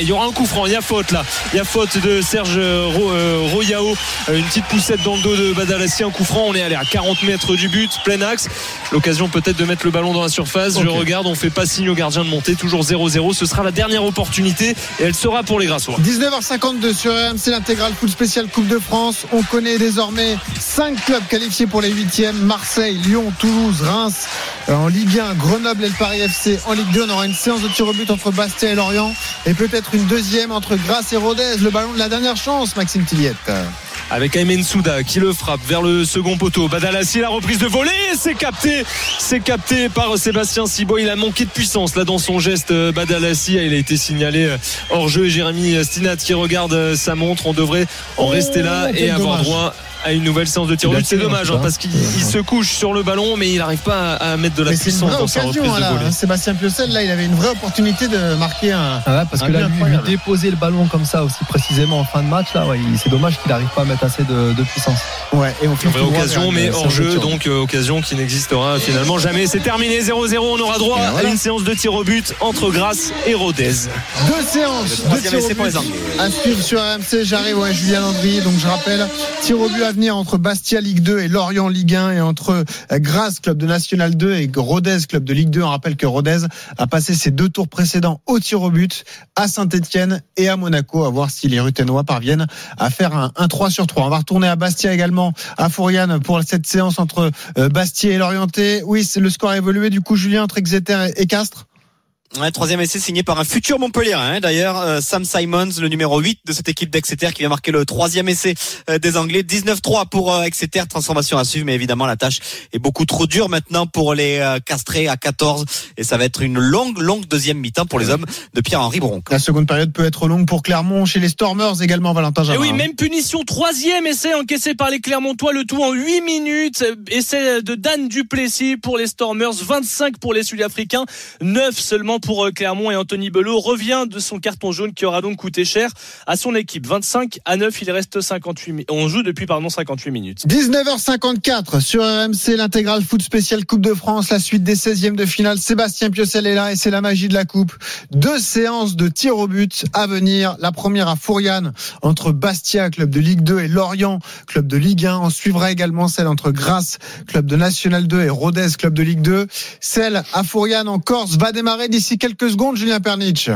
il y aura un coup franc, il y a faute là. Il y a faute de Serge Ro, euh, Royao, une petite poussette dans le dos de Badalassi, un coup franc. On est allé à quarante mètres du but, plein axe. L'occasion peut-être de mettre le ballon dans la surface. Okay. Je regarde, on fait pas signe au gardien de monter, toujours zéro zéro. Ce sera la dernière opportunité et elle sera pour les Grassois. dix-neuf heures cinquante-deux sur R M C, l'intégral foot spécial Coupe de France. On connaît désormais cinq clubs qualifiés pour les huitièmes: Marseille, Lyon, Toulouse, Reims en Ligue un, Grenoble et le Paris F C en Ligue deux. On aura une séance de tir au but entre Bastia et Lorient et peut-être une deuxième entre Grasse et Rodez. Le ballon de la dernière chance, Maxime Tilliette. Avec Aymen Souda qui le frappe vers le second poteau. Badalassi, la reprise de volée, c'est capté, c'est capté par Sébastien Ciboy. Il a manqué de puissance là dans son geste. Badalassi, il a été signalé hors jeu. Et Jérémy Stinat qui regarde sa montre. On devrait en rester là et avoir droit à une nouvelle séance de tir au but. C'est dommage hein, parce qu'il il se couche sur le ballon mais il n'arrive pas à, à mettre de la mais puissance dans sa reprise là, de volée. Sébastien Piocel là il avait une vraie opportunité de marquer un ah ouais, parce un que là lui, lui déposer le ballon comme ça aussi précisément en fin de match là ouais, c'est dommage qu'il n'arrive pas à mettre assez de, de puissance. Ouais, et on fait une occasion mais hors jeu donc euh, occasion qui n'existera finalement jamais. C'est terminé zéro zéro. On aura droit voilà. à une séance de tir au but entre Grasse et Rodez. Deux séances de tir au but à suivre sur R M C. J'arrive ouais, Julien Landry. Donc je rappelle tir au but à venir entre Bastia Ligue deux et Lorient Ligue un et entre Grasse club de National deux et Rodez club de Ligue deux. On rappelle que Rodez a passé ses deux tours précédents au tir au but à Saint-Etienne et à Monaco, à voir si les Ruténois parviennent à faire un, un trois sur trois. On va retourner à Bastia également, à Fouriane pour cette séance entre Bastia et Lorienté. Oui, c'est le score a évolué du coup Julien entre Exeter et Castres. Ouais, troisième essai signé par un futur Montpellier hein, d'ailleurs euh, Sam Simons, le numéro huit de cette équipe d'Exeter qui vient marquer le troisième essai euh, des Anglais. Dix-neuf trois pour euh, Exeter, transformation à suivre mais évidemment la tâche est beaucoup trop dure maintenant pour les euh, Castrés à quatorze et ça va être une longue longue deuxième mi-temps pour les hommes de Pierre-Henri Bronck. La seconde période peut être longue pour Clermont chez les Stormers également, Valentin Jamin. Et oui, même punition, troisième essai encaissé par les Clermontois, le tout en huit minutes. Essai de Dan Duplessis pour les Stormers, vingt-cinq pour les Sud-Africains, neuf seulement pour Clermont. Et Anthony Belot revient de son carton jaune qui aura donc coûté cher à son équipe. vingt-cinq à neuf, il reste cinquante-huit. On joue depuis pardon cinquante-huit minutes. dix-neuf heures cinquante-quatre sur R M C, l'intégral foot spécial Coupe de France, la suite des seizièmes de finale. Sébastien Piocel est là et c'est la magie de la coupe. Deux séances de tir au but à venir. La première à Fouriane entre Bastia, club de Ligue deux, et Lorient, club de Ligue un. On suivra également celle entre Grasse, club de National deux, et Rodez, club de Ligue deux. Celle à Fouriane en Corse va démarrer d'ici quelques secondes, Julien Pernitsch.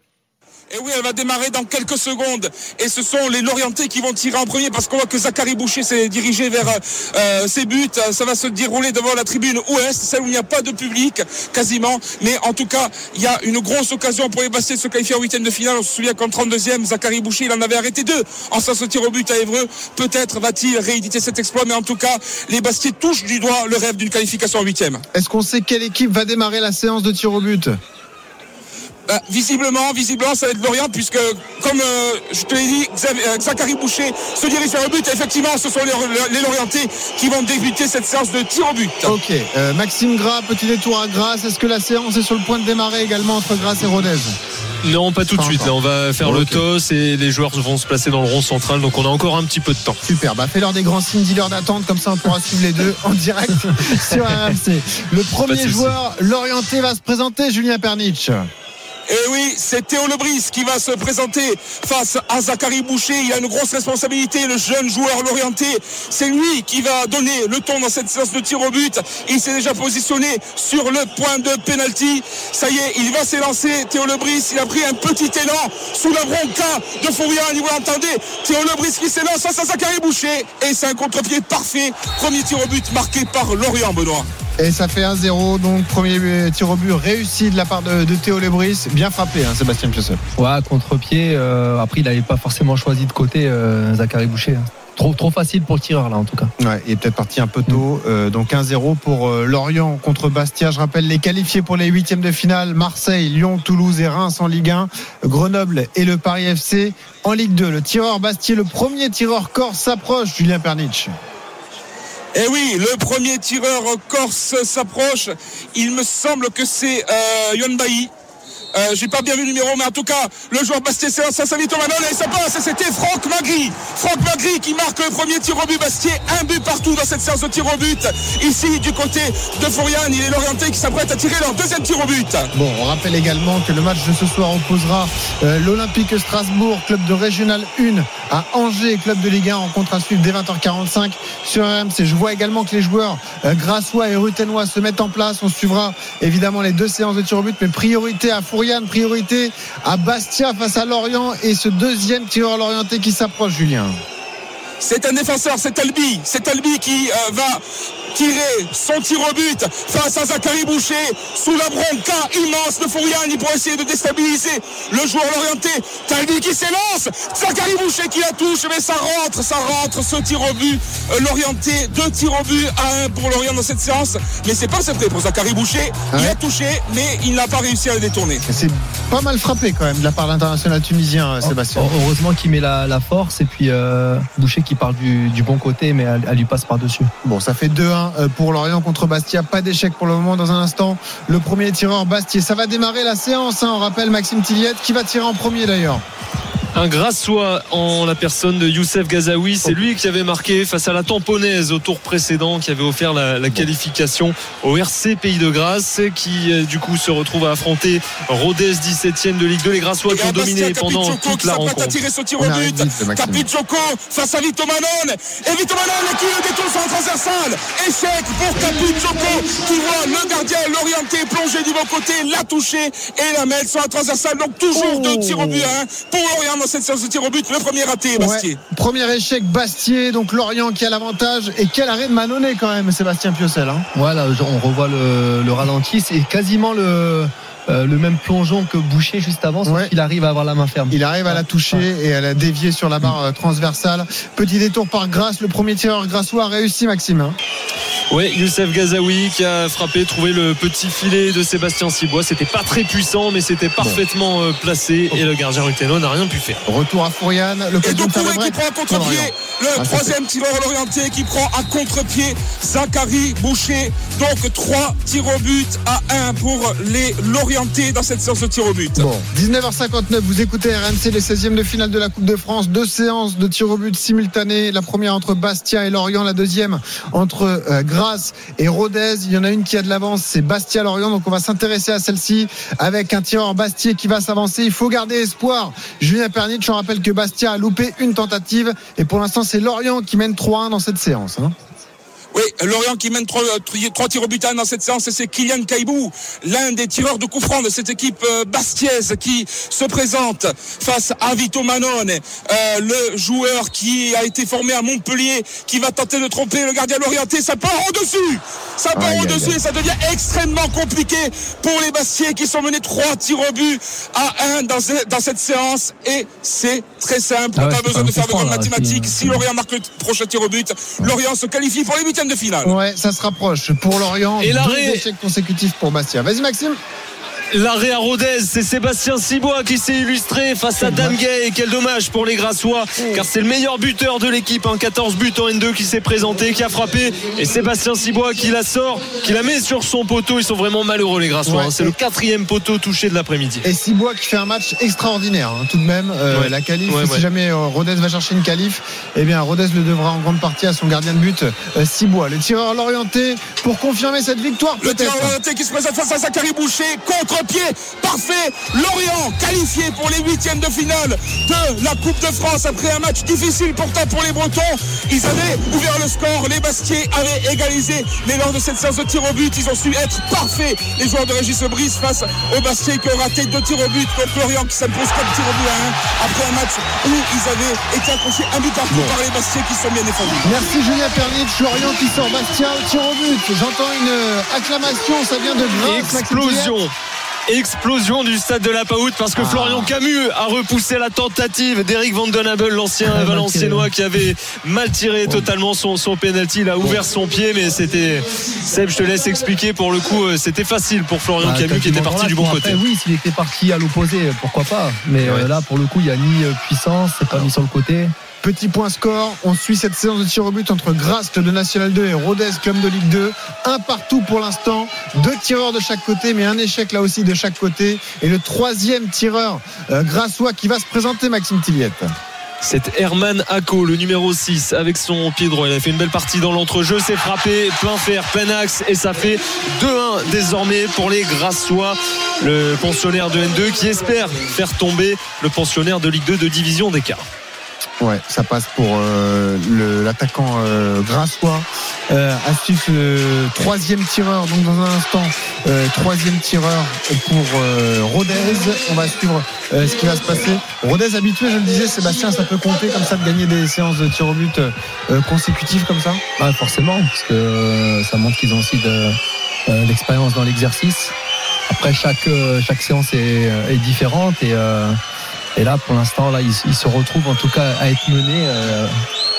Et oui, elle va démarrer dans quelques secondes. Et ce sont les Lorientais qui vont tirer en premier parce qu'on voit que Zachary Boucher s'est dirigé vers euh, ses buts. Ça va se dérouler devant la tribune ouest, celle où il n'y a pas de public quasiment. Mais en tout cas, il y a une grosse occasion pour les Bastiais de se qualifier en huitième de finale. On se souvient qu'en trente-deuxième, Zachary Boucher, il en avait arrêté deux en sens de tir au but à Évreux. Peut-être va-t-il rééditer cet exploit, mais en tout cas, les Bastiais touchent du doigt le rêve d'une qualification en huitième. Est-ce qu'on sait quelle équipe va démarrer la séance de tir au but ? Euh, visiblement, visiblement, ça va être Lorient puisque, comme euh, je te l'ai dit, Zachary Boucher se dirige vers le but. Et effectivement, ce sont les, les Lorientais qui vont débuter cette séance de tir au but. Ok. Euh, Maxime Gras, petit détour à Grasse. Est-ce que la séance est sur le point de démarrer également entre Grasse et Rodez ? Non, pas tout de suite. Là, on va faire okay. le toss et les joueurs vont se placer dans le rond central. Donc, on a encore un petit peu de temps. Super. Bah, fais-leur des grands signes, dis-leur d'attendre. Comme ça, on pourra suivre les deux en direct sur R M C. Le premier joueur Lorientais va se présenter, Julien Pernitsch. Et oui, c'est Théo Lebris qui va se présenter face à Zachary Boucher. Il a une grosse responsabilité, le jeune joueur lorientais. C'est lui qui va donner le ton dans cette séance de tir au but. Il s'est déjà positionné sur le point de pénalty. Ça y est, il va s'élancer. Théo Lebris, il a pris un petit élan sous la bronca de Fouriane. Vous l'entendez, Théo Lebris qui s'élance face à Zachary Boucher. Et c'est un contre-pied parfait. Premier tir au but marqué par Lorient, Benoît. Et ça fait un zéro, donc premier tir au but réussi de la part de, de Théo Lebris. Bien frappé, hein, Sébastien Piocel. Ouais, contre-pied. Euh, après, il n'avait pas forcément choisi de côté euh, Zachary Boucher. Hein. Trop, trop facile pour le tireur, là, en tout cas. Ouais, il est peut-être parti un peu tôt. Mmh. Euh, donc un zéro pour euh, Lorient contre Bastia. Je rappelle les qualifiés pour les huitièmes de finale. Marseille, Lyon, Toulouse et Reims en Ligue un. Grenoble et le Paris F C en Ligue deux. Le tireur Bastier, le premier tireur corse s'approche, Julien Pernitsch. Eh oui, le premier tireur corse s'approche. Il me semble que c'est euh, Yohan Bailly. Euh, j'ai pas bien vu le numéro, mais en tout cas, le joueur Bastier, ça, ça s'invite au Manon et ça passe. Et c'était Franck Magri. Franck Magri qui marque le premier tir au but. Bastier, un but partout dans cette séance de tir au but. Ici, du côté de Fourian, il est l'Orientais qui s'apprête à tirer leur deuxième tir au but. Bon, on rappelle également que le match de ce soir opposera euh, l'Olympique Strasbourg, club de Régional un, à Angers, club de Ligue un, rencontre à suivre dès vingt heures quarante-cinq sur R M C. Je vois également que les joueurs euh, grassois et ruthénois se mettent en place. On suivra évidemment les deux séances de tir au but, mais priorité à Fourian, priorité à Bastia face à Lorient et ce deuxième tireur l'Orientais qui s'approche, Julien. C'est un défenseur, c'est Albi, c'est Albi qui euh, va tirer son tir au but face à Zachary Boucher sous la bronca immense de Fourian. Il pourrait essayer de déstabiliser le joueur l'Orientais. Talbi qui s'élance, Zachary Boucher qui la touche, mais ça rentre, ça rentre ce tir au but. Euh, L'Orientais, deux tirs au but à un pour Lorient dans cette séance, mais c'est pas assez près pour Zachary Boucher. Ouais. Il a touché, mais il n'a pas réussi à le détourner. C'est pas mal frappé quand même de la part de l'international tunisien, Sébastien. Heureusement qu'il met la, la force et puis euh, Boucher qui part du, du bon côté, mais elle, elle lui passe par-dessus. Bon, ça fait deux un pour Lorient contre Bastia. Pas d'échec pour le moment. Dans un instant, le premier tireur Bastier. Ça va démarrer la séance, hein. On rappelle Maxime Tilliette qui va tirer en premier d'ailleurs. Un Grassois en la personne de Youssef Gazaoui. C'est lui qui avait marqué face à la Tamponnaise au tour précédent, qui avait offert la, la qualification au R C Pays de Grasse, qui du coup se retrouve à affronter Rodez, dix-septième de Ligue deux. Les Grassois qui ont dominé pendant toute la rencontre. À tirer ce tir au but. Capichoko face à Vito Manon. Et Vito Manon qui le détourne sur un transversal. Échec pour Capichoko qui voit le gardien l'Orientais plonger du bon côté, la toucher et la mettre sur un transversal. Donc toujours oh. deux tirs au but hein, pour Lorient dans cette séance de tir au but. Le premier raté, Bastier. Ouais. Premier échec, Bastier. Donc Lorient qui a l'avantage. Et quel arrêt de Manonnet quand même, Sébastien Piocel. Hein. Voilà, on revoit le, le ralenti. C'est quasiment le. Euh, le même plongeon que Boucher juste avant, sauf ouais. qu'il arrive à avoir la main ferme. Il arrive à la toucher ouais. et à la dévier sur la barre transversale. Petit détour par Grasse, le premier tireur grassois a réussi, Maxime. Hein. Oui, Youssef Gazaoui qui a frappé, trouvé le petit filet de Sébastien Cibois. C'était pas très puissant, mais c'était parfaitement bon. placé et le gardien ruthénois n'a rien pu faire. Retour à Fourian, l'occasion de faire le break. Qui prend à contre-pied, le ah, troisième tireur l'Orientais qui prend à contre-pied Zachary Boucher. Donc trois tirs au but à un pour les Lorientais dans cette séance de tir au but. Bon, dix-neuf heures cinquante-neuf, vous écoutez R M C, les seizièmes de finale de la Coupe de France. Deux séances de tir au but simultanées. La première entre Bastia et Lorient, la deuxième entre euh, Grasse et Rodez. Il y en a une qui a de l'avance, c'est Bastia-Lorient. Donc on va s'intéresser à celle-ci avec un tireur Bastier qui va s'avancer. Il faut garder espoir. Julien Pernitsch, je rappelle que Bastia a loupé une tentative et pour l'instant c'est Lorient qui mène trois un dans cette séance. Hein. Oui, Lorient qui mène trois, trois tirs au but dans cette séance, et c'est Kylian Caibou, l'un des tireurs de coup franc de cette équipe bastiaise qui se présente face à Vito Manone, euh, le joueur qui a été formé à Montpellier, qui va tenter de tromper le gardien l'Orientais. Ça part au-dessus, ça part aïe, au-dessus aïe, aïe. Et ça devient extrêmement compliqué pour les Bastiais qui sont menés trois tirs au but à un dans, dans cette séance, et c'est très simple, ah ouais, pas besoin pas de faire de grandes mathématiques. Si Lorient marque le prochain tir au but, ouais. Lorient se qualifie pour les huitièmes de finale. Ouais, ça se rapproche pour Lorient. Et l'arrêt... deux échecs consécutifs pour Bastia. Vas-y Maxime. L'arrêt à Rodez, c'est Sébastien Cibois qui s'est illustré face à Dan Gay. Quel dommage pour les Grassois, car c'est le meilleur buteur de l'équipe, hein, quatorze buts en N deux qui s'est présenté, qui a frappé, et Sébastien Cibois qui la sort, qui la met sur son poteau. Ils sont vraiment malheureux les Grassois, ouais, hein. C'est le quatrième poteau touché de l'après-midi. Et Cibois qui fait un match extraordinaire, hein, tout de même. Euh, ouais. La qualif, ouais, si ouais. jamais euh, Rodez va chercher une qualif, eh bien Rodez le devra en grande partie à son gardien de but, euh, Cibois. Le tireur l'Orientais pour confirmer cette victoire. Le tireur l'Orientais qui se présente face à Zachary Boucher, contre-pied. Parfait, Lorient qualifié pour les huitièmes de finale de la Coupe de France après un match difficile pourtant pour les Bretons. Ils avaient ouvert le score, les Bastiais avaient égalisé, mais lors de cette séance de tir au but, ils ont su être parfaits. Les joueurs de Régis Lebris face aux Bastiais qui ont raté deux tirs au but, contre Lorient qui s'impose comme tir au but à un après un match où ils avaient été accrochés un but partout bon. par les Bastiais qui sont bien défendus. Merci Julien Pernitsch. Lorient qui sort Bastia au tir au but. J'entends une acclamation, ça vient de Grasse. Explosion. Explosion du stade de la Paoute parce que ah. Florian Camus a repoussé la tentative d'Eric Van Den Abel, l'ancien ah, Valenciennois qui avait mal tiré totalement son, son penalty. Il a ouvert son pied, mais c'était Seb, je te laisse expliquer. Pour le coup, c'était facile pour Florian ah, Camus qui était parti là, du bon côté. Après, oui, s'il était parti à l'opposé, pourquoi pas. Mais ouais. euh, là, pour le coup, il n'y a ni puissance, c'est pas ah. mis sur le côté. Petit point score, on suit cette séance de tir au but entre Grasse, club de National deux, et Rodez, club de Ligue deux. Un partout pour l'instant, deux tireurs de chaque côté, mais un échec là aussi de chaque côté. Et le troisième tireur euh, grassois qui va se présenter, Maxime Tilliette. C'est Herman Ako, le numéro six, avec son pied droit. Il a fait une belle partie dans l'entrejeu, s'est frappé, plein fer, plein axe, et ça fait deux un désormais pour les Grassois. Le pensionnaire de N deux qui espère faire tomber le pensionnaire de Ligue deux de division d'écart. Ouais, ça passe pour euh, le, l'attaquant euh, grassois. Euh, à suivre le troisième tireur, donc dans un instant, euh, troisième tireur pour euh, Rodez. On va suivre euh, ce qui va se passer. Rodez habitué, je le disais, Sébastien, ça peut compter comme ça de gagner des séances de tir au but euh, consécutives comme ça. Ah, forcément, parce que euh, ça montre qu'ils ont aussi de euh, l'expérience dans l'exercice. Après, chaque euh, chaque séance est, est différente et euh, Et là, pour l'instant, là, il, il se retrouve en tout cas à être mené. Euh,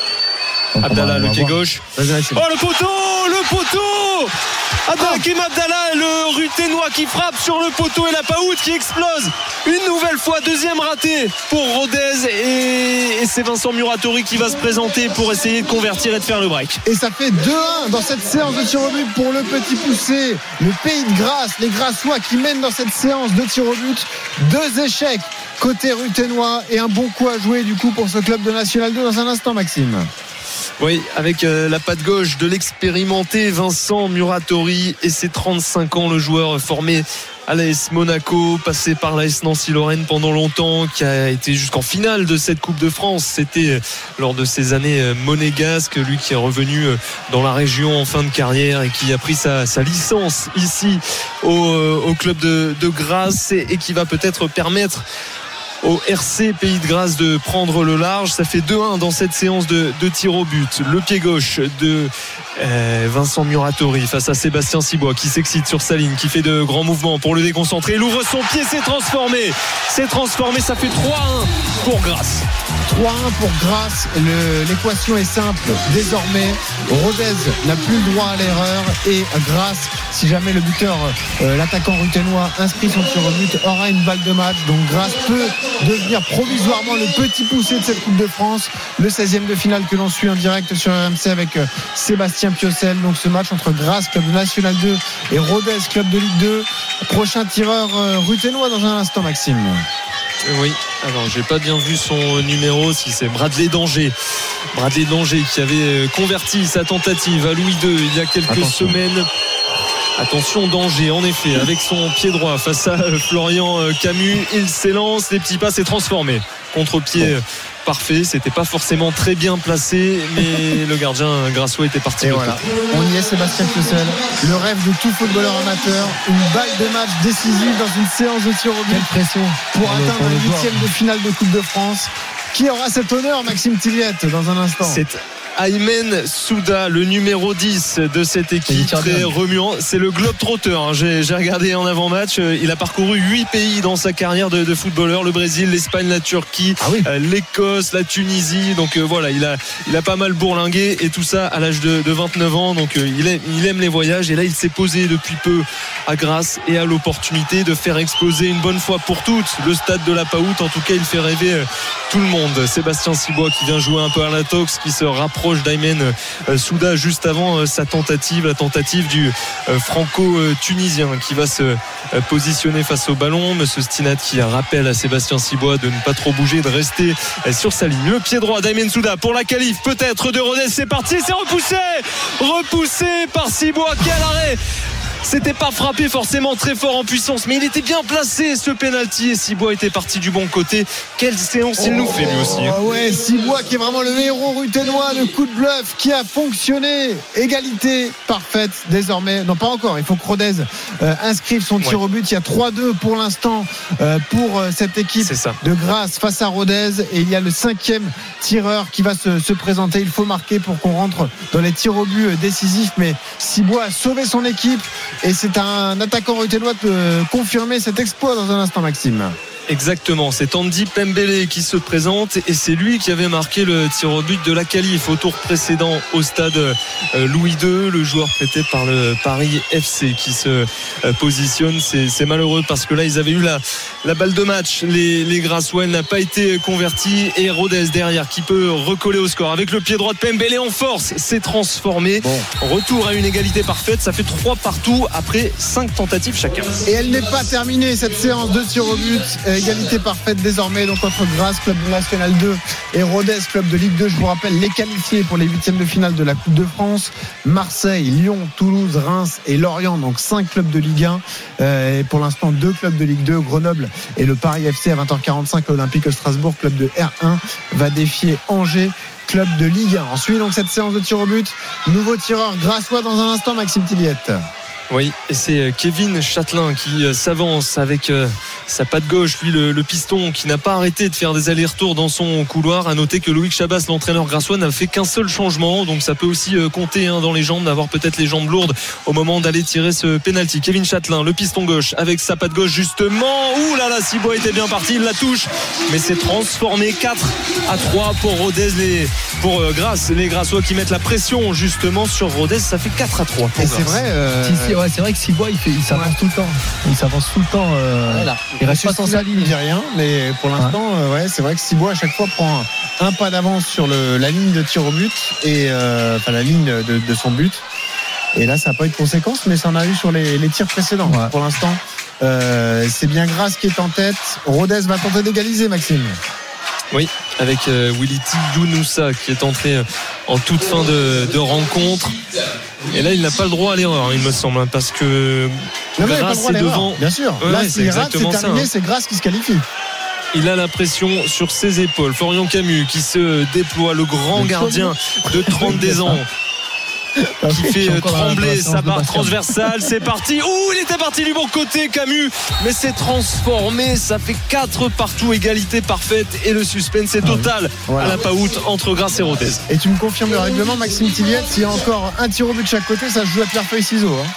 Abdallah, le pied gauche. Oh, le poteau, le poteau Abdelhakim Abdallah, le Ruténois qui frappe sur le poteau et la Paout qui explose. Une nouvelle fois, deuxième raté pour Rodez. Et, et c'est Vincent Muratori qui va se présenter pour essayer de convertir et de faire le break. Et ça fait deux un dans cette séance de tir au but pour le petit poussé. Le pays de Grasse, les Grassois qui mènent dans cette séance de tir au but. Deux échecs côté Ruténois et un bon coup à jouer du coup pour ce club de National deux dans un instant, Maxime. Oui, avec euh, la patte gauche de l'expérimenté Vincent Muratori et ses trente-cinq ans, le joueur formé à l'A S Monaco, passé par l'A S Nancy-Lorraine pendant longtemps, qui a été jusqu'en finale de cette Coupe de France. C'était lors de ces années monégasques, lui qui est revenu dans la région en fin de carrière et qui a pris sa, sa licence ici au, au club de, de Grasse et, et qui va peut-être permettre au R C Pays de Grasse de prendre le large. Ça fait deux un dans cette séance de, de tir au but. Le pied gauche de euh, Vincent Muratori face à Sébastien Cibois qui s'excite sur sa ligne, qui fait de grands mouvements pour le déconcentrer. Il ouvre son pied, c'est transformé. C'est transformé, ça fait trois un pour Grasse. trois un pour Grasse. Le, l'équation est simple. Désormais, Rodez n'a plus le droit à l'erreur et Grasse, si jamais le buteur, euh, l'attaquant ruténois inscrit son tir au but, aura une balle de match. Donc Grasse peut devenir provisoirement le petit poussé de cette Coupe de France. Le seizième de finale que l'on suit en direct sur R M C avec Sébastien Piocel. Donc ce match entre Grasse, club de National deux, et Rodez, club de Ligue deux. Prochain tireur euh, ruténois dans un instant, Maxime. Oui, alors j'ai pas bien vu son numéro, si c'est Bradley Danger. Bradley Danger qui avait converti sa tentative à Louis deux il y a quelques Attention. semaines. Attention, danger, en effet, avec son pied droit face à Florian Camus. Il s'élance, les petits pas, c'est transformé. Contre-pied bon. Parfait, c'était pas forcément très bien placé, mais le gardien grassois était parti. Et voilà, on y est, Sébastien Piocel. Le rêve de tout footballeur amateur, une balle de match décisive dans une séance de tir au but. Quelle pression pour atteindre un huitième de finale de Coupe de France. Qui aura cet honneur, Maxime Tilliette, dans un instant? C'est Aymen Souda, le numéro dix de cette équipe, très remuant. C'est le Globetrotter, hein. j'ai, j'ai regardé en avant-match. Il a parcouru huit pays dans sa carrière de, de footballeur: le Brésil, l'Espagne, la Turquie, ah oui. euh, l'Écosse, la Tunisie. Donc euh, voilà, il a, il a pas mal bourlingué, et tout ça à l'âge de, de vingt-neuf ans. Donc euh, il, aime, il aime les voyages, et là il s'est posé depuis peu à Grasse et a l'opportunité de faire exploser une bonne fois pour toutes le stade de la Paout. En tout cas, il fait rêver euh, tout le monde. Sébastien Cibois qui vient jouer un peu à la tox, qui se rapproche d'Aymen Souda juste avant sa tentative, la tentative du franco-tunisien qui va se positionner face au ballon. Monsieur Stinat qui rappelle à Sébastien Cibois de ne pas trop bouger, de rester sur sa ligne. Le pied droit d'Aymen Souda pour la qualif peut-être de Rodez, c'est parti, c'est repoussé repoussé par Cibois qui est à l'arrêt. C'était pas frappé forcément très fort en puissance, mais il était bien placé, ce penalty, et Cibois était parti du bon côté. Quelle séance il nous fait lui aussi. Ah ouais, Cibois qui est vraiment le héros ruténois, le coup de bluff qui a fonctionné. Égalité parfaite désormais. Non, pas encore, il faut que Rodez euh, inscrive son tir ouais. au but. Il y a trois deux pour l'instant euh, pour euh, cette équipe de Grasse face à Rodez, et il y a le cinquième tireur qui va se, se présenter. Il faut marquer pour qu'on rentre dans les tirs au but euh, décisifs, mais Cibois a sauvé son équipe. Et c'est un attaquant ruténois de confirmer cet exploit dans un instant, Maxime. Exactement, c'est Tandy Pembele qui se présente et c'est lui qui avait marqué le tir au but de la qualif au tour précédent au stade Louis deux, le joueur prêté par le Paris F C qui se positionne. C'est, c'est malheureux parce que là ils avaient eu la, la balle de match, les, les Grassois, elle n'a pas été convertie et Rodez derrière qui peut recoller au score avec le pied droit de Pembele en force, s'est transformé. Bon. Retour à une égalité parfaite, ça fait trois partout après cinq tentatives chacun. Et elle n'est pas terminée cette séance de tir au but. Égalité parfaite désormais donc entre Grasse, club de National deux, et Rodez, club de Ligue deux. Je vous rappelle les qualifiés pour les huitièmes de finale de la Coupe de France: Marseille, Lyon, Toulouse, Reims et Lorient. Donc cinq clubs de Ligue un euh, et pour l'instant deux clubs de Ligue deux, Grenoble et le Paris F C. À vingt heures quarante-cinq, l'Olympique Strasbourg, club de R un, va défier Angers, club de Ligue un. Ensuite donc cette séance de tir au but. Nouveau tireur grassois dans un instant, Maxime Tilliette. Oui, et c'est Kevin Châtelain qui s'avance avec sa patte gauche, lui le, le piston qui n'a pas arrêté de faire des allers-retours dans son couloir. À noter que Loïc Chabas, l'entraîneur grassois, n'a fait qu'un seul changement, donc ça peut aussi compter hein, dans les jambes, d'avoir peut-être les jambes lourdes au moment d'aller tirer ce penalty. Kevin Châtelain, le piston gauche avec sa patte gauche justement. Ouh là là, Cibois était bien parti, il la touche, mais c'est transformé. Quatre à trois pour Rodez, les, pour euh, Grasse, les Grassois qui mettent la pression justement sur Rodez. Ça fait quatre à trois pour et Grasse. C'est vrai euh... si, si, ouais, c'est vrai que Cibois il, fait, il s'avance ouais. tout le temps il s'avance tout le temps euh, voilà. Il reste pas sans sa ligne, il dit rien, mais pour l'instant ouais. Euh, ouais, c'est vrai que Cibois à chaque fois prend un, un pas d'avance sur le, la ligne de tir au but et euh, enfin la ligne de, de son but, et là ça n'a pas eu de conséquences, mais ça en a eu sur les, les tirs précédents. Ouais. Pour l'instant euh, c'est bien Grasse qui est en tête. Rodez va tenter d'égaliser, Maxime. Oui, avec euh, Wility Younoussa qui est entré en toute fin de, de rencontre. Et là, il n'a pas le droit à l'erreur, il me semble, parce que non, Grasse est devant. Bien sûr. Ouais, là, ouais, s'il rate, c'est terminé, ça, hein. C'est Grasse qui se qualifie. Il a la pression sur ses épaules. Florian Camus qui se déploie, le grand le gardien de trente-deux ans. Qui fait trembler sa barre transversale. C'est parti. Ouh, il était parti du bon côté, Camus, mais c'est transformé. Ça fait quatre partout, égalité parfaite, et le suspense est total voilà. à la Paout entre Grasse et Rodez. Et tu me confirmes le règlement, Maxime Tilliette, s'il y a encore un tir au but de chaque côté, ça se joue à pierre feuille ciseaux. Hein.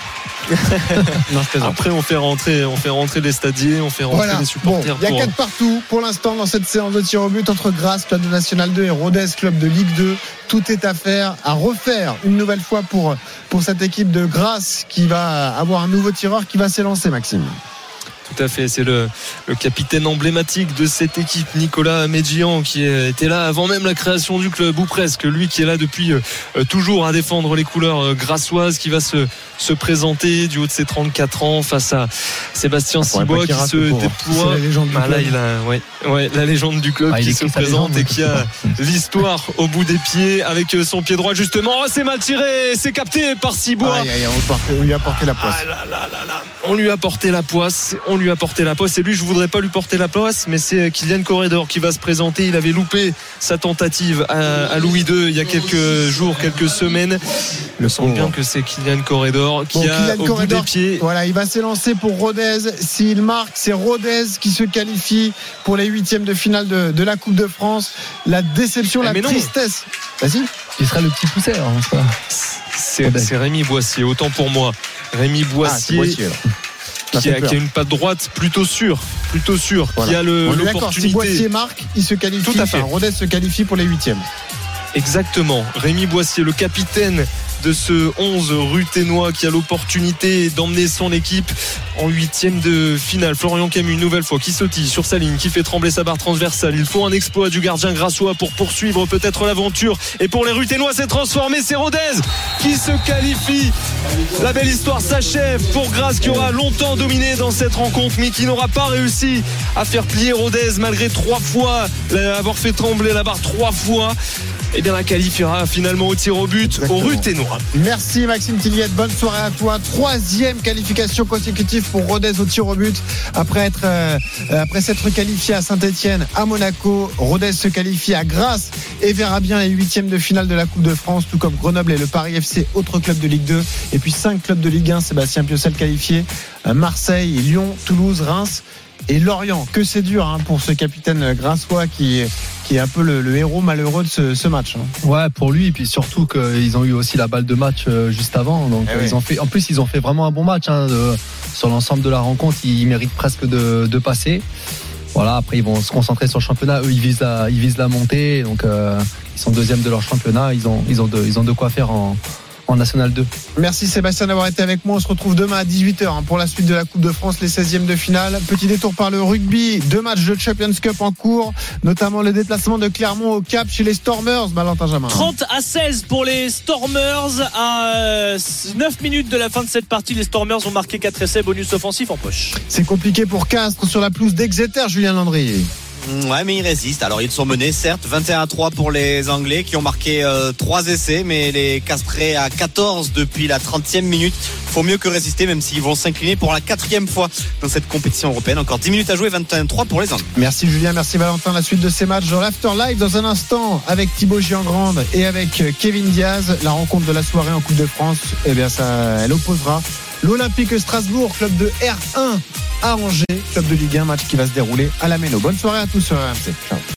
Non, après on fait rentrer on fait rentrer les stadiers, on fait rentrer voilà. les supporters. Il bon, y a quatre pour... partout pour l'instant dans cette séance de tir au but entre Grasse, club de National deux, et Rodez, club de Ligue deux. Tout est à faire, à refaire une nouvelle fois pour, pour cette équipe de Grasse qui va avoir un nouveau tireur qui va s'élancer, Maxime. Tout à fait, c'est le, le capitaine emblématique de cette équipe, Nicolas Medjian, qui était là avant même la création du club, ou presque, lui qui est là depuis euh, toujours à défendre les couleurs euh, grassoises, qui va se, se présenter du haut de ses trente-quatre ans face à Sébastien Cibois qui se déploie. Ah, là, il a, ouais, ouais, la légende du club ah, qui se présente et qui a l'histoire au bout des pieds avec son pied droit justement. Oh, c'est mal tiré, c'est capté par Cibois. Aïe, aïe, on lui a porté la poisse. Ah, là, là, là, là. On lui a porté la poisse. On lui a porté la poisse, et lui je voudrais pas lui porter la poisse, mais c'est Kylian Corredor qui va se présenter. Il avait loupé sa tentative à, à Louis deux il y a quelques jours, quelques semaines. Il me semble bien que c'est Kylian Corredor qui bon, a Kylian au Corredor, bout des pieds. Voilà, il va s'élancer pour Rodez. S'il marque, c'est Rodez qui se qualifie pour les huitièmes de finale de, de la Coupe de France. La déception, la tristesse. Vas-y. Il sera le petit pousseur. Hein, c'est, c'est Rémi Boissier, autant pour moi. Rémi Boissier. Ah, Boissier Qui a, qui a une patte droite plutôt sûre, plutôt sûre, voilà. Qui a le, l'opportunité. Si Boissier marque, il se qualifie. Tout à fait. Enfin, Rodez se qualifie pour les huitièmes. Exactement. Rémi Boissier, le capitaine de ce onze ruténois, qui a l'opportunité d'emmener son équipe en huitième de finale. Florian Camus, une nouvelle fois, qui sautille sur sa ligne, qui fait trembler sa barre transversale. Il faut un exploit du gardien grassois pour poursuivre peut-être l'aventure. Et pour les ruténois, c'est transformé. C'est Rodez qui se qualifie. La belle histoire s'achève pour Grasse, qui aura longtemps dominé dans cette rencontre, mais qui n'aura pas réussi à faire plier Rodez malgré trois fois avoir fait trembler la barre trois fois. Et bien la qualifiera finalement au tir au but. Exactement. Au ruténois. Merci Maxime Tilliette, bonne soirée à toi. Troisième qualification consécutive pour Rodez au tir au but après être euh, après s'être qualifié à Saint-Etienne, à Monaco. Rodez se qualifie à Grasse et verra bien les huitièmes de finale de la Coupe de France, tout comme Grenoble et le Paris F C, autres clubs de Ligue deux, et puis cinq clubs de Ligue un. Sébastien Piocel qualifié, Marseille, Lyon, Toulouse, Reims et Lorient. Que c'est dur hein, pour ce capitaine grassois qui qui est un peu le, le héros malheureux de ce, ce match. Hein. Ouais, pour lui, et puis surtout qu'ils ont eu aussi la balle de match euh, juste avant. Donc eh ils oui. ont fait, en plus, ils ont fait vraiment un bon match hein, de, sur l'ensemble de la rencontre. Ils méritent presque de, de passer. voilà, après ils vont se concentrer sur le championnat. Eux, ils visent la, ils visent la montée. Donc euh, ils sont deuxième de leur championnat. Ils ont, ils ont de, ils ont de quoi faire en, en National deux. Merci Sébastien d'avoir été avec moi. On se retrouve demain à dix-huit heures pour la suite de la Coupe de France, les seizièmes de finale. Petit détour par le rugby, deux matchs de Champions Cup en cours, notamment le déplacement de Clermont au Cap chez les Stormers. Valentin Jamin. trente à seize pour les Stormers à neuf minutes de la fin de cette partie. Les Stormers ont marqué quatre essais, bonus offensif en poche. C'est compliqué pour Castres sur la pelouse d'Exeter, Julien Landry. Ouais, mais ils résistent. Alors ils sont menés, certes, vingt et un à trois pour les Anglais qui ont marqué euh, trois essais, mais les Castrés à quatorze depuis la trentième minute font mieux que résister, même s'ils vont s'incliner pour la quatrième fois dans cette compétition européenne. Encore dix minutes à jouer, vingt et un à trois pour les Anglais. Merci Julien, merci Valentin. La suite de ces matchs dans l'After Live dans un instant avec Thibaut Giangrande et avec Kevin Diaz. La rencontre de la soirée en Coupe de France, eh bien ça, elle opposera l'Olympique Strasbourg, club de R un à Angers, club de Ligue un, match qui va se dérouler à la Méno. Bonne soirée à tous sur R M C. Ciao.